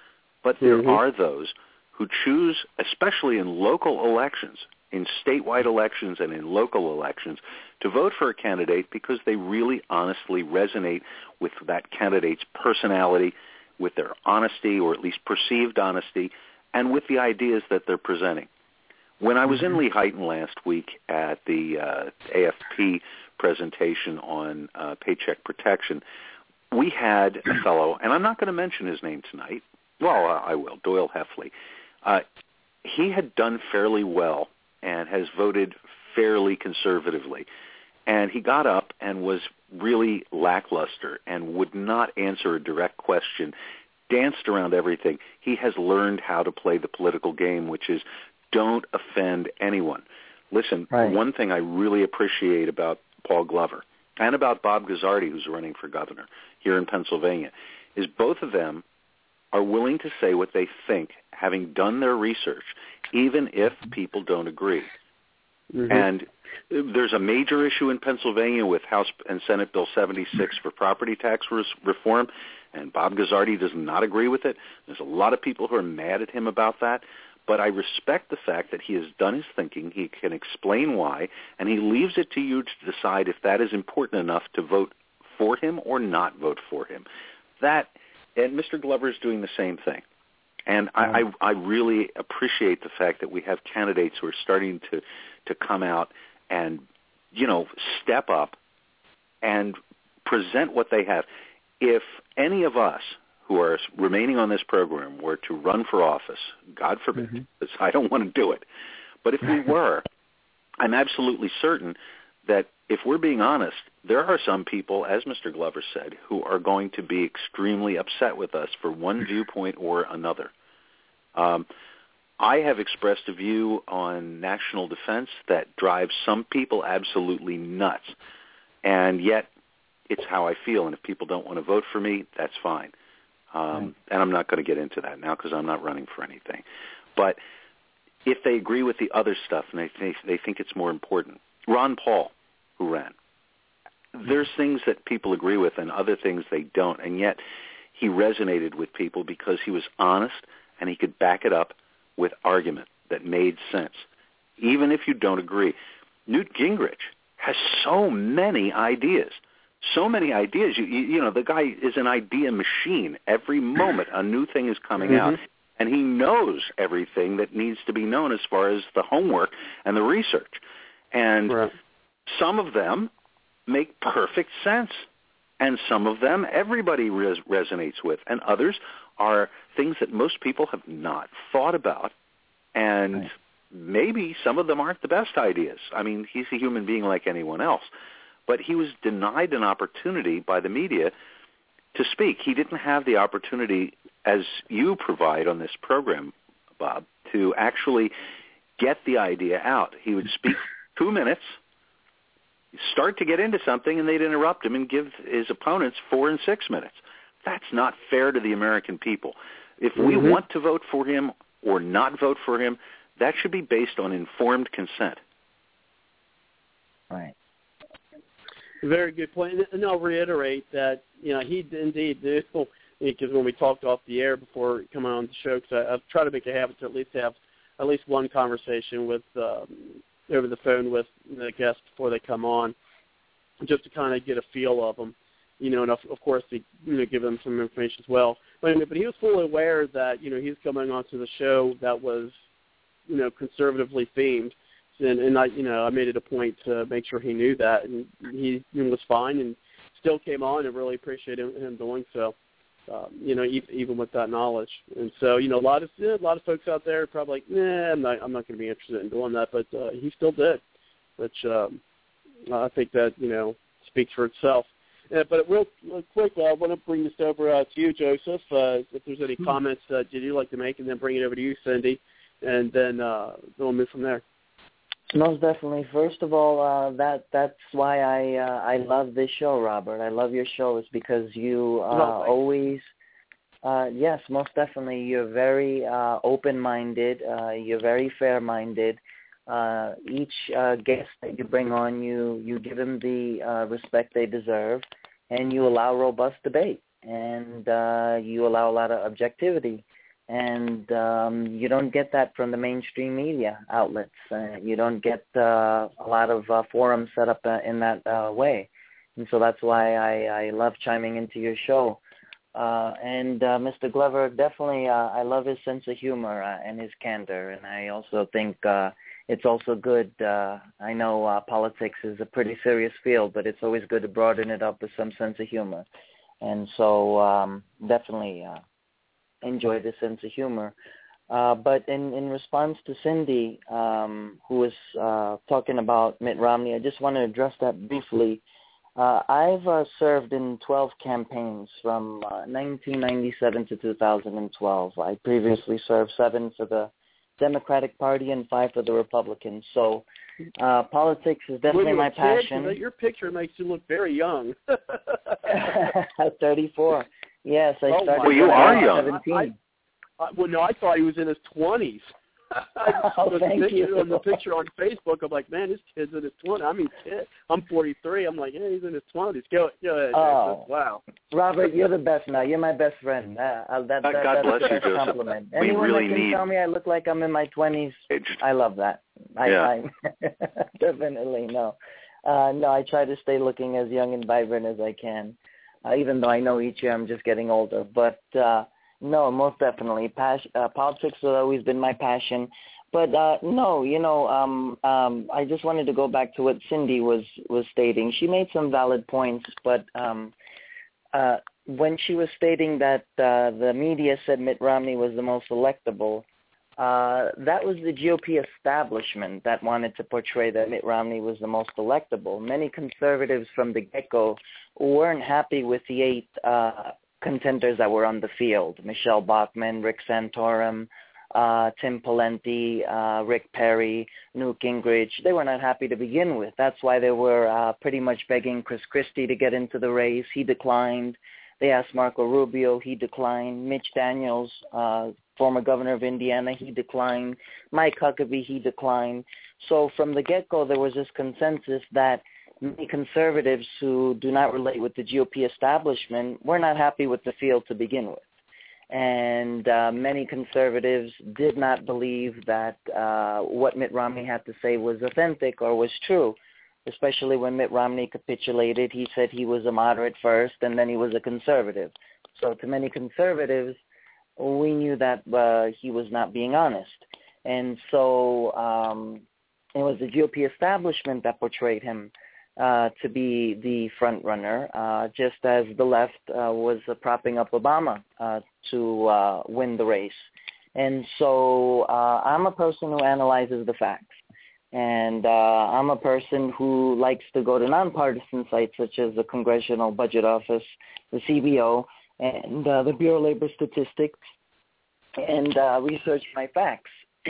But there mm-hmm. are those who choose, especially in local elections, in statewide elections and in local elections, to vote for a candidate because they really honestly resonate with that candidate's personality, with their honesty, or at least perceived honesty, and with the ideas that they're presenting. When I was mm-hmm. in Lehighton last week at the uh, A F P presentation on uh, paycheck protection, we had a fellow, and I'm not going to mention his name tonight. Well, uh, I will, Doyle Heffley. Uh, he had done fairly well and has voted fairly conservatively. And he got up and was really lackluster and would not answer a direct question, danced around everything. He has learned how to play the political game, which is don't offend anyone. Listen, right. One thing I really appreciate about Paul Glover and about Bob Guzzardi, who's running for governor here in Pennsylvania, is both of them are willing to say what they think, having done their research, even if people don't agree. Mm-hmm. And there's a major issue in Pennsylvania with House and Senate Bill seventy-six for property tax reform, and Bob Guzzardi does not agree with it. There's a lot of people who are mad at him about that, but I respect the fact that he has done his thinking, he can explain why, and he leaves it to you to decide if that is important enough to vote for him or not vote for him. That, and Mister Glover is doing the same thing. And I, I, I really appreciate the fact that we have candidates who are starting to, to come out and, you know, step up and present what they have. If any of us who are remaining on this program were to run for office, God forbid, mm-hmm. because I don't want to do it, but if we were, I'm absolutely certain that if we're being honest, there are some people, as Mister Glover said, who are going to be extremely upset with us for one viewpoint or another. Um, I have expressed a view on national defense that drives some people absolutely nuts, and yet it's how I feel, and if people don't want to vote for me, that's fine. Um, right. And I'm not going to get into that now because I'm not running for anything. But if they agree with the other stuff and they think, they think it's more important, Ron Paul, who ran, there's things that people agree with and other things they don't, and yet he resonated with people because he was honest and he could back it up with argument that made sense, even if you don't agree. Newt Gingrich has so many ideas, so many ideas. You, you, you know, the guy is an idea machine. Every moment a new thing is coming mm-hmm. out, and he knows everything that needs to be known as far as the homework and the research. And right. some of them make perfect sense, and some of them everybody res- resonates with, and others are things that most people have not thought about, and right. maybe some of them aren't the best ideas. I mean, he's a human being like anyone else, but he was denied an opportunity by the media to speak. He didn't have the opportunity, as you provide on this program, Bob, to actually get the idea out. He would speak two minutes, start to get into something, and they'd interrupt him and give his opponents four and six minutes. That's not fair to the American people. If we mm-hmm. want to vote for him or not vote for him, that should be based on informed consent. Right. Very good point. And I'll reiterate that, you know, he indeed did, because when we talked off the air before coming on the show, because I've tried to make a habit to at least have at least one conversation with um, over the phone with the guests before they come on, just to kind of get a feel of them. You know, and of, of course, to, you know, give them some information as well. But, but he was fully aware that, you know, he was coming onto the show that was, you know, conservatively themed. And, and I, you know, I made it a point to make sure he knew that. And he, he was fine and still came on and really appreciated him, him doing so, um, you know, even, even with that knowledge. And so, you know, a lot of yeah, a lot of folks out there are probably like, nah, I'm not, I'm not going to be interested in doing that. But uh, he still did, which um, I think that, you know, speaks for itself. Uh, but real, real quick, uh, I want to bring this over uh, to you, Joseph. Uh, if there's any comments uh, that you'd like to make, and then bring it over to you, Cindy, and then uh, we'll move from there. Most definitely. First of all, uh, that that's why I uh, I love this show, Robert. I love your show. It's because you uh, oh, always, uh, yes, most definitely. You're very uh, open-minded. Uh, you're very fair-minded. Uh, each uh, guest that you bring on, you, you give them the uh, respect they deserve, and you allow robust debate, and uh, you allow a lot of objectivity. And um, you don't get that from the mainstream media outlets. Uh, you don't get uh, a lot of uh, forums set up uh, in that uh, way. And so that's why I, I love chiming into your show. Uh, and uh, Mister Glover, definitely, uh, I love his sense of humor uh, and his candor. And I also think uh, it's also good. Uh, I know uh, politics is a pretty serious field, but it's always good to broaden it up with some sense of humor. And so um, definitely uh, enjoy the sense of humor. Uh, but in, in response to Cindy, um, who was uh, talking about Mitt Romney, I just want to address that briefly. Uh, I've uh, served in twelve campaigns from uh, nineteen ninety-seven to two thousand twelve. I previously served seven for the Democratic Party and five for the Republicans. So uh, politics is definitely my passion. Your picture makes you look very young. thirty-four. Yes, I oh started well, you when are I was young. seventeen. I, I, well, no, I thought he was in his twenties. Oh, the thank picture, you. On the picture on Facebook, I'm like, man, this kid's in his twenties. I mean, kid, I'm forty-three. I'm like, yeah, he's in his twenties. Go, go ahead. Oh, wow. Robert, you're the best now. You're my best friend. Uh, I'll, that, that, God that's bless the you, best Joseph. compliment. We Anyone really that can need- tell me I look like I'm in my twenties, I love that. I, Yeah. I definitely no. Uh, no, I try to stay looking as young and vibrant as I can, uh, even though I know each year I'm just getting older. But uh, no, most definitely. Pas- uh, politics has always been my passion. But uh, no, you know, um, um, I just wanted to go back to what Cindy was, was stating. She made some valid points, but um, uh, when she was stating that uh, the media said Mitt Romney was the most electable, uh, that was the G O P establishment that wanted to portray that Mitt Romney was the most electable. Many conservatives from the get-go weren't happy with the eight uh, contenders that were on the field: Michelle Bachmann, Rick Santorum, Uh, Tim Pawlenty, uh, Rick Perry, Newt Gingrich. They were not happy to begin with. That's why they were uh, pretty much begging Chris Christie to get into the race. He declined. They asked Marco Rubio. He declined. Mitch Daniels, uh, former governor of Indiana, he declined. Mike Huckabee, he declined. So from the get-go, there was this consensus that many conservatives who do not relate with the G O P establishment were not happy with the field to begin with. And uh, many conservatives did not believe that uh, what Mitt Romney had to say was authentic or was true, especially when Mitt Romney capitulated. He said he was a moderate first, and then he was a conservative. So to many conservatives, we knew that uh, he was not being honest. And so um, it was the G O P establishment that portrayed him uh, to be the front runner, uh, just as the left uh, was uh, propping up Obama uh, to uh, win the race. And so uh, I'm a person who analyzes the facts. And uh, I'm a person who likes to go to nonpartisan sites such as the Congressional Budget Office, the C B O, and uh, the Bureau of Labor Statistics, and uh, research my facts.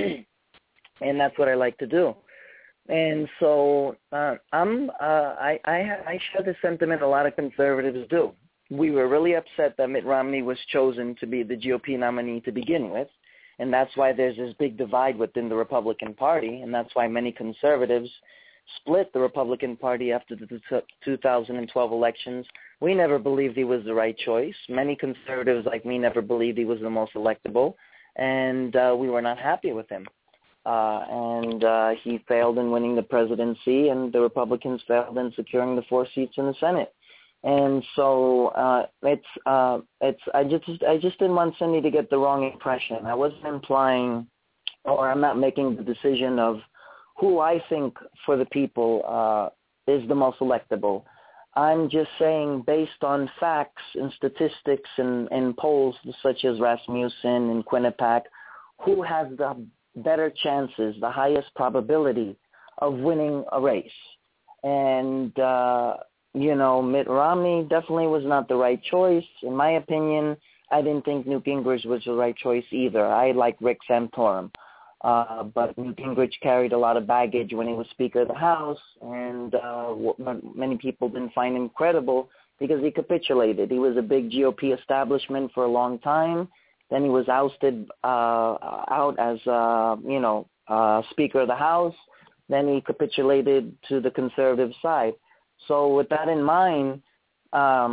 And that's what I like to do. And so uh, I'm, uh, I, I, I share the sentiment a lot of conservatives do. We were really upset that Mitt Romney was chosen to be the G O P nominee to begin with, and that's why there's this big divide within the Republican Party, and that's why many conservatives split the Republican Party after the two thousand twelve elections. We never believed he was the right choice. Many conservatives like me never believed he was the most electable, and uh, we were not happy with him. Uh, and uh, he failed in winning the presidency, and the Republicans failed in securing the four seats in the Senate. And so uh, it's uh, it's I just I just didn't want Cindy to get the wrong impression. I wasn't implying, or I'm not making the decision of who I think for the people uh, is the most electable. I'm just saying, based on facts and statistics and, and polls such as Rasmussen and Quinnipiac, who has the better chances, the highest probability of winning a race. And, uh, you know, Mitt Romney definitely was not the right choice. In my opinion, I didn't think Newt Gingrich was the right choice either. I like Rick Santorum. Uh, but Newt Gingrich carried a lot of baggage when he was Speaker of the House, and uh, many people didn't find him credible because he capitulated. He was a big G O P establishment for a long time. Then he was ousted uh, out as, uh, you know, uh, Speaker of the House. Then he capitulated to the conservative side. So with that in mind, um, um,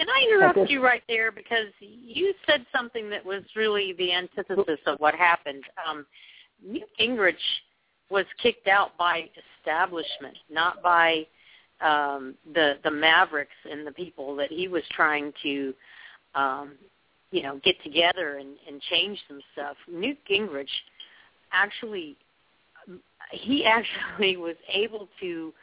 Can I interrupt you right there because you said something that was really the antithesis of what happened. Um, Newt Gingrich was kicked out by establishment, not by um, the the mavericks and the people that he was trying to, um, you know, get together and, and change some stuff. Newt Gingrich actually, he actually was able to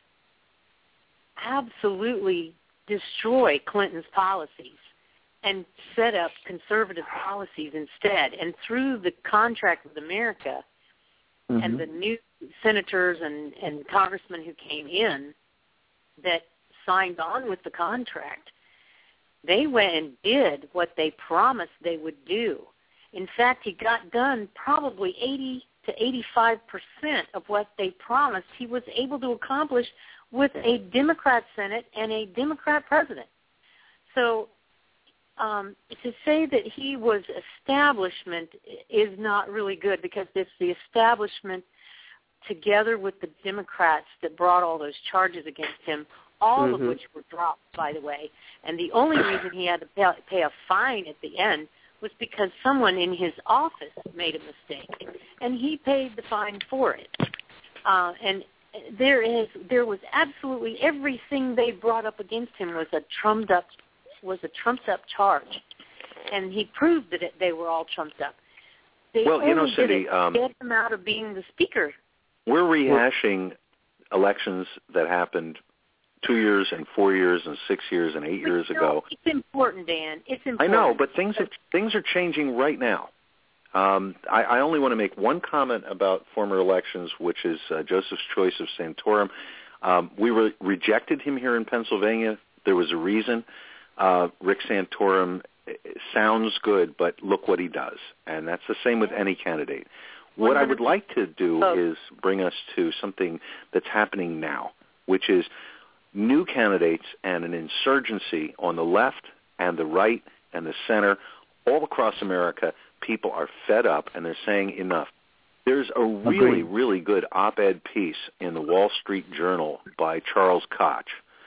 absolutely destroy Clinton's policies and set up conservative policies instead. And through the contract with America mm-hmm. and the new senators and, and congressmen who came in that signed on with the contract, they went and did what they promised they would do. In fact, he got done probably eighty to eighty-five percent of what they promised he was able to accomplish with a Democrat Senate and a Democrat president. So um, to say that he was establishment is not really good because it's the establishment together with the Democrats that brought all those charges against him, all mm-hmm. of which were dropped, by the way. And the only reason he had to pay, pay a fine at the end was because someone in his office made a mistake, and he paid the fine for it. Uh, and there is there was absolutely everything they brought up against him was a trumped up was a trumped up charge, and he proved that it, they were all trumped up. They well, only you know, Cindy, did it um, to get him out of being the speaker. We're rehashing elections that happened two years and four years and six years and eight but years you know, ago. It's important, Dan. It's important. I know, but things are, things are changing right now. Um, I, I only want to make one comment about former elections, which is uh, Joseph's choice of Santorum. Um, we re- rejected him here in Pennsylvania. There was a reason. Uh, Rick Santorum sounds good, but look what he does. And that's the same with any candidate. What I would like to do oh. is bring us to something that's happening now, which is new candidates and an insurgency on the left and the right and the center all across America. People are fed up, and they're saying enough. There's a really, Agreed. really good op-ed piece in the Wall Street Journal by Charles Koch.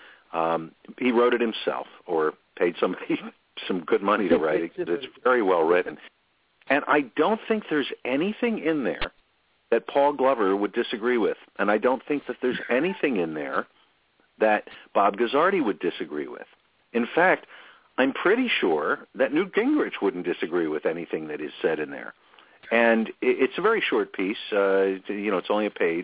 Um, he wrote it himself or paid somebody some good money to write it. It's very well written. And I don't think there's anything in there that Paul Glover would disagree with. And I don't think that there's anything in there that Bob Guzzardi would disagree with. In fact, I'm pretty sure that Newt Gingrich wouldn't disagree with anything that is said in there. And it's a very short piece. Uh, you know, it's only a page.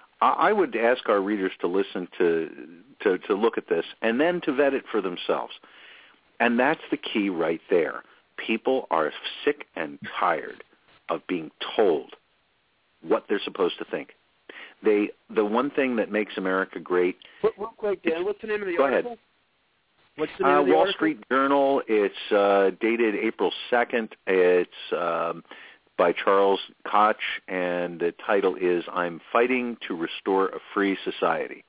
I would ask our readers to listen to, to to look at this and then to vet it for themselves. And that's the key right there. People are sick and tired of being told what they're supposed to think. They the one thing that makes America great. Real quick, Dan, what's the name of the go article? Ahead. What's the name uh, of the Wall article? Street Journal. It's uh, dated April second. It's um, by Charles Koch, and the title is "I'm Fighting to Restore a Free Society."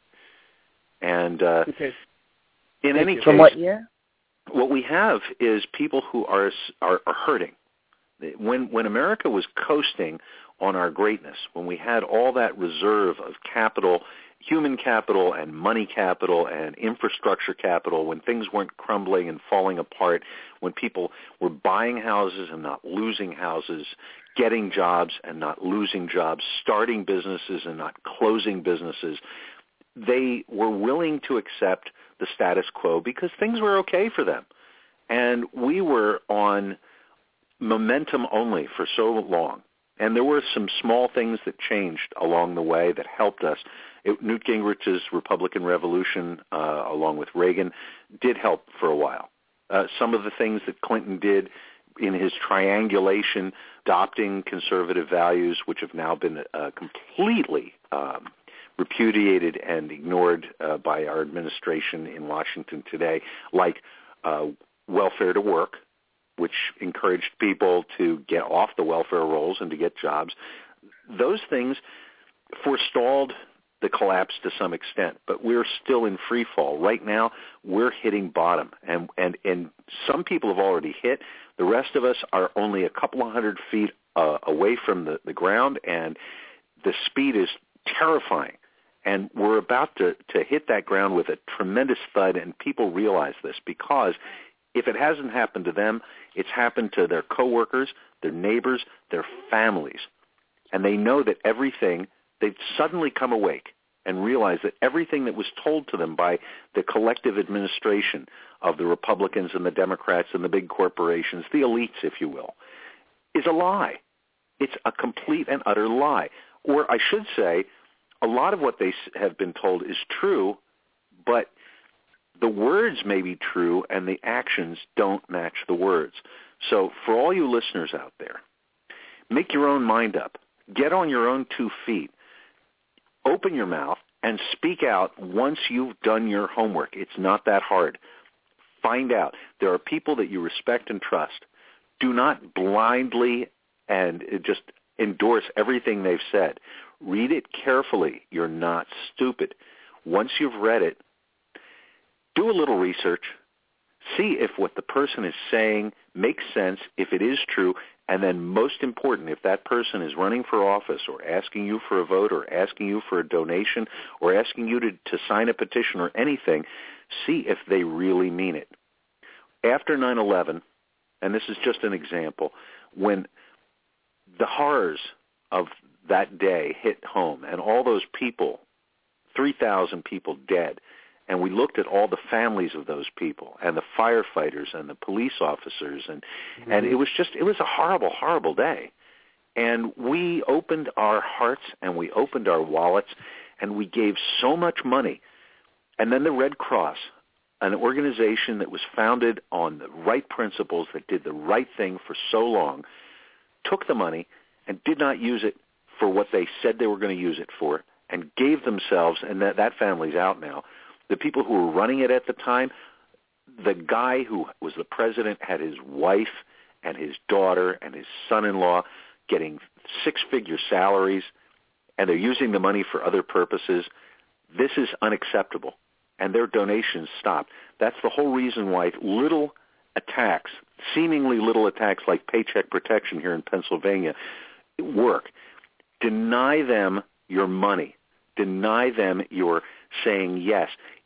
And uh, okay. in Thank any you. case, From what year? What we have is people who are, are are hurting. When when America was coasting on our greatness, when we had all that reserve of capital, human capital and money capital and infrastructure capital, when things weren't crumbling and falling apart, when people were buying houses and not losing houses, getting jobs and not losing jobs, starting businesses and not closing businesses, they were willing to accept the status quo because things were okay for them. And we were on momentum only for so long. And there were some small things that changed along the way that helped us. It, Newt Gingrich's Republican Revolution, uh, along with Reagan, did help for a while. Uh, some of the things that Clinton did in his triangulation, adopting conservative values, which have now been uh, completely um, repudiated and ignored uh, by our administration in Washington today, like uh, welfare to work, which encouraged people to get off the welfare rolls and to get jobs. Those things forestalled the collapse to some extent, but we're still in free fall. Right now, we're hitting bottom, and, and, and some people have already hit. The rest of us are only a couple of hundred feet uh, away from the, the ground, and the speed is terrifying. And we're about to, to hit that ground with a tremendous thud, and people realize this because if it hasn't happened to them, it's happened to their coworkers, their neighbors, their families. And they know that everything, they've suddenly come awake and realized that everything that was told to them by the collective administration of the Republicans and the Democrats and the big corporations, the elites, if you will, is a lie. It's a complete and utter lie. Or I should say, a lot of what they have been told is true, but the words may be true and the actions don't match the words. So for all you listeners out there, make your own mind up. Get on your own two feet. Open your mouth and speak out once you've done your homework. It's not that hard. Find out. There are people that you respect and trust. Do not blindly and just endorse everything they've said. Read it carefully. You're not stupid. Once you've read it, do a little research. See if what the person is saying makes sense, if it is true, and then most important, if that person is running for office or asking you for a vote or asking you for a donation or asking you to, to sign a petition or anything, see if they really mean it. After nine eleven, and this is just an example, when the horrors of that day hit home and all those people, three thousand people dead, and we looked at all the families of those people and the firefighters and the police officers, and, mm-hmm. and it was just, it was a horrible, horrible day. And we opened our hearts and we opened our wallets and we gave so much money. And then the Red Cross, an organization that was founded on the right principles, that did the right thing for so long, took the money and did not use it for what they said they were going to use it for, and gave themselves, and that, that family's out now, the people who were running it at the time, the guy who was the president had his wife and his daughter and his son-in-law getting six-figure salaries, and they're using the money for other purposes. This is unacceptable, and their donations stopped. That's the whole reason why little attacks, seemingly little attacks like Paycheck Protection here in Pennsylvania, work. Deny them your money. Deny them your saying yes.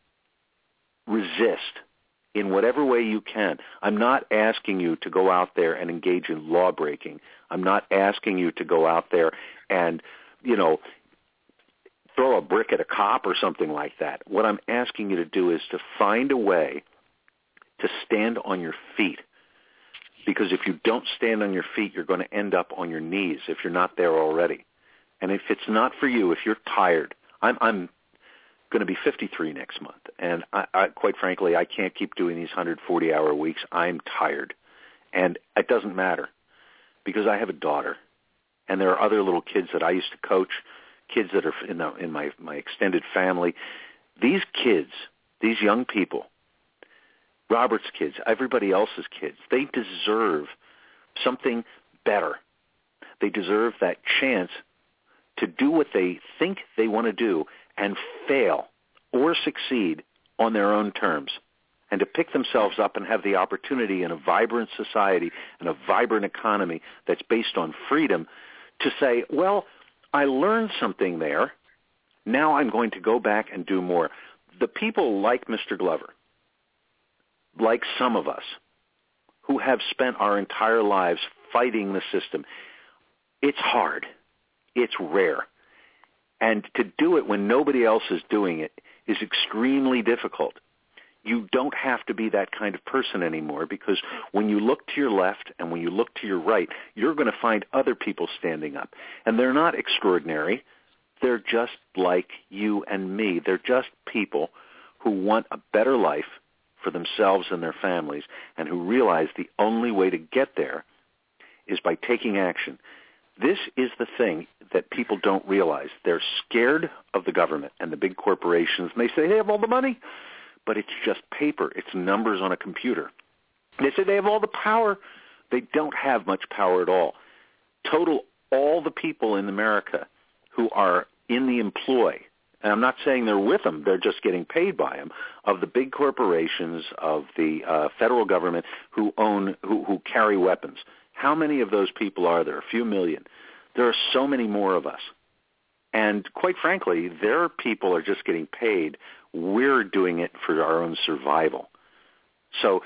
Resist in whatever way you can. I'm not asking you to go out there and engage in law breaking. I'm not asking you to go out there and, you know, throw a brick at a cop or something like that. What I'm asking you to do is to find a way to stand on your feet. Because if you don't stand on your feet, you're going to end up on your knees if you're not there already. And if it's not for you, if you're tired, I'm, I'm going to be fifty-three next month. And I, I, quite frankly, I can't keep doing these one hundred forty hour weeks. I'm tired. And it doesn't matter because I have a daughter. And there are other little kids that I used to coach, kids that are in, the, in my, my extended family. These kids, these young people, Robert's kids, everybody else's kids, they deserve something better. They deserve that chance to do what they think they want to do and fail or succeed on their own terms, and to pick themselves up and have the opportunity in a vibrant society and a vibrant economy that's based on freedom to say, well, I learned something there. Now I'm going to go back and do more. The people like Mister Glover, like some of us, who have spent our entire lives fighting the system, it's hard. It's rare. And to do it when nobody else is doing it is extremely difficult. You don't have to be that kind of person anymore, because when you look to your left and when you look to your right, you're going to find other people standing up. And they're not extraordinary. They're just like you and me. They're just people who want a better life for themselves and their families, and who realize the only way to get there is by taking action. This is the thing that people don't realize. They're scared of the government and the big corporations, and they say they have all the money, but it's just paper. It's numbers on a computer. They say they have all the power. They don't have much power at all. Total all the people in America who are in the employ, and I'm not saying they're with them, they're just getting paid by them, of the big corporations, of the uh, federal government who own, who, who carry weapons. How many of those people are there? A few million. There are so many more of us. And quite frankly, their people are just getting paid. We're doing it for our own survival. So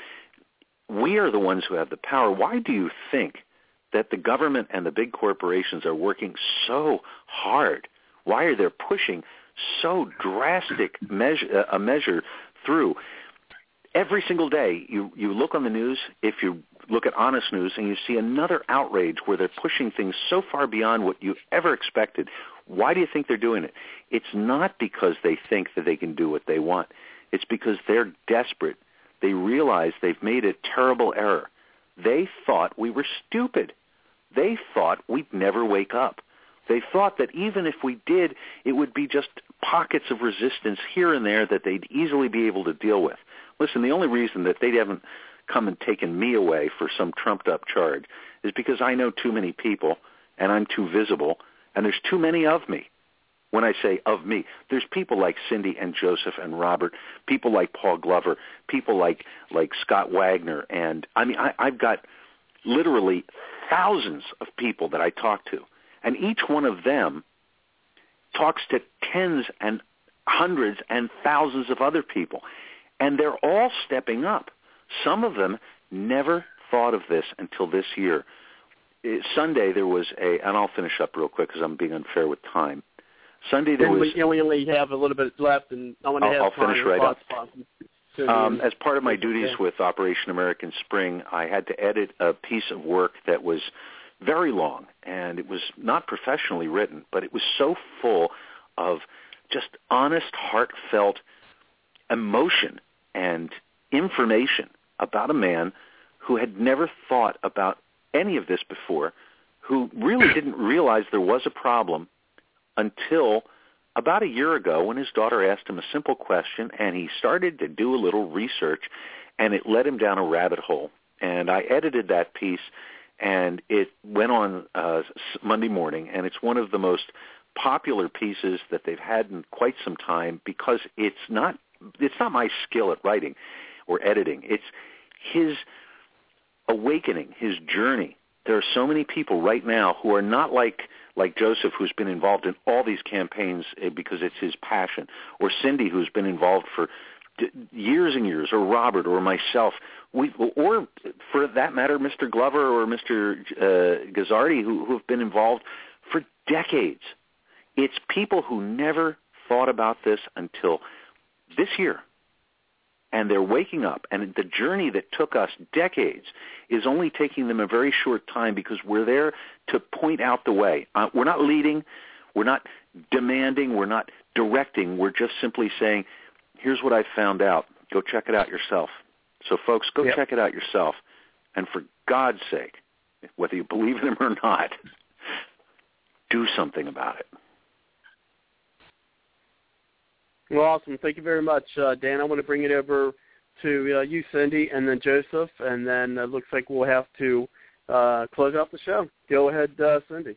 we are the ones who have the power. Why do you think that the government and the big corporations are working so hard? Why are they pushing so drastic measure, a measure through? Every single day, you, you look on the news, if you look at Honest News, and you see another outrage where they're pushing things so far beyond what you ever expected. Why do you think they're doing it? It's not because they think that they can do what they want. It's because they're desperate. They realize they've made a terrible error. They thought we were stupid. They thought we'd never wake up. They thought that even if we did, it would be just pockets of resistance here and there that they'd easily be able to deal with. Listen, the only reason that they haven't come and taken me away for some trumped-up charge is because I know too many people, and I'm too visible, and there's too many of me. When I say of me, there's people like Cindy and Joseph and Robert, people like Paul Glover, people like like Scott Wagner, and I mean, I, I've got literally thousands of people that I talk to, and each one of them talks to tens and hundreds and thousands of other people, and they're all stepping up. Some of them never thought of this until this year. Sunday there was a, and I'll finish up real quick because I'm being unfair with time. Sunday there was. We, you know, we only have a little bit left, and I want to I'll, have I'll finish right up. So um, as part of my duties with Operation American Spring, I had to edit a piece of work that was very long, and it was not professionally written, but it was so full of just honest, heartfelt emotion and information about a man who had never thought about any of this before, who really didn't realize there was a problem until about a year ago when his daughter asked him a simple question, and he started to do a little research, and it led him down a rabbit hole. And I edited that piece, and it went on uh, Monday morning, and it's one of the most popular pieces that they've had in quite some time because it's not it's not my skill at writing or editing. It's his awakening, his journey. There are so many people right now who are not like like Joseph, who's been involved in all these campaigns because it's his passion, or Cindy, who's been involved for d- years and years, or Robert, or myself, we, or for that matter, Mister Glover or Mister Uh, Gazzardi, who, who have been involved for decades. It's people who never thought about this until this year. And they're waking up, and the journey that took us decades is only taking them a very short time because we're there to point out the way. Uh, we're not leading, we're not demanding, we're not directing. We're just simply saying, here's what I found out. Go check it out yourself. So, folks, go yep. check it out yourself. And for God's sake, whether you believe in him or not, do something about it. Well, awesome. Thank you very much, uh, Dan. I want to bring it over to uh, you, Cindy, and then Joseph, and then it uh, looks like we'll have to uh, close out the show. Go ahead, uh, Cindy.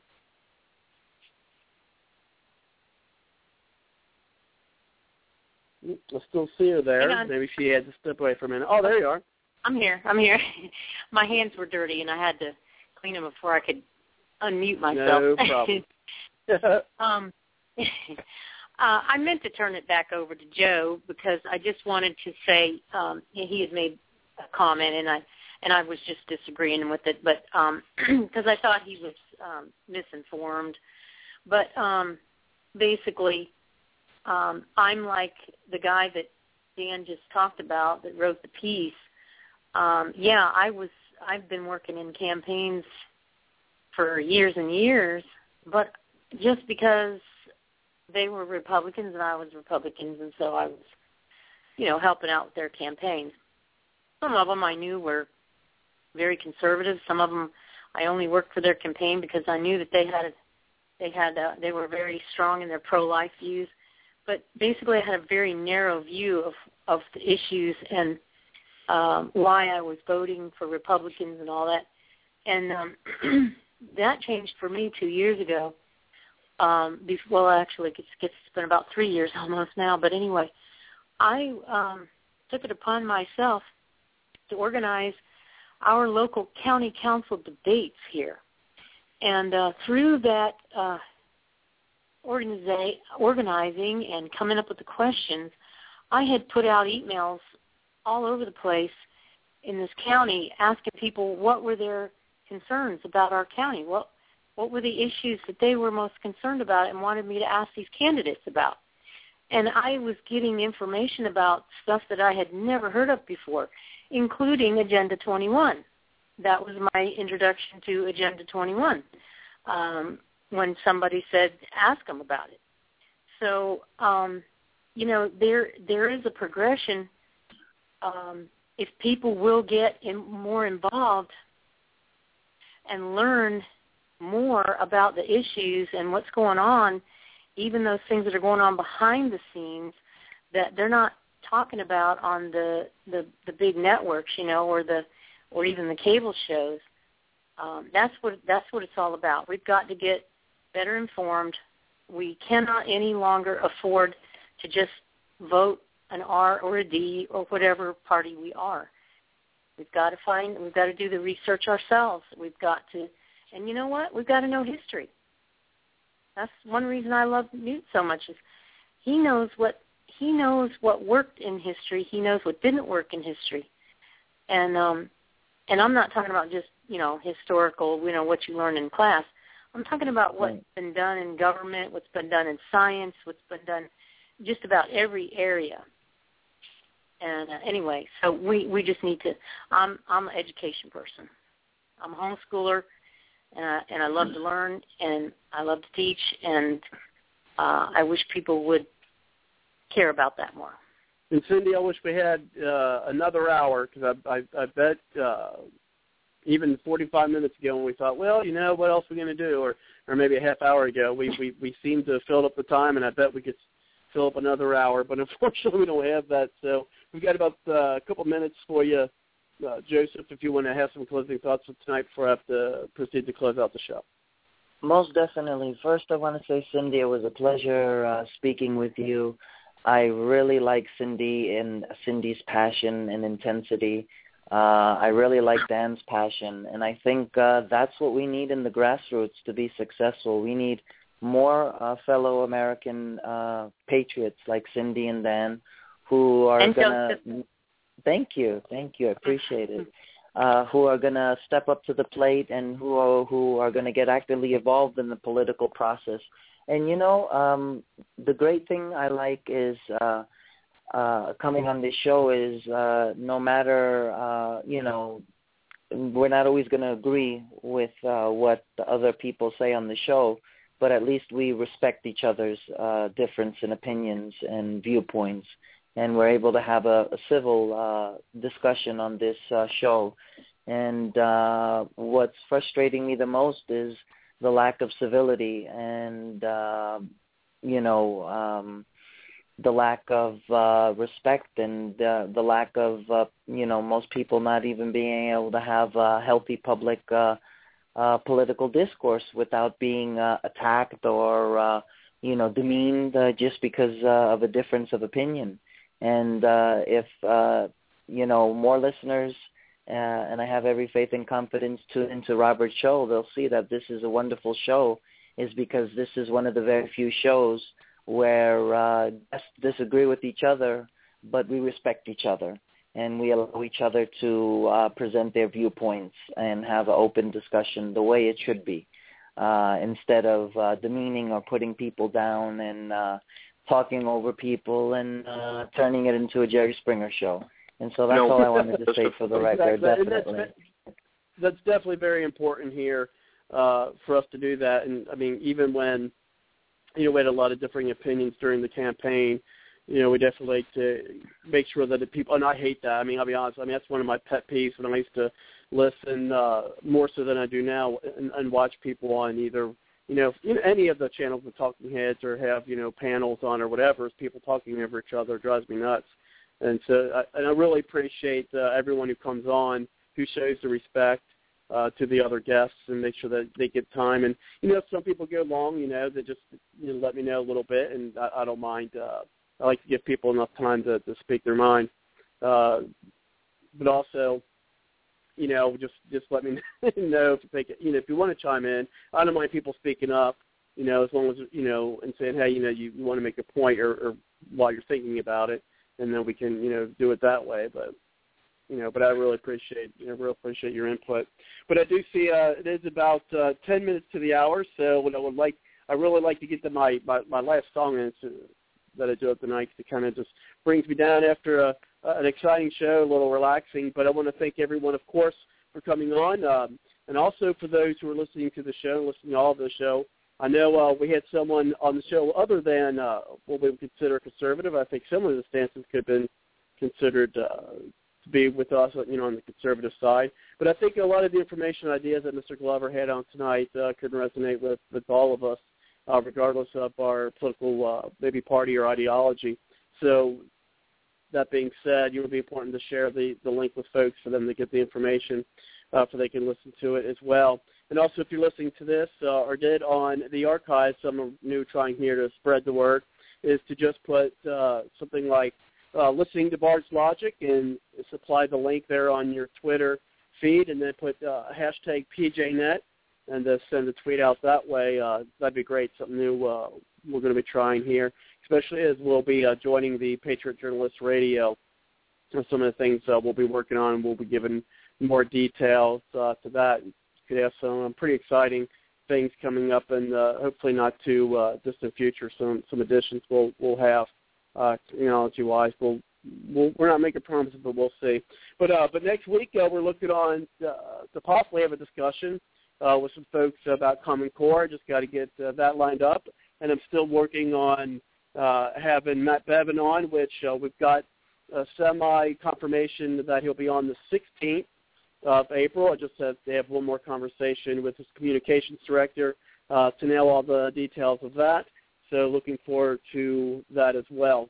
I still see her there. Maybe she had to step away for a minute. Oh, there you are. I'm here. I'm here. My hands were dirty, and I had to clean them before I could unmute myself. No problem. um. Uh, I meant to turn it back over to Joe because I just wanted to say um, he had made a comment and I and I was just disagreeing with it, but because um, I thought he was um, misinformed. But um, basically, um, I'm like the guy that Dan just talked about that wrote the piece. Um, yeah, I was. I've been working in campaigns for years and years, but just because they were Republicans and I was Republicans, and so I was, you know, helping out with their campaigns. Some of them I knew were very conservative. Some of them I only worked for their campaign because I knew that they had, they had, uh, they were very strong in their pro-life views. But basically, I had a very narrow view of of the issues and um, why I was voting for Republicans and all that. And um, that changed for me two years ago. Um, before, well, actually, it's, it's been about three years almost now. But anyway, I um, took it upon myself to organize our local county council debates here. And uh, through that uh, organiza- organizing and coming up with the questions, I had put out emails all over the place in this county asking people what were their concerns about our county, what what were the issues that they were most concerned about and wanted me to ask these candidates about. And I was getting information about stuff that I had never heard of before, including Agenda twenty-one. That was my introduction to Agenda twenty-one, um, when somebody said, ask them about it. So, um, you know, there there is a progression. Um, if people will get in, more involved and learn more about the issues and what's going on, even those things that are going on behind the scenes that they're not talking about on the, the, the big networks, you know, or the or even the cable shows. Um, that's what that's what it's all about. We've got to get better informed. We cannot any longer afford to just vote an R or a D or whatever party we are. We've got to find, we've got to do the research ourselves. We've got to, and you know what? We've got to know history. That's one reason I love Newt so much is he knows what he knows what worked in history. He knows what didn't work in history, and um, and I'm not talking about just you know historical, you know what you learn in class. I'm talking about what's right. been done in government, what's been done in science, what's been done just about every area. And uh, anyway, so we, we just need to. I'm I'm an education person. I'm a homeschooler, and I, and I love to learn, and I love to teach, and uh, I wish people would care about that more. And Cindy, I wish we had uh, another hour because I, I I bet uh, even forty-five minutes ago when we thought, well, you know, what else are we going to do, or or maybe a half hour ago, we we we seemed to have filled up the time, and I bet we could fill up another hour, but unfortunately we don't have that. So we've got about uh, a couple minutes for you, uh, Joseph, if you want to have some closing thoughts for tonight before I have to proceed to close out the show. Most definitely. First, I want to say, Cindy, it was a pleasure uh, speaking with you. I really like Cindy and Cindy's passion and intensity. Uh, I really like Dan's passion, and I think uh, that's what we need in the grassroots to be successful. We need more uh, fellow American uh, patriots like Cindy and Dan who are going to, thank you, thank you, I appreciate it, uh, who are going to step up to the plate and who are, who are going to get actively involved in the political process. And, you know, um, the great thing I like is uh, uh, coming on this show is uh, no matter, uh, you know, we're not always going to agree with uh, what the other people say on the show, but at least we respect each other's uh, difference in opinions and viewpoints, and we're able to have a, a civil uh, discussion on this uh, show. And uh, what's frustrating me the most is the lack of civility and, uh, you know, um, the lack of uh, respect and uh, the lack of, uh, you know, most people not even being able to have a healthy public uh Uh, political discourse without being uh, attacked or, uh, you know, demeaned uh, just because uh, of a difference of opinion. And uh, if, uh, you know, more listeners, uh, and I have every faith and confidence to into Robert's show, they'll see that this is a wonderful show, is because this is one of the very few shows where uh, disagree with each other, but we respect each other. And we allow each other to uh, present their viewpoints and have an open discussion the way it should be, uh, instead of uh, demeaning or putting people down and uh, talking over people and uh, turning it into a Jerry Springer show. And so that's no. all I wanted to say for the record, exactly. definitely. That's, that's definitely very important here uh, for us to do that. And, I mean, even when, you know, we had a lot of differing opinions during the campaign, you know, we definitely like to make sure that the people, and I hate that. I mean, I'll be honest. I mean, that's one of my pet peeves when I used to listen uh, more so than I do now and, and watch people on either, you know, any of the channels with talking heads or have, you know, panels on or whatever, is people talking over each other. It drives me nuts. And so I, and I really appreciate uh, everyone who comes on who shows the respect uh, to the other guests and make sure that they get time. And, you know, if some people go long, you know, they just you know, let me know a little bit, and I, I don't mind. Uh, I like to give people enough time to, to speak their mind. Uh, but also, you know, just just let me know if they, you know, if you want to chime in. I don't mind people speaking up. you know, as long as, you know, and saying, hey, you know, you, you want to make a point or, or while you're thinking about it, and then we can, you know, do it that way. But, you know, but I really appreciate, you know, really appreciate your input. But I do see uh, it is about uh, ten minutes to the hour, so what I would like, I really like to get to my, my, my last song in that I do up tonight, because it kind of just brings me down after a, an exciting show, a little relaxing. But I want to thank everyone, of course, for coming on, um, and also for those who are listening to the show, listening to all of the show. I know uh, we had someone on the show other than uh, what we would consider conservative. I think some of the stances could have been considered uh, to be with us, you know, on the conservative side. But I think a lot of the information and ideas that Mister Glover had on tonight uh, could resonate with, with all of us, uh, regardless of our political, uh, maybe party or ideology. So that being said, it would be important to share the, the link with folks for them to get the information uh, so they can listen to it as well. And also, if you're listening to this uh, or did on the archives, some new trying here to spread the word, is to just put uh, something like uh, listening to Bard's Logic and supply the link there on your Twitter feed, and then put uh, hashtag P J net and uh, send a tweet out that way. Uh, that'd be great, something new uh, we're going to be trying here, especially as we'll be uh, joining the Patriot Journalist Radio. And some of the things uh, we'll be working on, we'll be giving more details uh, to that. Could have some pretty exciting things coming up, and uh, hopefully not too uh, distant future. Some some additions we'll we'll have uh, technology wise. We'll, we'll we're not making promises, but we'll see. But uh, but next week uh, we're looking on uh, to possibly have a discussion uh, with some folks about Common Core. Just got to get uh, that lined up, and I'm still working on uh, having Matt Bevin on, which uh, we've got a semi confirmation that he'll be on the sixteenth. Of April. I just have to have one more conversation with his communications director uh, to nail all the details of that. So looking forward to that as well.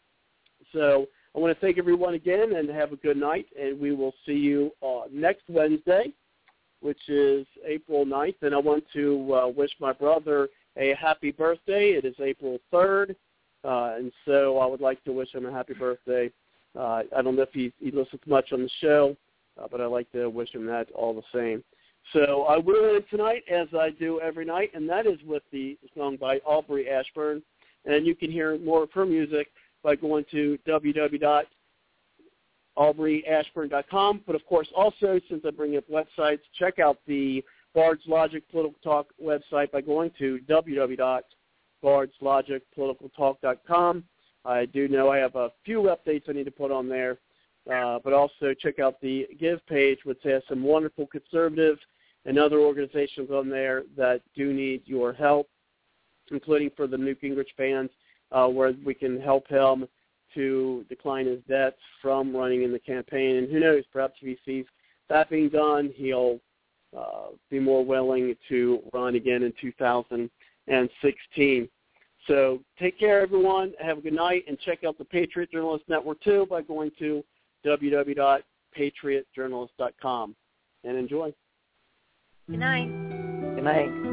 So I want to thank everyone again and have a good night, and we will see you uh, next Wednesday, which is April ninth. And I want to uh, wish my brother a happy birthday. It is April third, uh, and so I would like to wish him a happy birthday. Uh, I don't know if he, he listens much on the show, Uh, but I'd like to wish him that all the same. So I will end tonight, as I do every night, and that is with the song by Aubrey Ashburn. And you can hear more of her music by going to w w w dot aubrey ashburn dot com. But, of course, also, since I bring up websites, check out the Bard's Logic Political Talk website by going to w w w dot bards logic political talk dot com. I do know I have a few updates I need to put on there. Uh, but also check out the Give page, which has some wonderful conservative and other organizations on there that do need your help, including for the Newt Gingrich fans, uh, where we can help him to decline his debts from running in the campaign. And who knows, perhaps if he sees that being done, he'll uh, be more willing to run again in two thousand sixteen. So take care, everyone. Have a good night, and check out the Patriot Journalist Network, too, by going to w w w dot patriot journalist dot com, and enjoy. Good night. Good night.